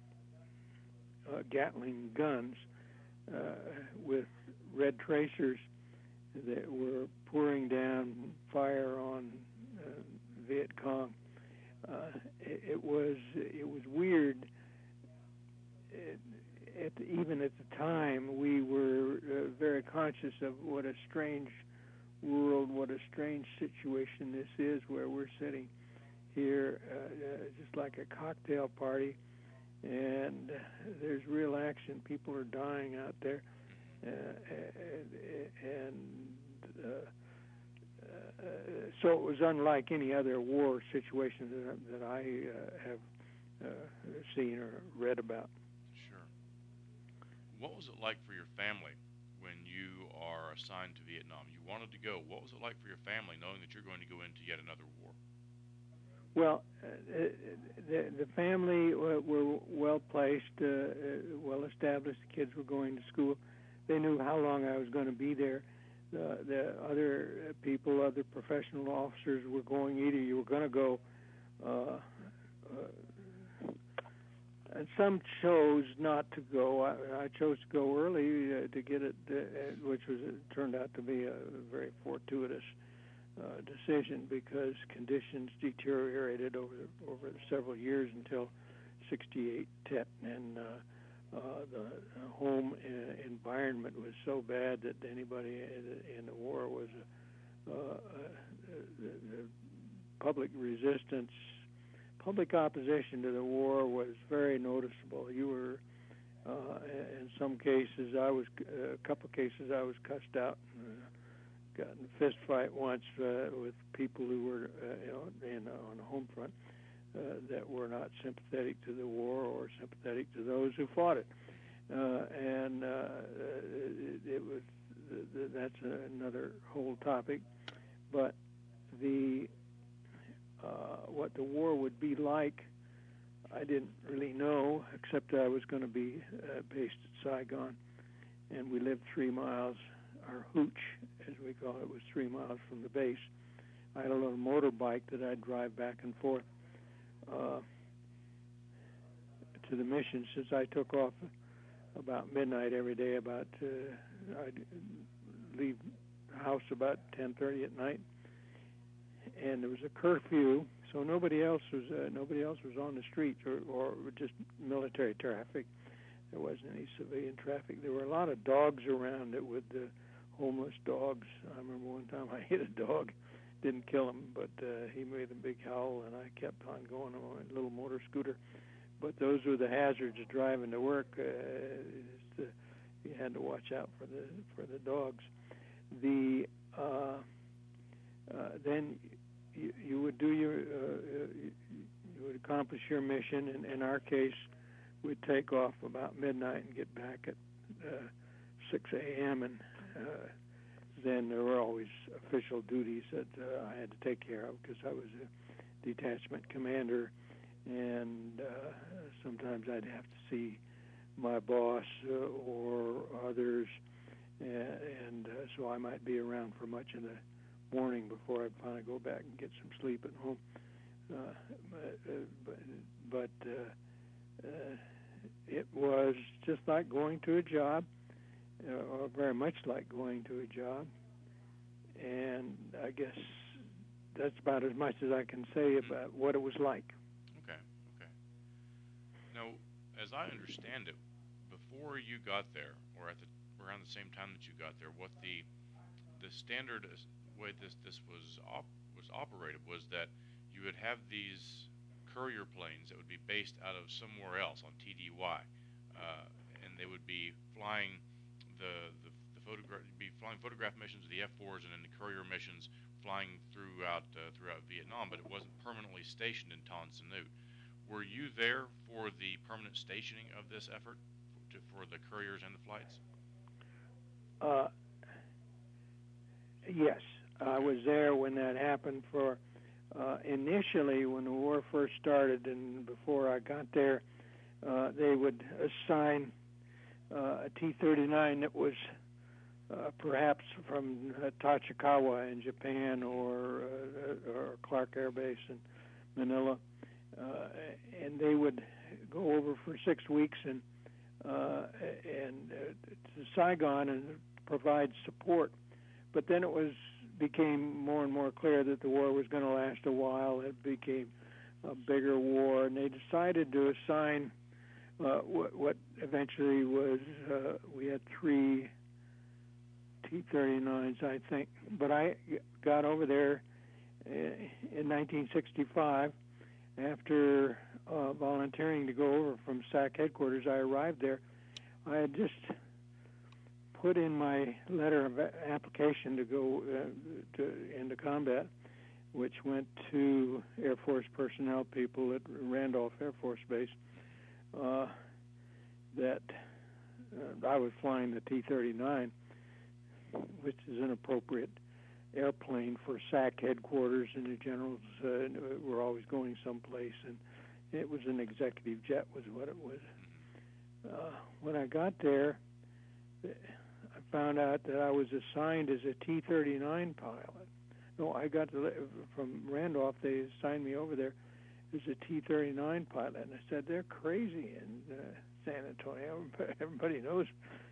C: uh, Gatling guns uh, with red tracers that were pouring down fire on uh, Viet Cong. Uh, it, it was it was weird. It, at the, even at the time, we were uh, very conscious of what a strange world, what a strange situation this is, where we're sitting here uh, uh, just like a cocktail party, and uh, there's real action. People are dying out there, uh, and, and uh, uh, so it was unlike any other war situation that, that I uh, have uh, seen or read about.
A: Sure. What was it like for your family when you are assigned to Vietnam? You wanted to go. What was it like for your family knowing that you're going to go into yet another war?
C: Well, uh, the, the family were, were well placed, uh, uh, well established. The kids were going to school. They knew how long I was going to be there. Uh, the other people, other professional officers were going. Either you were going to go, uh, uh, and some chose not to go. I, I chose to go early uh, to get it, uh, which was it turned out to be a very fortuitous uh, decision because conditions deteriorated over over several years until sixty-eight Tet, and uh, uh, the home uh, environment was so bad that anybody in the war was uh, uh, the, the public resistance. Public opposition to the war was very noticeable. You were, uh, in some cases, I was, uh, a couple of cases, I was cussed out. Uh, got in a fist fight once uh, with people who were, uh, you know, in, uh, on the home front uh, that were not sympathetic to the war or sympathetic to those who fought it. Uh, and uh, it, it was, that's another whole topic. But the Uh, what the war would be like, I didn't really know, except I was going to be uh, based at Saigon, and we lived three miles, our hooch, as we call it, was three miles from the base. I had a little motorbike that I'd drive back and forth uh, to the mission since I took off about midnight every day. About uh, I'd leave the house about ten thirty at night, and there was a curfew, so nobody else was uh, nobody else was on the streets or, or just military traffic. There wasn't any civilian traffic. There were a lot of dogs around it with the homeless dogs. I remember one time I hit a dog, didn't kill him, but uh, he made a big howl, and I kept on going on a little motor scooter. But those were the hazards of driving to work. Uh, just, uh, you had to watch out for the for the dogs. The uh, Uh, then you, you would do your, uh, you, you would accomplish your mission. And in our case, we'd take off about midnight and get back at uh, six a.m. And uh, then there were always official duties that uh, I had to take care of because I was a detachment commander. And uh, sometimes I'd have to see my boss uh, or others. And, and uh, so I might be around for much of the morning before I finally go back and get some sleep at home. Uh, but but, but uh, uh, it was just like going to a job, uh, or very much like going to a job. And I guess that's about as much as I can say about what it was like.
A: Okay, okay. Now, as I understand it, before you got there, or at the around the same time that you got there, what the the standard is, way this this was op, was operated was that you would have these courier planes that would be based out of somewhere else on T D Y, uh, and they would be flying the the, the photograph be flying photograph missions, the F fours, and then the courier missions flying throughout uh, throughout Vietnam, but it wasn't permanently stationed in Tan Son Nhut. Were you there for the permanent stationing of this effort to, for the couriers and the flights?
C: Uh, yes, okay. I was there when that happened. For uh, initially, when the war first started, and before I got there, uh, they would assign uh, a T thirty-nine that was uh, perhaps from uh, Tachikawa in Japan, or uh, or Clark Air Base in Manila, uh, and they would go over for six weeks and uh, and uh, to Saigon and provide support. But then it was became more and more clear that the war was going to last a while. It became a bigger war, and they decided to assign uh, what, what eventually was uh, we had three T thirty-nines, I think. But I got over there in nineteen sixty-five after uh, volunteering to go over from S A C headquarters. I arrived there. I had just put in my letter of application to go uh, to, into combat, which went to Air Force personnel people at Randolph Air Force Base, uh, that uh, I was flying the T thirty-nine, which is an appropriate airplane for S A C headquarters, and the generals uh, were always going someplace, and it was an executive jet was what it was. Uh, when I got there, I found out that I was assigned as a T thirty-nine pilot. No, I got to, from Randolph, they assigned me over there as a T thirty-nine pilot, and I said, they're crazy in uh, San Antonio. Everybody knows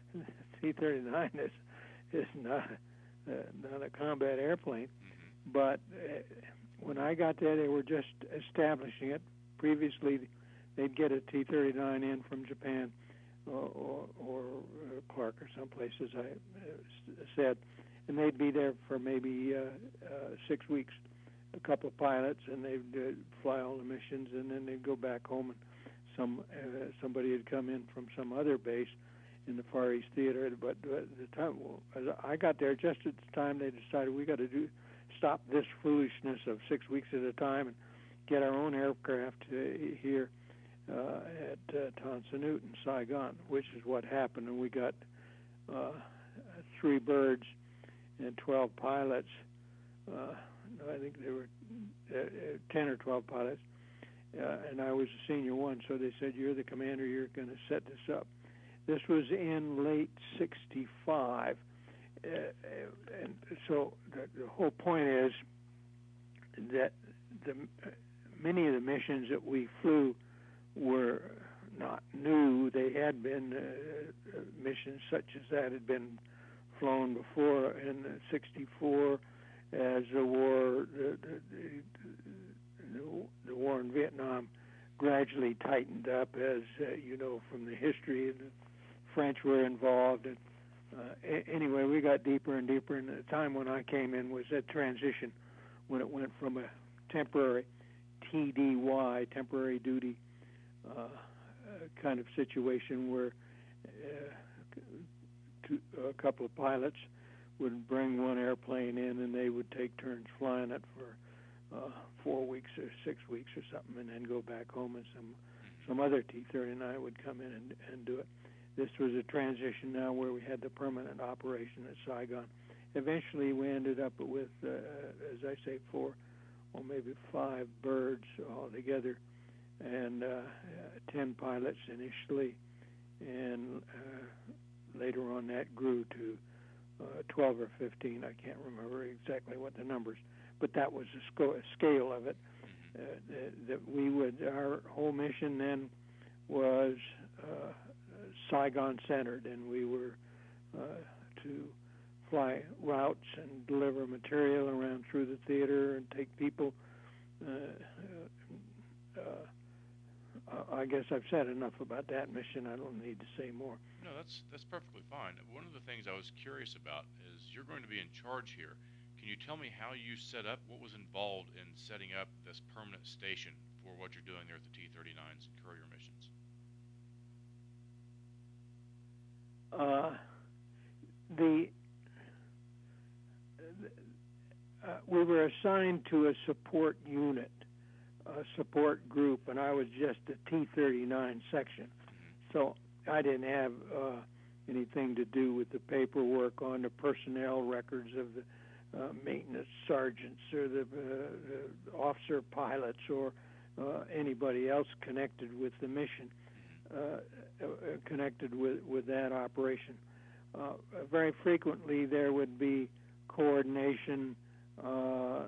C: T thirty-nine is is not uh, not a combat airplane.
A: Mm-hmm.
C: But uh, when I got there, they were just establishing it. Previously, they'd get a T thirty-nine in from Japan or, or, or uh, Clark or someplace, as I uh, said, and they'd be there for maybe uh, uh, six weeks, a couple of pilots, and they'd uh, fly all the missions, and then they'd go back home, and some uh, somebody had come in from some other base in the Far East Theater. But at the time, well, I got there just at the time they decided we got to do stop this foolishness of six weeks at a time and get our own aircraft uh, here uh, at uh, Tan Son Nhut in Saigon, which is what happened. And we got uh, three birds and twelve pilots. Uh, I think there were uh, ten or twelve pilots, uh, and I was the senior one. So they said, "You're the commander. You're going to set this up." This was in late sixty-five, uh, and so the, the whole point is that the uh, many of the missions that we flew were not new. They had been uh, missions such as that had been flown before in sixty-four, as the war, the, the, the, the war in Vietnam gradually tightened up, as uh, you know from the history. The French were involved, and uh, a- anyway, we got deeper and deeper. And the time when I came in was that transition when it went from a temporary T D Y, temporary duty uh, uh, kind of situation where uh, two, a couple of pilots would bring one airplane in, and they would take turns flying it for uh, four weeks or six weeks or something, and then go back home, and some some other T thirty-nine would come in and, and do it. This was a transition now where we had the permanent operation at Saigon. Eventually, we ended up with, uh, as I say, four or maybe five birds altogether, and uh, ten pilots initially, and uh, later on that grew to uh, twelve or fifteen. I can't remember exactly what the numbers, but that was the sco- scale of it. Uh, that, that we would, our whole mission then was uh, Saigon centered, and we were uh, to fly routes and deliver material around through the theater and take people. Uh, uh, I guess I've said enough about that mission. I don't need to say more.
A: No, that's that's perfectly fine. One of the things I was curious about is you're going to be in charge here. Can you tell me how you set up, what was involved in setting up this permanent station for what you're doing there at the T thirty-nines and courier missions?
C: Uh, the we were assigned to a support unit, a support group, and I was just a T thirty-nine section. So I didn't have uh, anything to do with the paperwork on the personnel records of the uh, maintenance sergeants or the, uh, the officer pilots or uh, anybody else connected with the mission, uh, uh, connected with, with that operation. Uh, very frequently there would be coordination, uh, uh,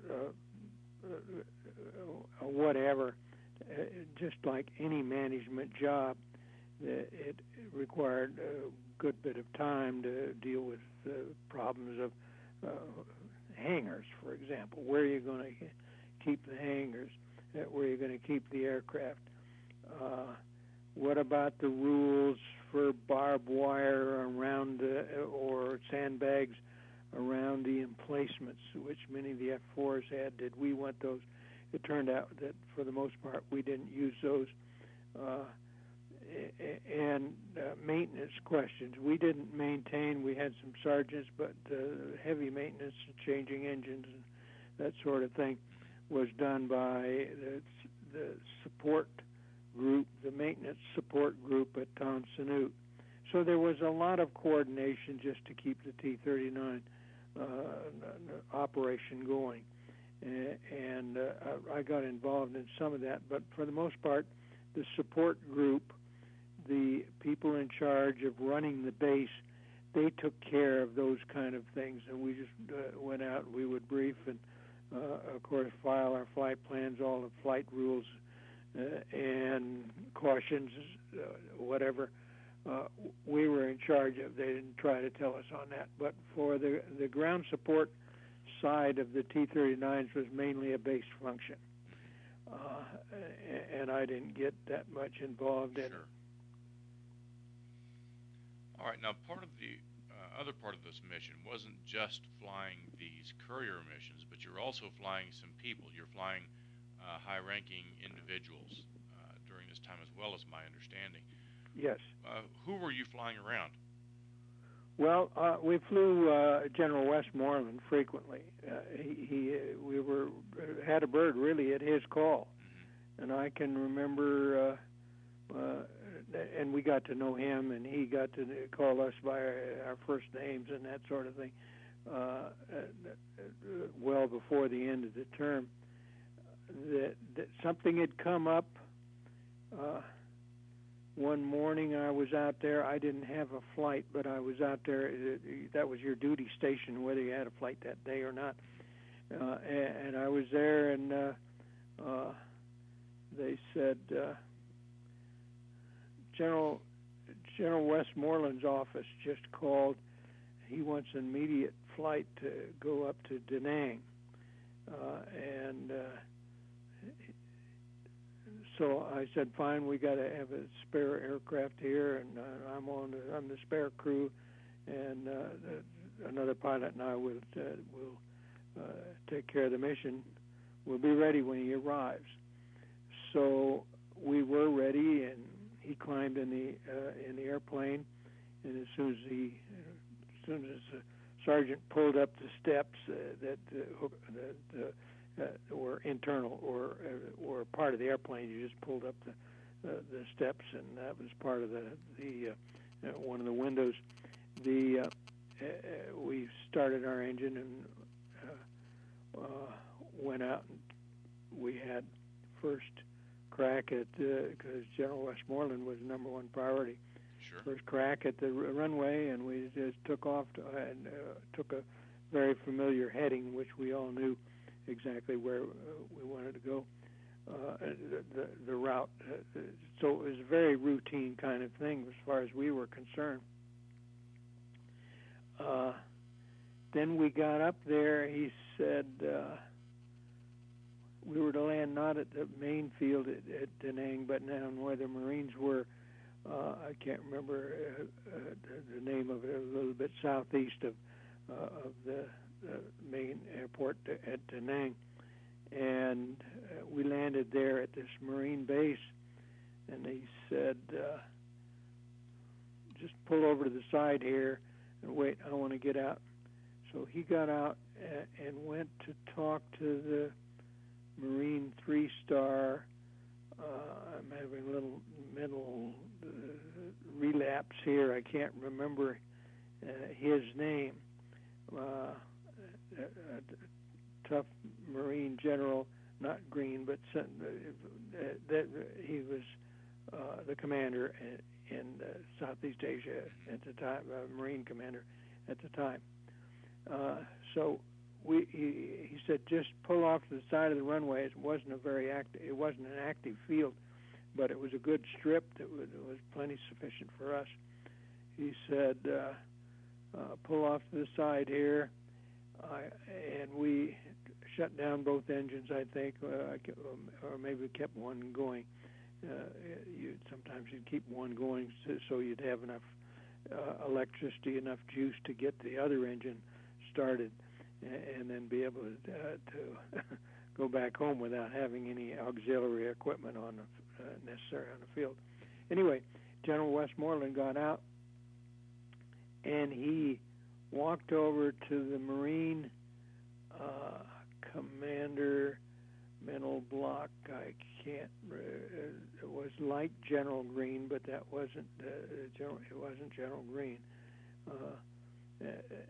C: uh, whatever, uh, just like any management job. It required a good bit of time to deal with uh, problems of uh, hangars, for example. Where are you going to keep the hangars? Where are you going to keep the aircraft? Uh, what about the rules for barbed wire around uh, or sandbags around the emplacements, which many of the F fours had? Did we want those? It turned out that for the most part we didn't use those. Uh, and uh, maintenance questions. We didn't maintain, we had some sergeants, but uh, heavy maintenance, changing engines and that sort of thing was done by the, the support group, the maintenance support group at Tom Sanute. So there was a lot of coordination just to keep the T thirty-nine uh, operation going. And uh, I got involved in some of that, but for the most part, the support group, the people in charge of running the base, they took care of those kind of things, and we just uh, went out and we would brief and, uh, of course, file our flight plans, all the flight rules uh, and cautions, uh, whatever. Uh, we were in charge of. They didn't try to tell us on that. But for the, the ground support side of the T thirty-nines was mainly a base function. Uh, and I didn't get that much involved in it.
A: Sure. All right, now part of the uh, other part of this mission wasn't just flying these courier missions, but you're also flying some people. You're flying uh, high-ranking individuals uh, during this time as well, as my understanding.
C: Yes.
A: Uh, who were you flying around?
C: Well, uh, we flew uh, General Westmoreland frequently. Uh, he, he uh, we were had a bird really at his call, mm-hmm. and I can remember, uh, uh, and we got to know him, and he got to call us by our, our first names and that sort of thing. Uh, uh, well before the end of the term, that, that something had come up. Uh, One morning I was out there. I didn't have a flight, but I was out there. That was your duty station, whether you had a flight that day or not. Uh, and, and I was there, and uh, uh, they said, uh, General General Westmoreland's office just called. He wants an immediate flight to go up to Da Nang. Uh, and... Uh, So I said, "Fine, we got to have a spare aircraft here, and uh, I'm on. The, I'm the spare crew, and uh, the, another pilot and I will uh, will uh, take care of the mission. We'll be ready when he arrives." So we were ready, and he climbed in the uh, in the airplane, and as soon as he, as soon as the sergeant pulled up the steps uh, that uh, that. Uh, Uh, or internal, or uh, or part of the airplane. You just pulled up the uh, the steps, and that was part of the the uh, uh, one of the windows. The uh, uh, we started our engine and uh, uh, went out, and we had first crack at because uh, General Westmoreland was number one priority.
A: Sure.
C: First crack at the runway, and we just took off to, and uh, took a very familiar heading, which we all knew exactly where uh, we wanted to go, uh, the, the, the route. Uh, so it was a very routine kind of thing as far as we were concerned. Uh, then we got up there. He said uh, we were to land not at the main field at, at Da Nang, but down where the Marines were. Uh, I can't remember uh, uh, the, the name of it. A little bit southeast of uh, of the the main airport at Da Nang, and uh, we landed there at this Marine base, and he said, uh, just pull over to the side here and wait, I want to get out. So he got out and, and went to talk to the Marine three-star. Uh, I'm having a little mental uh, relapse here. I can't remember uh, his name. Uh, a, a tough Marine general, not Green, but uh, that he was uh, the commander in, in uh, Southeast Asia at the time, uh, Marine commander at the time. Uh, so we, he, he said, just pull off to the side of the runway. It wasn't a very active, it wasn't an active field, but it was a good strip that was, was plenty sufficient for us. He said, uh, uh, pull off to the side here, uh, and we shut down both engines, I think, uh, or maybe kept one going. Uh, you sometimes you'd keep one going so, so you'd have enough uh, electricity, enough juice to get the other engine started, and, and then be able to, uh, to go back home without having any auxiliary equipment on the, uh, necessary on the field. Anyway, General Westmoreland got out, and he walked over to the Marine uh, commander, mental block. I can't. Uh, it was like General Green, but that wasn't. Uh, General, it wasn't General Green. Uh,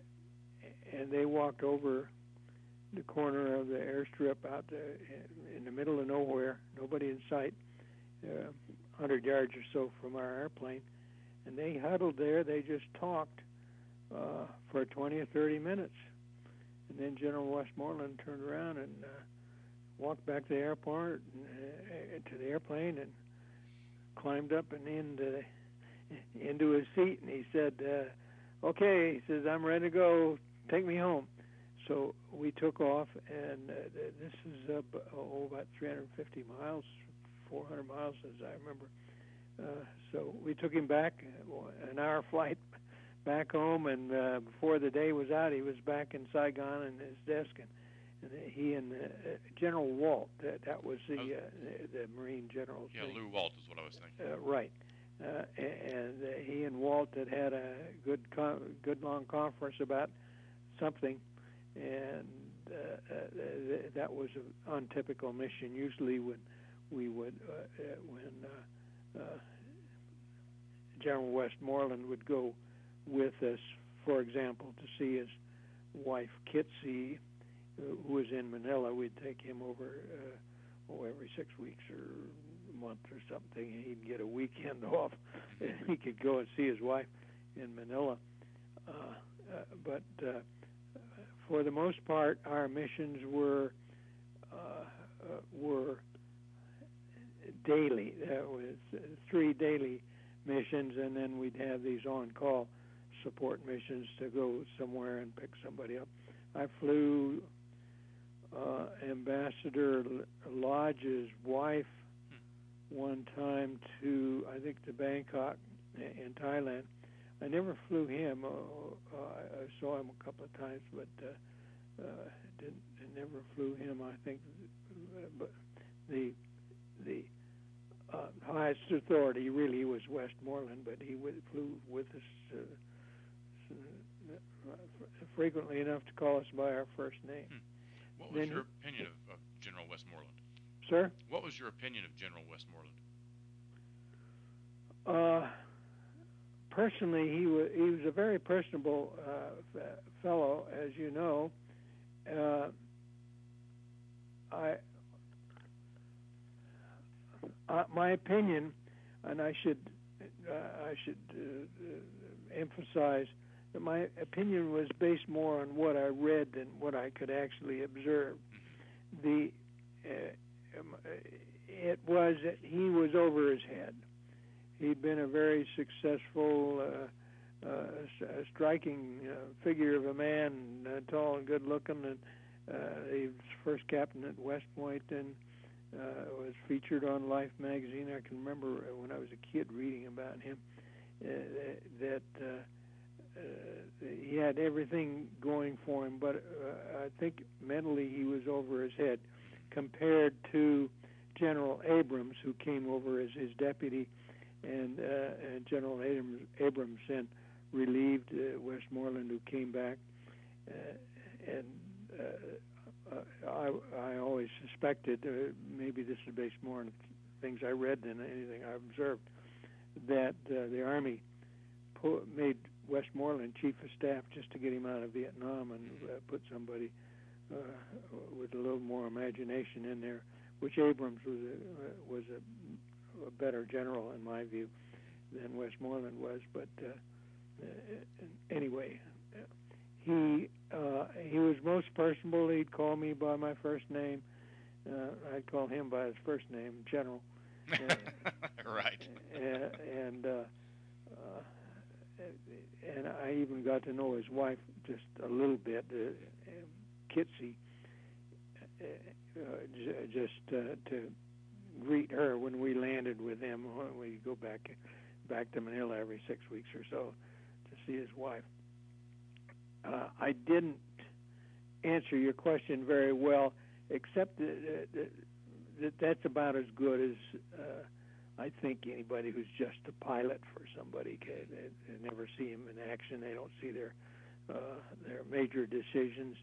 C: and they walked over the corner of the airstrip out there in the middle of nowhere, nobody in sight, uh, one hundred yards or so from our airplane, and they huddled there. They just talked uh, for twenty or thirty minutes, and then General Westmoreland turned around and uh, walked back to the airport, and, uh, to the airplane, and climbed up and into into his seat, and he said, uh, "Okay," he says, "I'm ready to go. Take me home." So we took off, and uh, this is uh, oh, about three hundred fifty miles, four hundred miles, as I remember. Uh, so we took him back, an hour flight back home, and uh, before the day was out, he was back in Saigon in his desk, and, and he and uh, General Walt, that, that was the, uh, the Marine general's
A: Yeah,
C: name.
A: Lew Walt is what I was thinking.
C: Uh, right. Uh, and uh, he and Walt had had a good, con- good long conference about something, and uh, uh, th- that was an untypical mission. Usually, when we would, uh, uh, when uh, uh, General Westmoreland would go with us, for example, to see his wife Kitsy, who was in Manila, we'd take him over uh, oh, every six weeks or a month or something, and he'd get a weekend off, and he could go and see his wife in Manila. Uh, uh, but uh, for the most part, our missions were uh, uh, were daily. There was three daily missions, and then we'd have these on-call support missions to go somewhere and pick somebody up. I flew uh, Ambassador Lodge's wife one time to, I think, to Bangkok in Thailand. I never flew him. Uh, uh, I saw him a couple of times, but uh, uh, didn't. I never flew him. I think, uh, but the the uh, highest authority really was Westmoreland, but he w- flew with us uh, uh, frequently enough to call us by our first name.
A: Hmm. What was
C: then
A: your
C: he,
A: opinion of, of General Westmoreland?
C: Sir?
A: What was your opinion of General Westmoreland?
C: Uh, personally, he was he was a very personable uh, f- fellow, as you know. Uh, I, uh, my opinion, and I should uh, I should uh, uh, emphasize that my opinion was based more on what I read than what I could actually observe. The uh, um, it was that he was over his head. He'd been a very successful, uh, uh, a striking uh, figure of a man, uh, tall and good-looking, and uh, he was first captain at West Point, and uh, was featured on Life magazine. I can remember when I was a kid reading about him, uh, that uh, uh, he had everything going for him, but uh, I think mentally he was over his head compared to General Abrams, who came over as his deputy, and, uh, and General Abrams, Abrams then relieved uh, Westmoreland, who came back. uh, and uh, uh, I, I always suspected, uh, maybe this is based more on things I read than anything I observed, that uh, the Army po- made Westmoreland chief of staff just to get him out of Vietnam and uh, put somebody uh, with a little more imagination in there, which Abrams was a, uh, was a, a better general in my view than Westmoreland was. But uh, uh, anyway, he uh, he was most personable. He'd call me by my first name. Uh, I'd call him by his first name, General. Uh,
A: right.
C: Uh, and uh, uh, and I even got to know his wife just a little bit, uh, Kitsy, uh, j- just uh, to greet her when we landed with him. When we go back back to Manila every six weeks or so to see his wife. Uh, I didn't answer your question very well, except that, that, that that's about as good as uh, I think anybody who's just a pilot for somebody can. They, they never see him in action. They don't see their uh, their major decisions.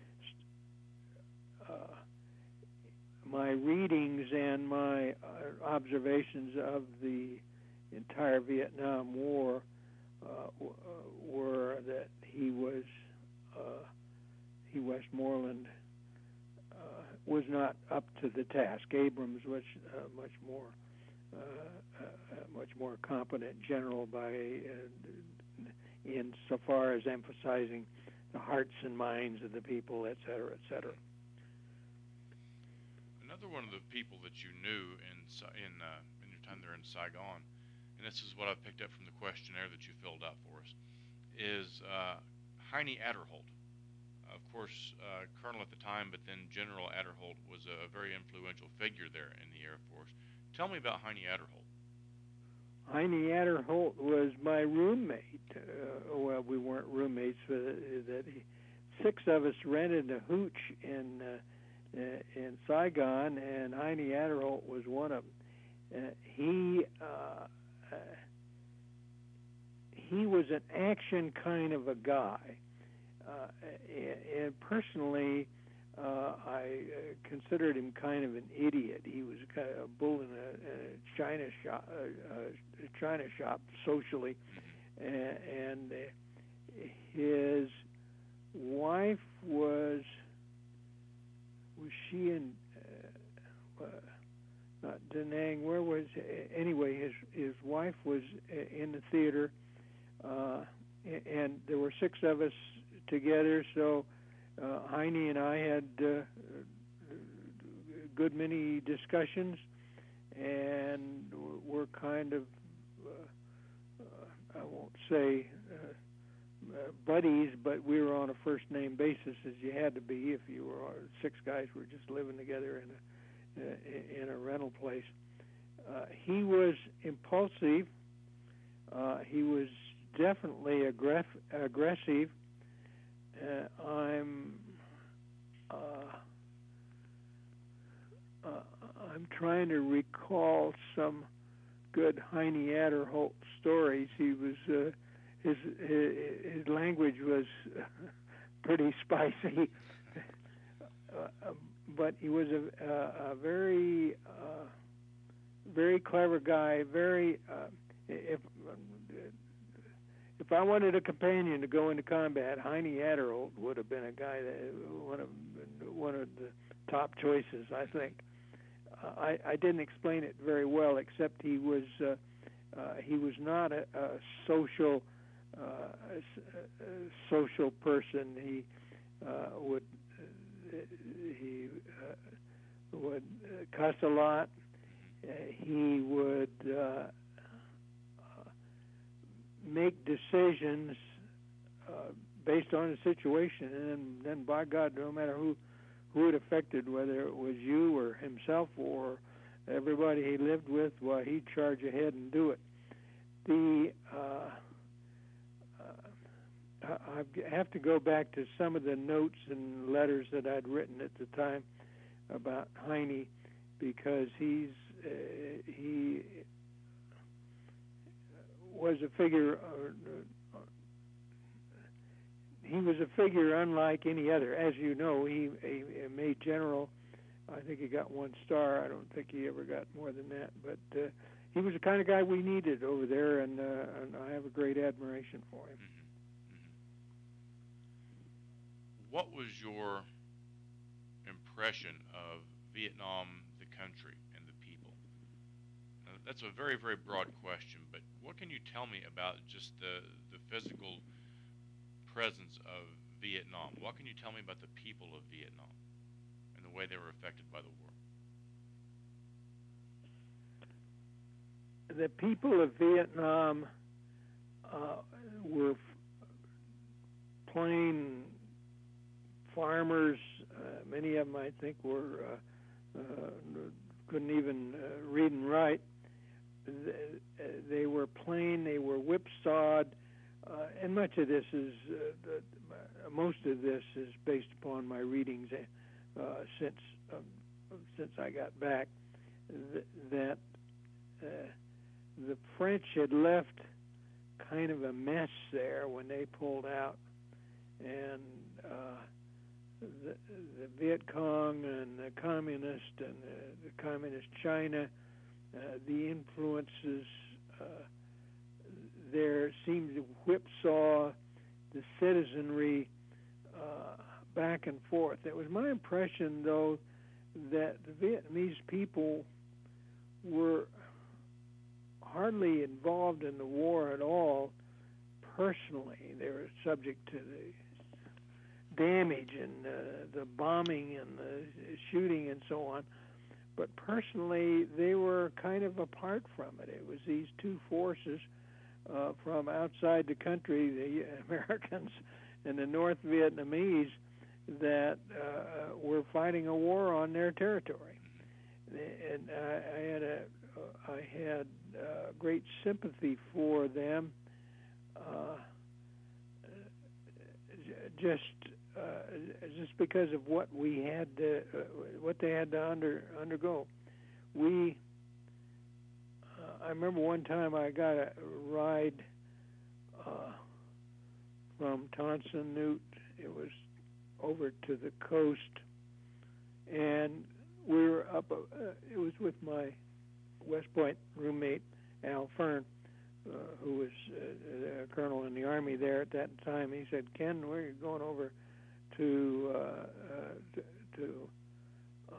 C: Uh, my readings and my uh, observations of the entire Vietnam War uh, w- uh, were that he was uh, he Westmoreland uh, was not up to the task. Abrams was uh, much more. Uh, a, a much more competent general by uh, in so far as emphasizing the hearts and minds of the people, et cetera, et cetera.
A: Another one of the people that you knew in in uh, in your time there in Saigon, and this is what I picked up from the questionnaire that you filled out for us, is uh, Heine Aderholt. Of course, uh, Colonel at the time, but then General Aderholt was a very influential figure there in the Air Force. Tell me about Heine Aderholt.
C: Heine Aderholt was my roommate. Uh, well, we weren't roommates. Uh, that he, six of us rented a hooch in uh, uh, in Saigon, and Heine Aderholt was one of them. Uh, he uh, uh, he was an action kind of a guy, uh, and personally. Uh, I uh, considered him kind of an idiot. He was kind of a bull in a, a china shop, uh, a china shop socially, and, and uh, his wife was was she in uh, uh, not Da Nang? Where was anyway? His his wife was in the theater, uh, and there were six of us together, so. Uh, Heine and I had uh, a good many discussions, and we're kind of, uh, uh, I won't say uh, uh, buddies, but we were on a first-name basis, as you had to be if you were six guys were just living together in a uh, in a rental place. Uh, he was impulsive. Uh, he was definitely aggressive. aggressive. Uh, I'm uh, uh, I'm trying to recall some good Heine Aderholt stories. He was uh, his, his his language was pretty spicy, uh, but he was a, a, a very uh, very clever guy. Very uh, if. If I wanted a companion to go into combat, Heine Aderholt would have been a guy that one of one of the top choices, I think. Uh, I, I didn't explain it very well, except he was uh, uh, he was not a, a social uh, a, a social person. He uh, would uh, he uh, would cuss a lot. Uh, he would. Uh, make decisions uh, based on the situation, and then, then by God, no matter who who it affected, whether it was you or himself or everybody he lived with, well, he'd charge ahead and do it. The uh, uh, I have to go back to some of the notes and letters that I'd written at the time about Heine, because he's uh, he. was a figure, uh, he was a figure unlike any other. As you know, he a, a made general. I think he got one star. I don't think he ever got more than that. But uh, he was the kind of guy we needed over there, and, uh, and I have a great admiration for him.
A: Mm-hmm. Mm-hmm. What was your impression of Vietnam, the country, and the people? Now, that's a very, very broad question, but what can you tell me about just the, the physical presence of Vietnam? What can you tell me about the people of Vietnam and the way they were affected by the war?
C: The people of Vietnam uh, were plain farmers. Uh, many of them, I think, were uh, uh, couldn't even uh, read and write. They were plain. They were whipsawed, uh, and much of this is uh, the, most of this is based upon my readings uh, since um, since I got back. Th- that uh, the French had left kind of a mess there when they pulled out, and uh, the, the Viet Cong and the communist and the, the communist China, uh, the influences uh, there seemed to whipsaw the citizenry uh, back and forth. It was my impression, though, that the Vietnamese people were hardly involved in the war at all personally. They were subject to the damage and uh, the bombing and the shooting and so on. But personally, they were kind of apart from it. It was these two forces uh, from outside the country, the Americans and the North Vietnamese, that uh, were fighting a war on their territory. And I, I had a, I had uh, great sympathy for them, uh, just uh, just because of what we had to, uh, what they had to under undergo. We, uh, I remember one time I got a ride uh, from Tan Son Nhut. It was over to the coast, and we were up. Uh, it was with my West Point roommate, Al Fern, uh, who was uh, a colonel in the Army there at that time. He said, "Ken, we're going over to uh, uh, to, to uh,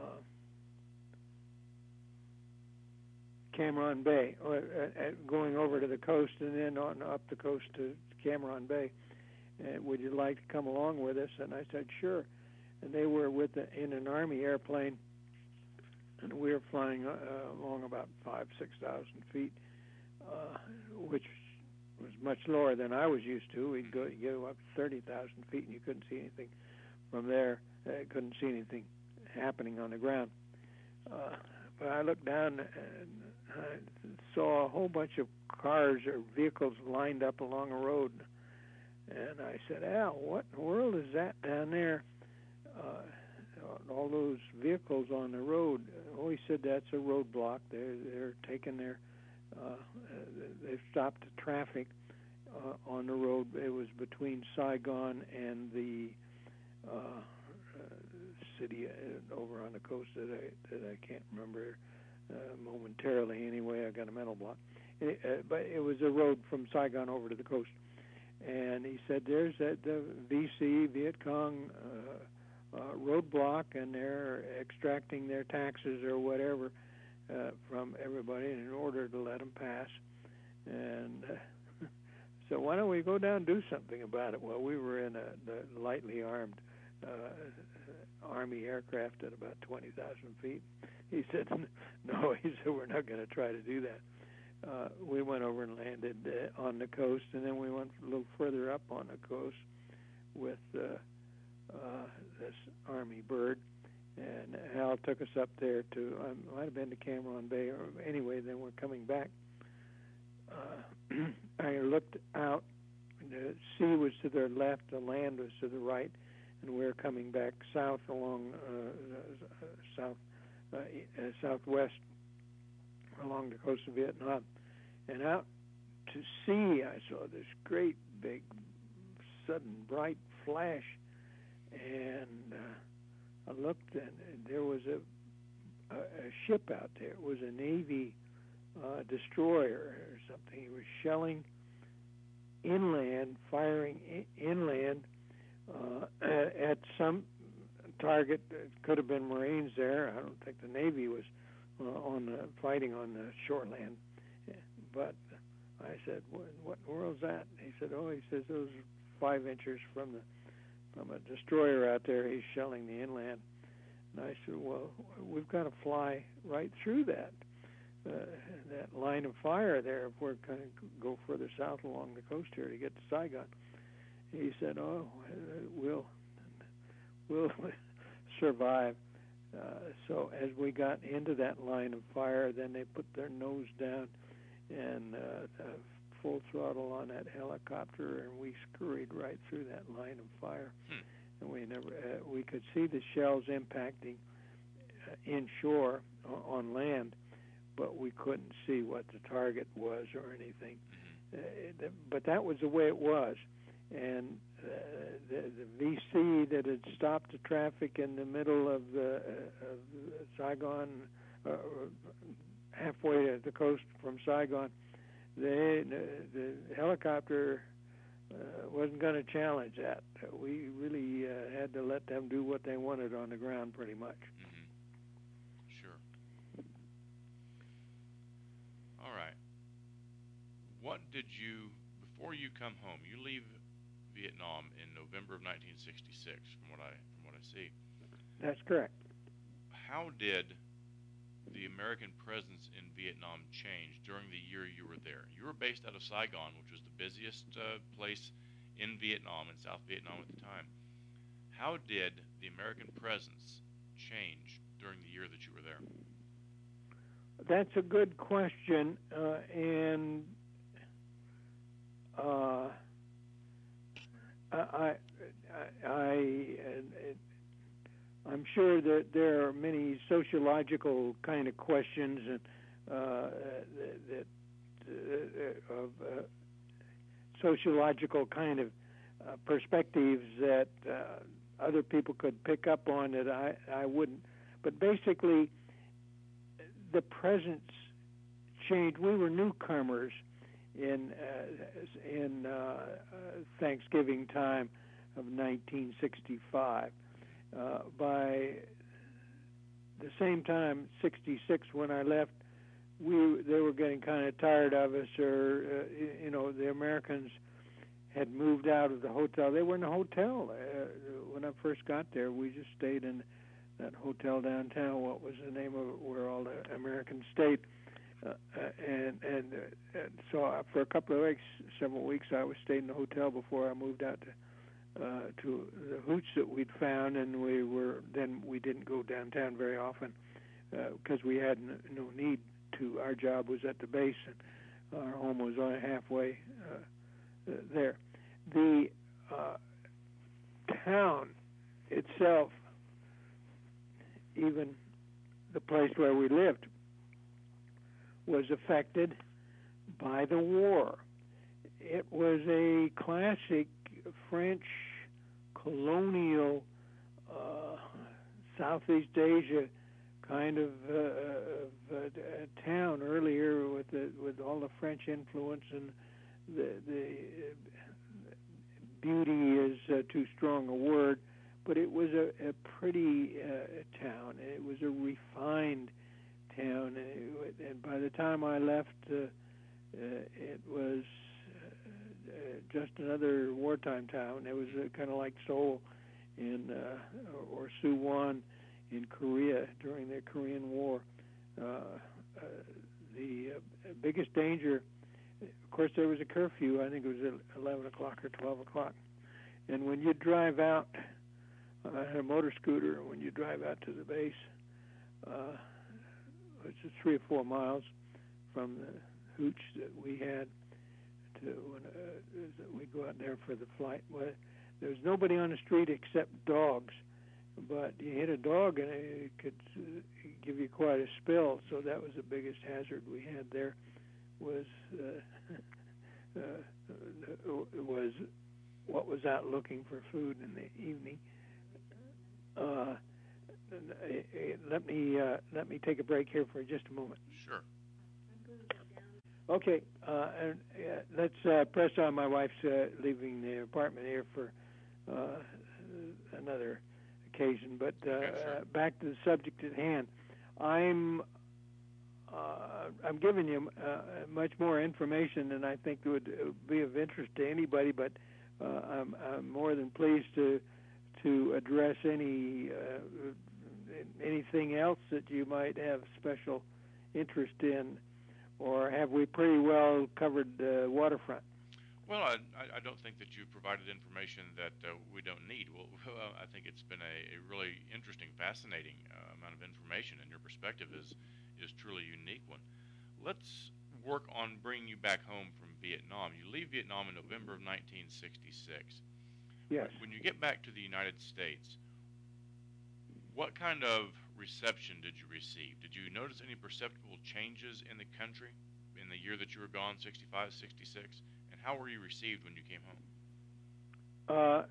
C: Cam Bay, or uh, going over to the coast and then on up the coast to Cam Bay. And would you like to come along with us?" And I said, "Sure." And they were with the, in an Army airplane, and we were flying uh, along about five, six thousand feet, uh, which was much lower than I was used to. We'd go, go up thirty thousand feet, and you couldn't see anything from there. Uh, couldn't see anything happening on the ground. Uh, but I looked down and I saw a whole bunch of cars or vehicles lined up along a road. And I said, "Al, what in the world is that down there? Uh, all those vehicles on the road." Oh, he said, "That's a roadblock. They're they're taking their uh, they've stopped the traffic uh, on the road. It was between Saigon and the uh, uh, city uh, over on the coast that I that I can't remember uh, momentarily. Anyway, I got a mental block. It, uh, but it was a road from Saigon over to the coast." And he said, "There's that the V C Viet Cong uh, uh, roadblock, and they're extracting their taxes or whatever uh, from everybody in order to let them pass." And uh, so, why don't we go down and do something about it? Well, we were in a the lightly armed uh, Army aircraft at about twenty thousand feet. He said, "No," he said, "we're not going to try to do that." Uh, we went over and landed uh, on the coast, and then we went a little further up on the coast with uh, uh, this Army bird, and Al took us up there to, I might have been to Cam Bay, or anyway, then we're coming back. Uh, I looked out, the sea was to the left, the land was to the right, and we were coming back south along, uh, uh, south, uh, uh, southwest, along the coast of Vietnam. And out to sea, I saw this great big sudden bright flash, and uh, I looked, and there was a, a, a ship out there. It was a Navy uh, destroyer or something. He was shelling inland, firing I- inland uh, at, at some target. It could have been Marines there. I don't think the Navy was uh, on the, fighting on the shoreland. But I said, "What, what in the world's that?" He said, "Oh," he says, "those are five inches from the from a destroyer out there. He's shelling the inland." And I said, "Well, we've got to fly right through that uh, that line of fire there if we're going to go further south along the coast here to get to Saigon." He said, "Oh, we'll we'll survive." Uh, so as we got into that line of fire, then they put their nose down and uh, uh, full throttle on that helicopter, and we scurried right through that line of fire.
A: Hmm.
C: And we never uh, we could see the shells impacting uh, inshore on land, but we couldn't see what the target was or anything. Mm-hmm. Uh, but that was the way it was. And uh, the, the V C that had stopped the traffic in the middle of the uh, of Saigon, uh, halfway to the coast from Saigon, they, the, the helicopter uh, wasn't going to challenge that. We really uh, had to let them do what they wanted on the ground, pretty much.
A: Mm-hmm. Sure. All right. What did you, before you come home, you leave Vietnam in November of nineteen sixty-six, from what I from what I see.
C: That's correct.
A: How did the American presence in Vietnam change during the year you were there? You were based out of Saigon, which was the busiest uh, place in Vietnam, in South Vietnam at the time. How did the American presence change during the year that you were there?
C: That's a good question, uh, and uh, I, I, I, I'm sure that there are many sociological kind of questions and uh, that uh, of uh, sociological kind of uh, perspectives that uh, other people could pick up on that I, I wouldn't. But basically, the presence changed. We were newcomers in uh, in uh, uh, Thanksgiving time of nineteen sixty-five. Uh, by the same time, sixty-six, when I left, we they were getting kind of tired of us, or uh, you know, the Americans had moved out of the hotel. They were in a hotel uh, when I first got there. We just stayed in that hotel downtown. What was the name of it? Where all the Americans stayed. Uh, and and, uh, and so I, for a couple of weeks, several weeks, I was staying in the hotel before I moved out to uh, to the hooch that we'd found, and we were then we didn't go downtown very often because uh, we had n- no need to. Our job was at the base, and our home was only halfway uh, uh, there. The uh, town itself, even the place where we lived, was affected by the war. It was a classic French colonial uh, Southeast Asia kind of, uh, of uh, town earlier with the, with all the French influence, and the, the uh, beauty is uh, too strong a word, but it was a, a pretty uh, town. It was a refined town, and by the time I left, uh, uh, it was uh, uh, just another wartime town. It was uh, kind of like Seoul in uh, or Suwon in Korea during the Korean War. Uh, uh, the uh, biggest danger, of course, there was a curfew. I think it was at eleven o'clock or twelve o'clock, and when you drive out, I had a motor scooter. When you drive out to the base, Uh, it's just three or four miles from the hooch that we had to when uh, we go out there for the flight. Well, there was nobody on the street except dogs, but you hit a dog and it could uh, give you quite a spill. So that was the biggest hazard we had there. Was uh, uh, was what was out looking for food in the evening. Uh, let me uh, let me take a break here for just a moment.
A: Sure.
C: Okay, uh, and uh, let's uh, press on. My wife's uh, leaving the apartment here for uh, another occasion, but uh,
A: Okay, sure.
C: uh, back to the subject at hand. I'm uh, I'm giving you uh, much more information than I think would be of interest to anybody, but uh, I'm, I'm more than pleased to to address any uh, anything else that you might have special interest in, or have we pretty well covered the uh, waterfront?
A: Well, I, I don't think that you've provided information that uh, we don't need. Well, I think it's been a, a really interesting, fascinating uh, amount of information, and your perspective is is truly a unique one. Let's work on bringing you back home from Vietnam. You leave Vietnam in November of nineteen sixty-six.
C: Yes.
A: When you get back to the United States, what kind of reception did you receive? Did you notice any perceptible changes in the country in the year that you were gone, sixty-five, sixty-six? And how were you received when you came home?
C: Uh,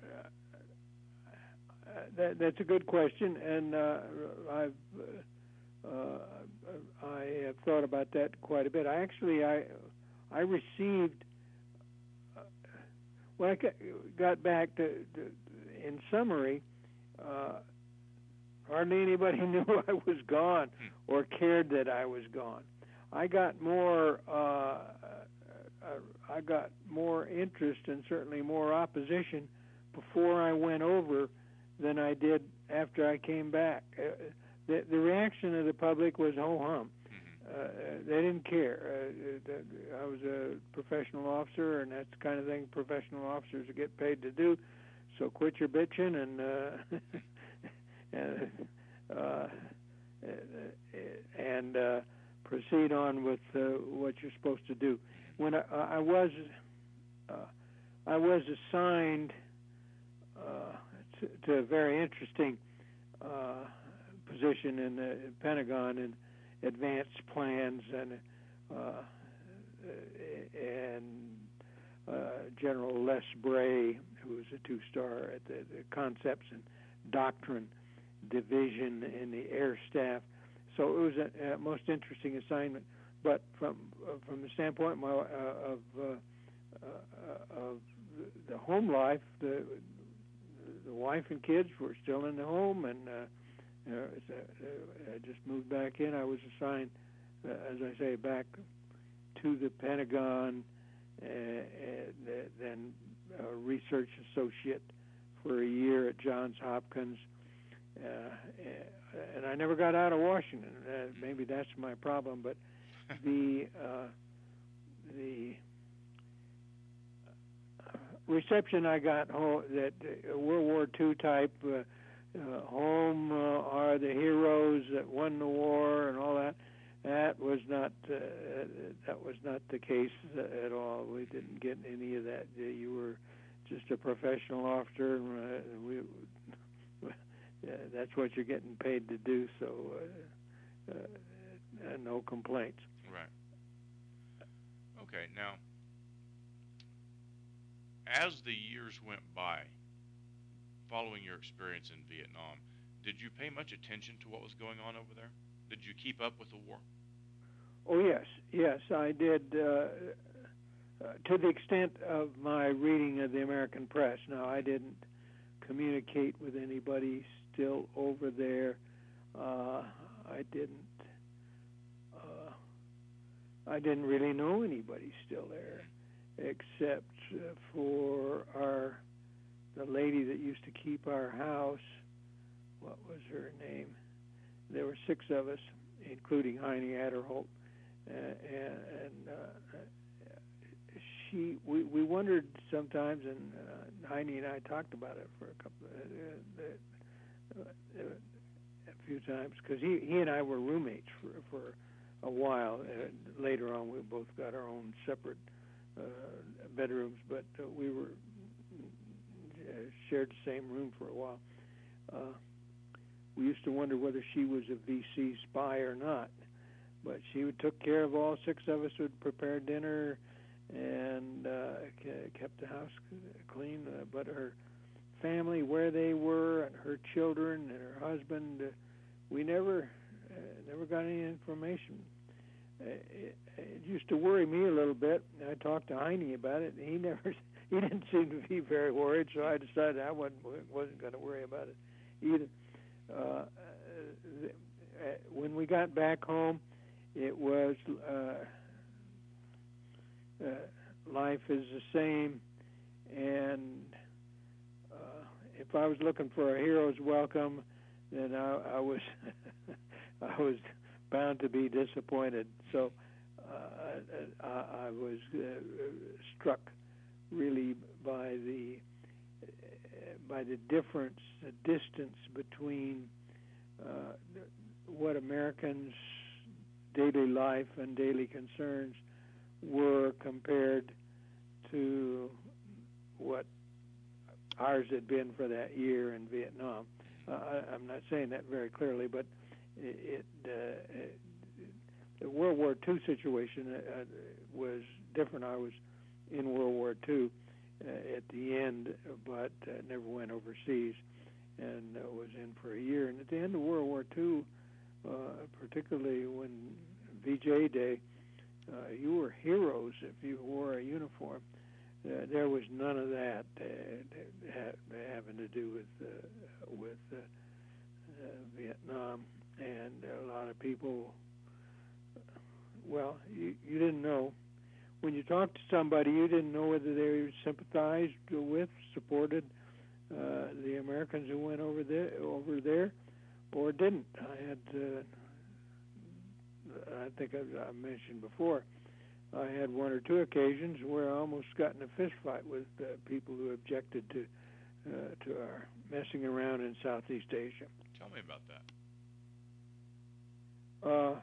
C: that, that's a good question, and uh, I've uh, I have thought about that quite a bit. I actually I I received uh, when I got back to, to in summary. Uh, hardly anybody knew I was gone
A: hmm.
C: or cared that I was gone. I got more. Uh, Uh, I got more interest and certainly more opposition before I went over than I did after I came back. Uh, the, the reaction of the public was ho-hum.
A: Mm-hmm.
C: Uh, they didn't care. Uh, I was a professional officer, and that's the kind of thing professional officers get paid to do. So quit your bitching and uh, and, uh, and uh, proceed on with uh, what you're supposed to do. When I, I was uh, I was assigned uh, to, to a very interesting uh, position in the Pentagon in advanced plans and uh, and uh, General Les Bray, who was a two-star at the, the Concepts and Doctrine Division in the Air Staff. So it was a, a most interesting assignment. But from uh, from the standpoint my, uh, of uh, uh, of the home life, the the wife and kids were still in the home, and uh, you know, I just moved back in. I was assigned, uh, as I say, back to the Pentagon, uh, and then a research associate for a year at Johns Hopkins. Uh, and I never got out of Washington. Uh, maybe that's my problem, but. The uh, the reception I got home, that uh, World War Two type, uh, uh, home uh, are the heroes that won the war and all that. That was not uh, that was not the case at all. We didn't get any of that. You were just a professional officer, and uh, we uh, that's what you're getting paid to do. So uh, uh, no complaints.
A: Right. Okay, now, as the years went by, following your experience in Vietnam, did you pay much attention to what was going on over there? Did you keep up with the war?
C: Oh, yes. Yes, I did, uh, uh, to the extent of my reading of the American press. Now, I didn't communicate with anybody still over there. Uh, I didn't uh, I didn't really know anybody still there, except uh, for our the lady that used to keep our house. What was her name? There were six of us, including Heine Adderholt, uh, and, and uh, she. We, we wondered sometimes, and uh, Heine and I talked about it for a couple, uh, uh, uh, a few times, because he he and I were roommates for for. a while. Uh, later on, we both got our own separate uh, bedrooms, but uh, we were uh, shared the same room for a while. Uh, we used to wonder whether she was a V C spy or not, but she would took care of all six of us. Would prepare dinner, and uh, kept the house clean. Uh, but her family, where they were, and her children and her husband, uh, we never uh, never got any information. Uh, it, it used to worry me a little bit. I talked to Heine about it, and he never he didn't seem to be very worried. So I decided I wasn't wasn't going to worry about it either. Uh, the, uh, when we got back home, it was uh, uh, life is the same, and uh, if I was looking for a hero's welcome, then I, I was I was bound to be disappointed. So uh, I, I was uh, struck really by the uh, by the difference, the distance between uh, what Americans' daily life and daily concerns were compared to what ours had been for that year in Vietnam. Uh, I, I'm not saying that very clearly, but it, it uh, the World War Two situation uh, was different. I was in World War Two uh, at the end, but uh, never went overseas, and uh, was in for a year. And at the end of World War Two, uh, particularly when V J Day, uh, you were heroes if you wore a uniform. Uh, there was none of that uh, having to do with uh, with uh, uh, Vietnam, and a lot of people. Well, you, you didn't know. When you talked to somebody, you didn't know whether they sympathized with, supported uh, the Americans who went over there, over there, or didn't. I had, uh, I think I, I mentioned before, I had one or two occasions where I almost got in a fist fight with uh, people who objected to uh, to our messing around in Southeast Asia.
A: Tell me about that.
C: Uh,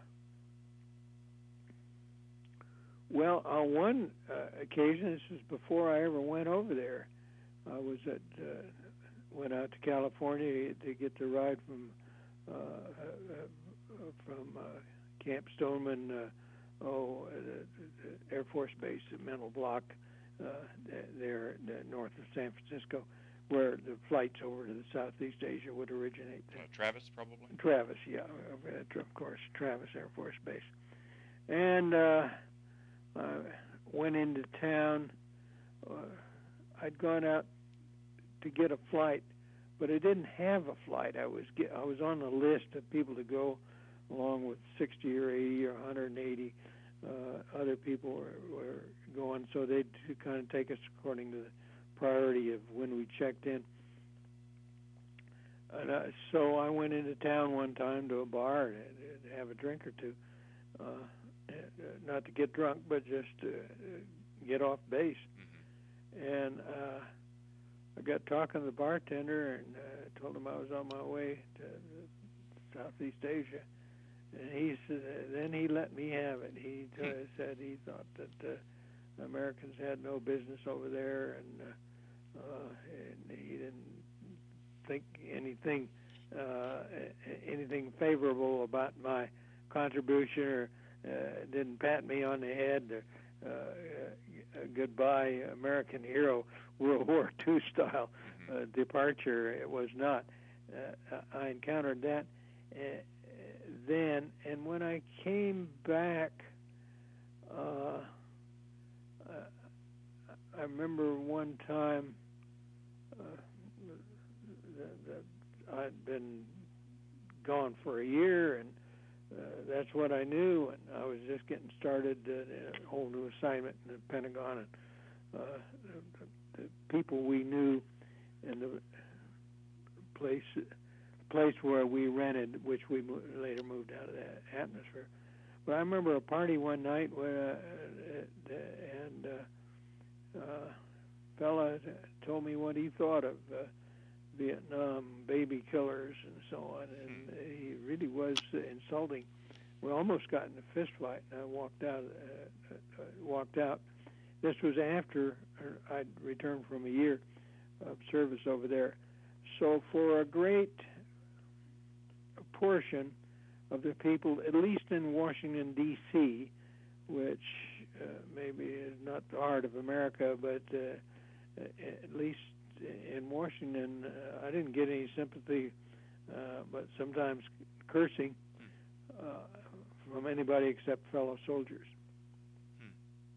C: well, on one uh, occasion, this was before I ever went over there. I was at uh, went out to California to get the ride from uh, uh, from uh, Camp Stoneman. Uh, Oh, uh, the, the Air Force Base, the Mental Block, uh, there the north of San Francisco, where the flights over to the Southeast Asia would originate.
A: Uh, Travis, probably?
C: Travis, yeah, of course, Travis Air Force Base. And uh, I went into town. Uh, I'd gone out to get a flight, but I didn't have a flight. I was get, I was on the list of people to go along with sixty or eighty or one hundred eighty uh, other people were, were going, so they'd kind of take us according to the priority of when we checked in. And uh, so I went into town one time to a bar and, and have a drink or two, uh, not to get drunk, but just to get off base. Mm-hmm. And uh, I got talking to the bartender and uh, told him I was on my way to Southeast Asia. And he said, then he let me have it. He uh, said he thought that uh, Americans had no business over there, and, uh, uh, and he didn't think anything uh, anything favorable about my contribution, or uh, didn't pat me on the head. Or, uh, uh, goodbye, American hero, World War Two style uh, departure. It was not. Uh, I encountered that. Uh, then, and when I came back, uh, uh, I remember one time uh, that, that I'd been gone for a year, and uh, that's what I knew, and I was just getting started in a whole new assignment in the Pentagon, and uh, the, the people we knew in the place place where we rented, which we mo- later moved out of that atmosphere. But I remember a party one night where, uh, and uh, uh, fella told me what he thought of uh, Vietnam baby killers and so on, and he really was insulting. We almost got in a fist fight, and I walked out. Uh, uh, walked out. This was after I'd returned from a year of service over there. So for a great portion of the people, at least in Washington, D C, which uh, maybe is not the heart of America, but uh, at least in Washington, uh, I didn't get any sympathy, uh, but sometimes cursing uh, from anybody except fellow soldiers.
A: Hmm.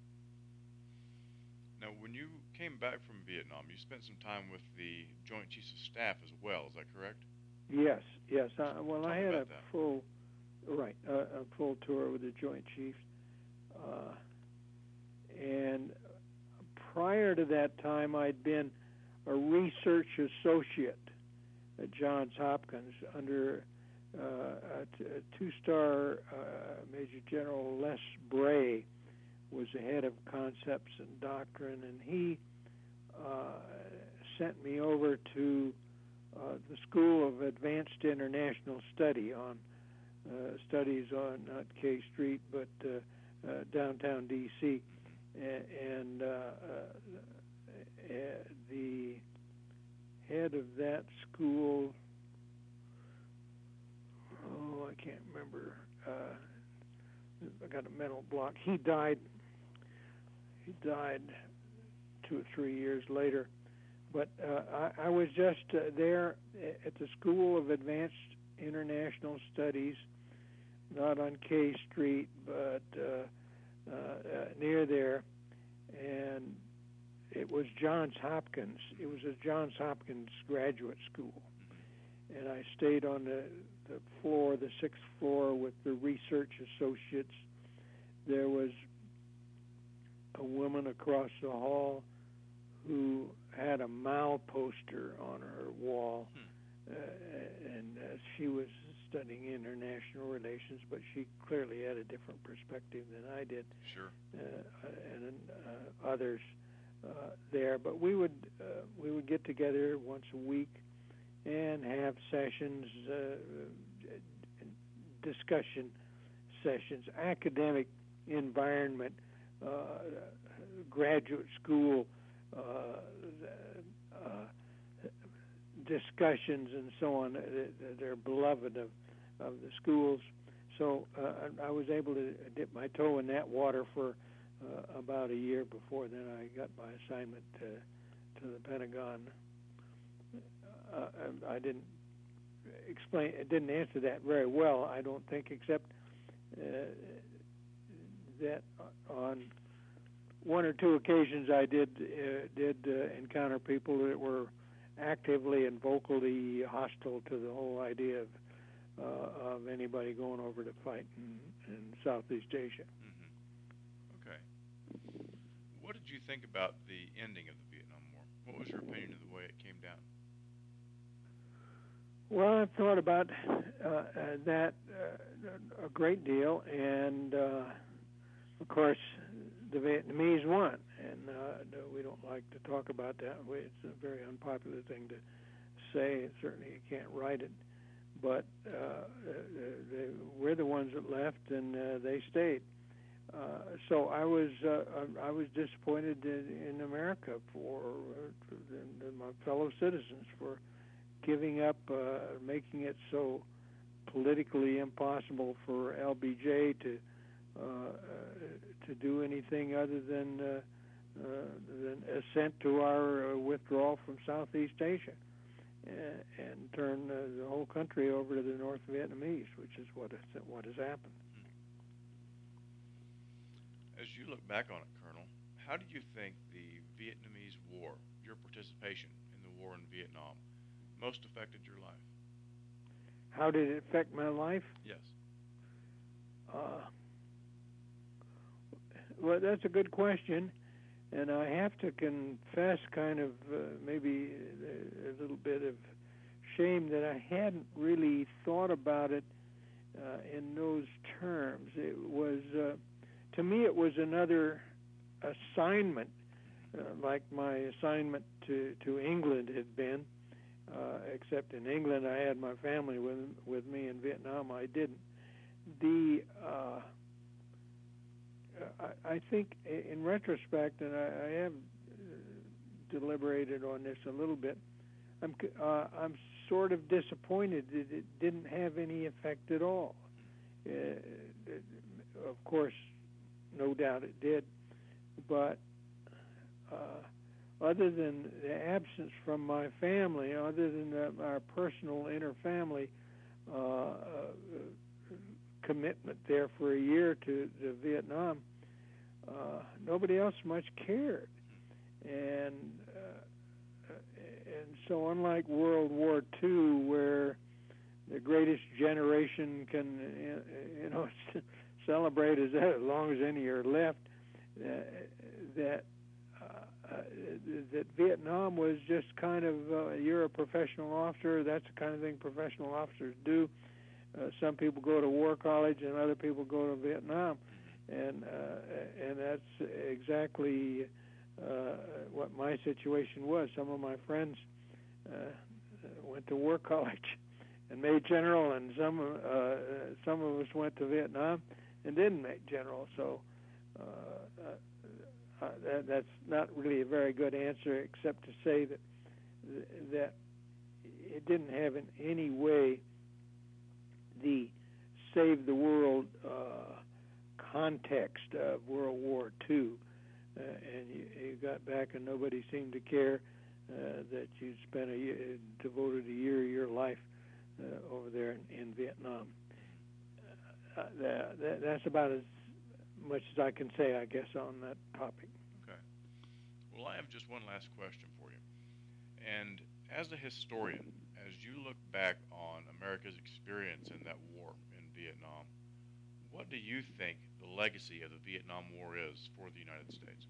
A: Now, when you came back from Vietnam, you spent some time with the Joint Chiefs of Staff as well. Is that correct?
C: Yes, yes. Uh, well,
A: Tell
C: I
A: me
C: had a
A: about that.
C: full, right, uh, a full tour with the Joint Chiefs, uh, and prior to that time, I'd been a research associate at Johns Hopkins under uh, a, t- a two-star uh, Major General Les Bray was the head of concepts and doctrine, and he uh, sent me over to uh, the School of Advanced International Study on uh, studies on not K Street but uh, uh, downtown D C and uh, uh, the head of that school, oh, I can't remember. Uh, I got a mental block. He died. He died two or three years later. But uh, I, I was just uh, there at the School of Advanced International Studies, not on K Street, but uh, uh, uh, near there, and it was Johns Hopkins. It was a Johns Hopkins graduate school, and I stayed on the, the floor, the sixth floor, with the research associates. There was a woman across the hall who had a Mao poster on her wall, uh, and uh, she was studying international relations, but she clearly had a different perspective than I did.
A: Sure.
C: Uh, and uh, others uh, there, but we would uh, we would get together once a week and have sessions, uh, discussion sessions, academic environment, uh, graduate school uh, uh, discussions, and so on. They're beloved of, of the schools. So uh, I was able to dip my toe in that water for uh, about a year before then I got my assignment to, to the Pentagon. Uh, I didn't explain, it didn't answer that very well, I don't think, except uh, that on one or two occasions I did uh, did uh, encounter people that were actively and vocally hostile to the whole idea of uh, of anybody going over to fight in, in Southeast Asia.
A: Mm-hmm. Okay. What did you think about the ending of the Vietnam War? What was your opinion of the way it came down?
C: Well, I've thought about uh, uh, that uh, a great deal, and uh, of course, the Vietnamese won, and uh, we don't like to talk about that. It's a very unpopular thing to say, and certainly you can't write it. But uh, they, we're the ones that left, and uh, they stayed. Uh, so I was uh, I was disappointed in, in America for uh, and my fellow citizens for giving up, uh, making it so politically impossible for L B J to uh, uh, to do anything other than uh, uh, than assent to our uh, withdrawal from Southeast Asia and, and turn uh, the whole country over to the North Vietnamese, which is what is, what has happened.
A: As you look back on it, Colonel, how do you think the Vietnamese War, your participation in the war in Vietnam, most affected your life?
C: How did it affect my life?
A: Yes.
C: Uh, well, that's a good question, and I have to confess kind of uh, maybe a, a little bit of shame that I hadn't really thought about it uh, in those terms. It was, uh, to me, it was another assignment, uh, like my assignment to, to England had been. Uh, except in England, I had my family with with me. In Vietnam, I didn't. The uh, I, I think, in retrospect, and I, I have deliberated on this a little bit, I'm uh, I'm sort of disappointed that it didn't have any effect at all. Uh, of course, no doubt it did. But uh, other than the absence from my family, other than the, our personal inter-family uh, uh, commitment there for a year to, to Vietnam, uh, nobody else much cared. And uh, and so unlike World War Two, where the greatest generation can, you know, celebrate as, as long as any are left, uh, that uh, that Vietnam was just kind of, uh, you're a professional officer, that's the kind of thing professional officers do. Uh, some people go to war college and other people go to Vietnam, and uh, and that's exactly uh, what my situation was. Some of my friends uh, went to war college and made general, and some uh, some of us went to Vietnam and didn't make general. So uh, uh, that, that's not really a very good answer, except to say that that it didn't have in any way the save the world uh, context of World War Two, uh, and you, you got back and nobody seemed to care uh, that you spent a year, devoted a year of your life uh, over there in, in Vietnam. Uh, that, that, that's about as much as I can say, I guess, on that topic.
A: Okay. Well, I have just one last question for you. And as a historian, as you look back on America's experience in that war in Vietnam, what do you think the legacy of the Vietnam War is for the United States?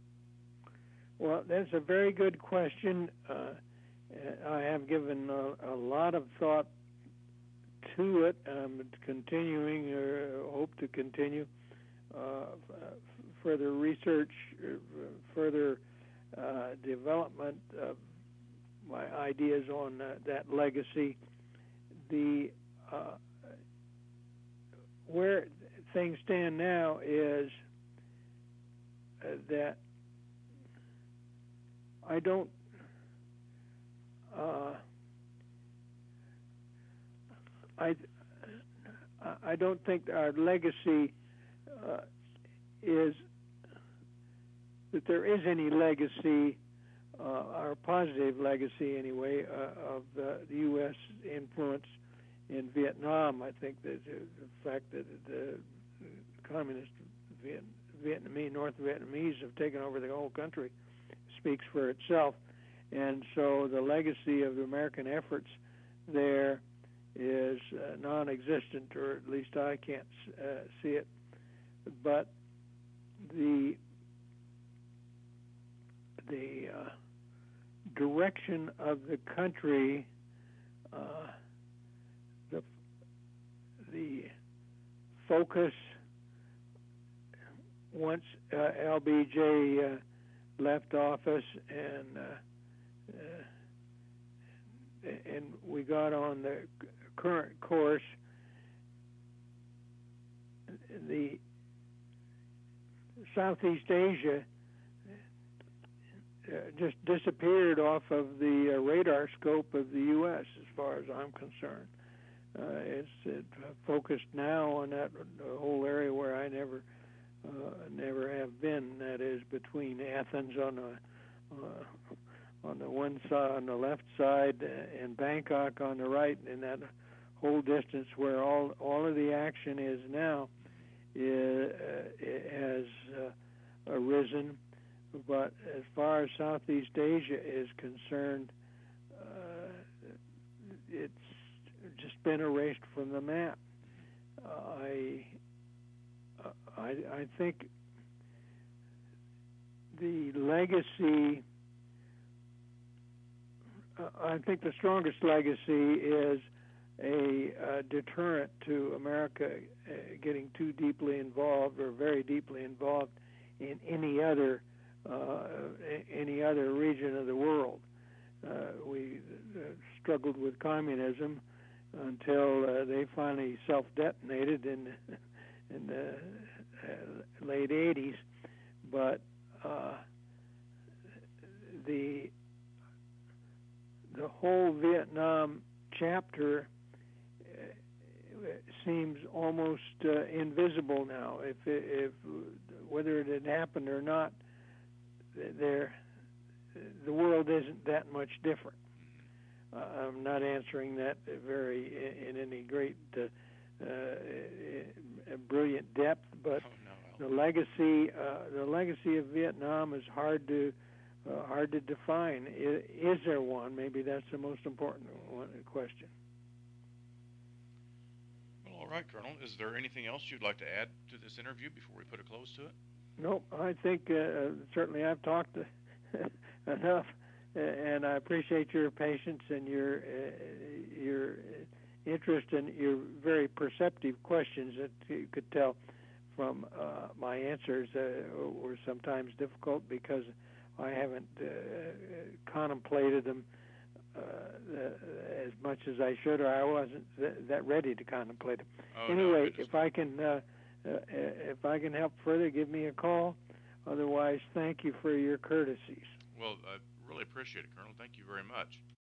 C: Well, that's a very good question. Uh, I have given a, a lot of thought to it. I'm continuing, or hope to continue, uh, further research, further uh, development of my ideas on uh, that legacy. The uh, where things stand now is uh, that I don't uh, I I don't think our legacy uh, is that there is any legacy, uh, our positive legacy anyway, uh, of uh, the U S influence in Vietnam. I think that the fact that the communist Viet, Vietnamese, North Vietnamese have taken over the whole country speaks for itself. And so the legacy of the American efforts there is uh, non-existent, or at least I can't uh, see it. But the the uh, direction of the country, uh, the the focus once uh, L B J uh, left office and uh, uh, and we got on the current course, the Southeast Asia uh, just disappeared off of the uh, radar scope of the U S as far as I'm concerned. Uh, it's it, uh, focused now on that whole area where I never uh, never have been. That is between Athens on the uh, on the one side, on the left side, and Bangkok on the right, and that whole distance where all all of the action is now is, uh, has uh, arisen. But as far as Southeast Asia is concerned, uh, it's just been erased from the map. Uh, I, I I think the legacy. Uh, I think the strongest legacy is a uh, deterrent to America uh, getting too deeply involved or very deeply involved in any other uh, any other region of the world. Uh, we uh, struggled with communism until uh, they finally self-detonated in in the uh, late eighties, but uh, the the whole Vietnam chapter uh, seems almost uh, invisible now. If if whether it had happened or not, there, the world isn't that much different. Uh, I'm not answering that very in any great uh, uh, brilliant depth, but
A: Oh, no,
C: the legacy uh, the legacy of Vietnam is hard to uh, hard to define. Is, is there one? Maybe that's the most important one, question.
A: Well, all right, Colonel. Is there anything else you'd like to add to this interview before we put a close to it?
C: Nope. I think uh, certainly I've talked enough, and I appreciate your patience and your uh, your interest and your very perceptive questions that you could tell from uh, my answers uh, were sometimes difficult because I haven't uh, contemplated them uh, as much as I should, or I wasn't th- that ready to contemplate them.
A: Oh,
C: Anyway,
A: no,
C: if I can, uh, uh, if I can help further, give me a call. Otherwise, thank you for your courtesies.
A: Well, I really appreciate it, Colonel. Thank you very much.